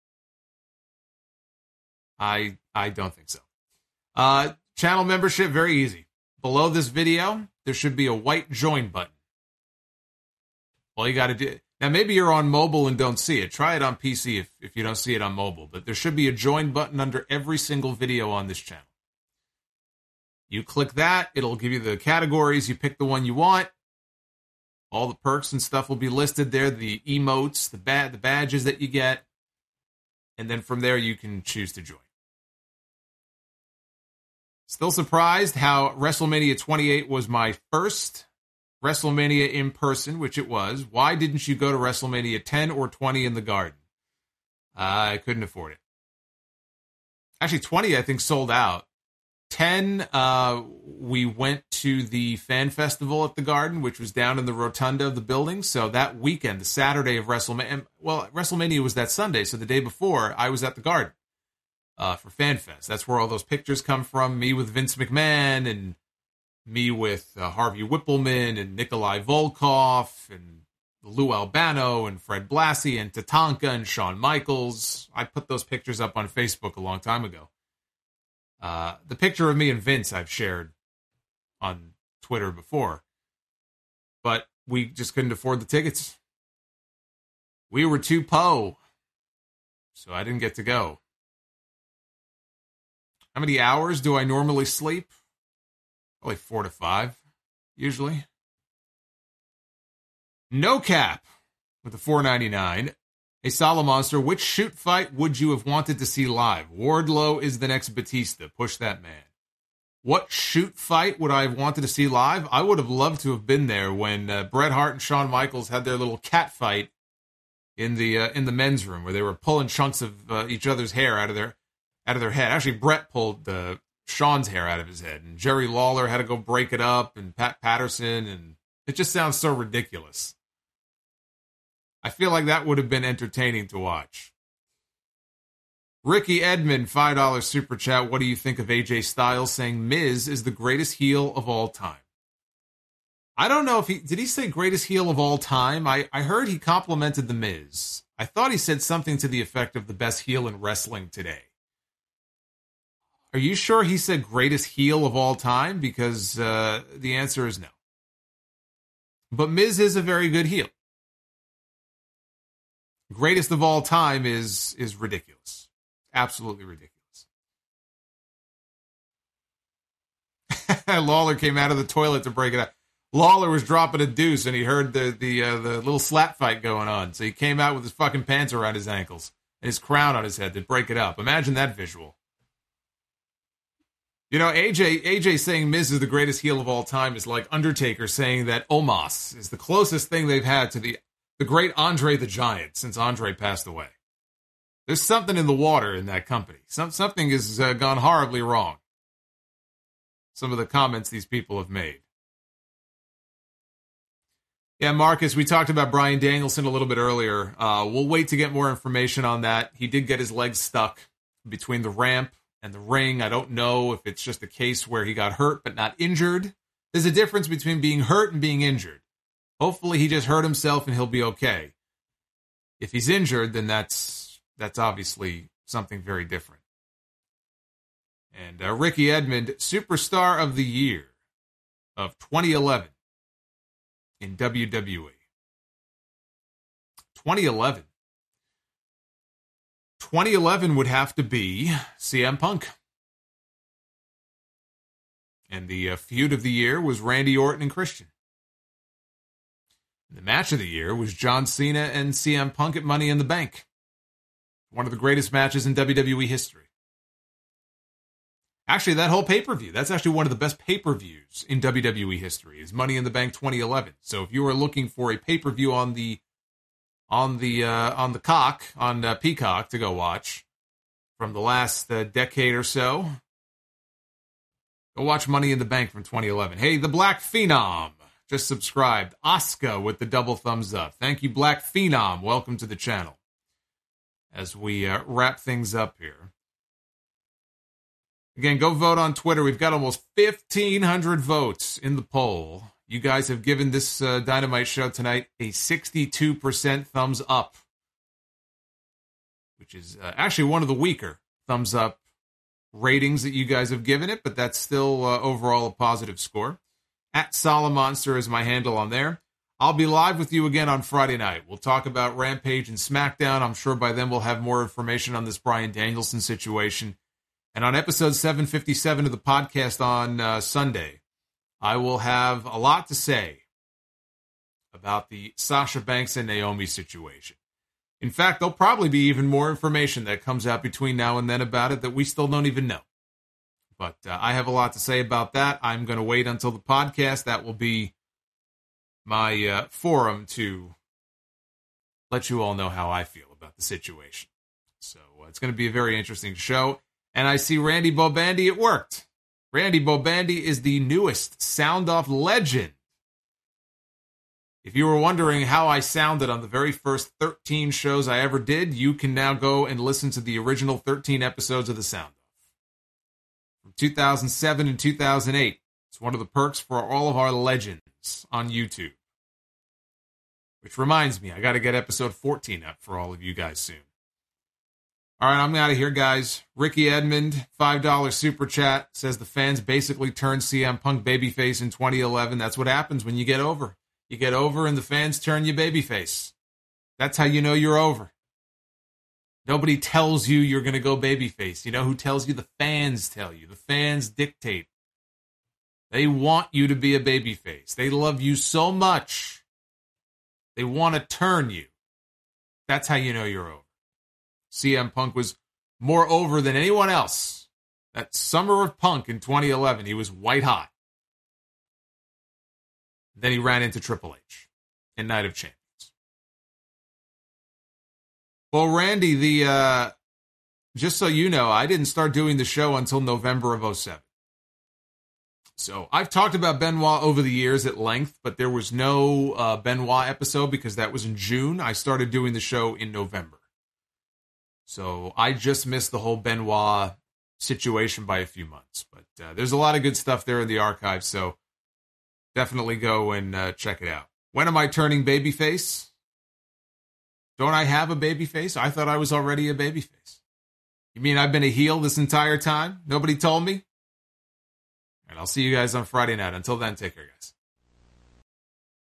S1: I don't think so. Channel membership, very easy. Below this video, there should be a white join button. All you got to do... Now, maybe you're on mobile and don't see it. Try it on PC if you don't see it on mobile. But there should be a join button under every single video on this channel. You click that. It'll give you the categories. You pick the one you want. All the perks and stuff will be listed there. The emotes, the badges that you get. And then from there, you can choose to join. Still surprised how WrestleMania 28 was my first WrestleMania in person, which it was. Why didn't you go to WrestleMania 10 or 20 in the Garden? I couldn't afford it. Actually, 20, I think, sold out. 10, we went to the fan festival at the Garden, which was down in the rotunda of the building. So that weekend, the Saturday of WrestleMania, well, WrestleMania was that Sunday. So the day before, I was at the Garden for FanFest. That's where all those pictures come from. Me with Vince McMahon and me with Harvey Whippleman and Nikolai Volkov and Lou Albano and Fred Blassie and Tatanka and Shawn Michaels. I put those pictures up on Facebook a long time ago. The picture of me and Vince I've shared on Twitter before. But we just couldn't afford the tickets. We were too po. So I didn't get to go. How many hours do I normally sleep? Probably 4 to 5, usually. No Cap with the $4.99. A Solomonster, which shoot fight would you have wanted to see live? Wardlow is the next Batista. Push that man. What shoot fight would I have wanted to see live? I would have loved to have been there when Bret Hart and Shawn Michaels had their little cat fight in the men's room, where they were pulling chunks of each other's hair out of their head. Actually, Bret pulled Shawn's hair out of his head, and Jerry Lawler had to go break it up, and Pat Patterson, and it just sounds so ridiculous. I feel like that would have been entertaining to watch. Ricky Edmond, $5 super chat. What do you think of AJ Styles saying Miz is the greatest heel of all time? I don't know if did he say greatest heel of all time? I heard he complimented the Miz. I thought he said something to the effect of the best heel in wrestling today. Are you sure he said greatest heel of all time? Because the answer is no. But Miz is a very good heel. Greatest of all time is ridiculous. Absolutely ridiculous. Lawler came out of the toilet to break it up. Lawler was dropping a deuce, and he heard the little slap fight going on. So he came out with his fucking pants around his ankles and his crown on his head to break it up. Imagine that visual. You know, AJ saying Miz is the greatest heel of all time is like Undertaker saying that Omos is the closest thing they've had to the great Andre the Giant since Andre passed away. There's something in the water in that company. Something has gone horribly wrong. Some of the comments these people have made. Yeah, Marcus, we talked about Bryan Danielson a little bit earlier. We'll wait to get more information on that. He did get his legs stuck between the ramp and the ring. I don't know if it's just a case where he got hurt but not injured. There's a difference between being hurt and being injured. Hopefully he just hurt himself and he'll be okay. If he's injured, then that's obviously something very different. And Ricky Edmond, Superstar of the Year of 2011 in WWE. 2011. 2011 would have to be CM Punk. And the feud of the year was Randy Orton and Christian. The match of the year was John Cena and CM Punk at Money in the Bank. One of the greatest matches in WWE history. Actually, that whole pay-per-view, that's actually one of the best pay-per-views in WWE history, is Money in the Bank 2011. So if you are looking for a pay-per-view on Peacock to go watch from the last decade or so, go watch Money in the Bank from 2011. Hey, the Black Phenom just subscribed. Asuka with the double thumbs up. Thank you, Black Phenom. Welcome to the channel. As we wrap things up here. Again, go vote on Twitter. We've got almost 1,500 votes in the poll. You guys have given this Dynamite show tonight a 62% thumbs up, which is actually one of the weaker thumbs up ratings that you guys have given it, but that's still overall a positive score. At Solomonster is my handle on there. I'll be live with you again on Friday night. We'll talk about Rampage and SmackDown. I'm sure by then we'll have more information on this Bryan Danielson situation. And on episode 757 of the podcast on Sunday, I will have a lot to say about the Sasha Banks and Naomi situation. In fact, there'll probably be even more information that comes out between now and then about it that we still don't even know. But I have a lot to say about that. I'm going to wait until the podcast. That will be my forum to let you all know how I feel about the situation. So it's going to be a very interesting show. And I see Randy Bobandy, it worked. Randy Bobandy is the newest Sound Off legend. If you were wondering how I sounded on the very first 13 shows I ever did, you can now go and listen to the original 13 episodes of the Sound Off. From 2007 and 2008. It's one of the perks for all of our legends on YouTube. Which reminds me, I got to get episode 14 up for all of you guys soon. All right, I'm out of here, guys. Ricky Edmond, $5 super chat, says the fans basically turned CM Punk babyface in 2011. That's what happens when you get over. You get over and the fans turn you babyface. That's how you know you're over. Nobody tells you you're going to go babyface. You know who tells you? The fans tell you. The fans dictate. They want you to be a babyface. They love you so much. They want to turn you. That's how you know you're over. CM Punk was more over than anyone else. That summer of Punk in 2011, he was white hot. Then he ran into Triple H in Night of Champions. Well, Randy, just so you know, I didn't start doing the show until November of 2007. So I've talked about Benoit over the years at length, but there was no Benoit episode because that was in June. I started doing the show in November. So I just missed the whole Benoit situation by a few months. But there's a lot of good stuff there in the archive, so definitely go and check it out. When am I turning babyface? Don't I have a babyface? I thought I was already a babyface. You mean I've been a heel this entire time? Nobody told me? And I'll see you guys on Friday night. Until then, take care, guys.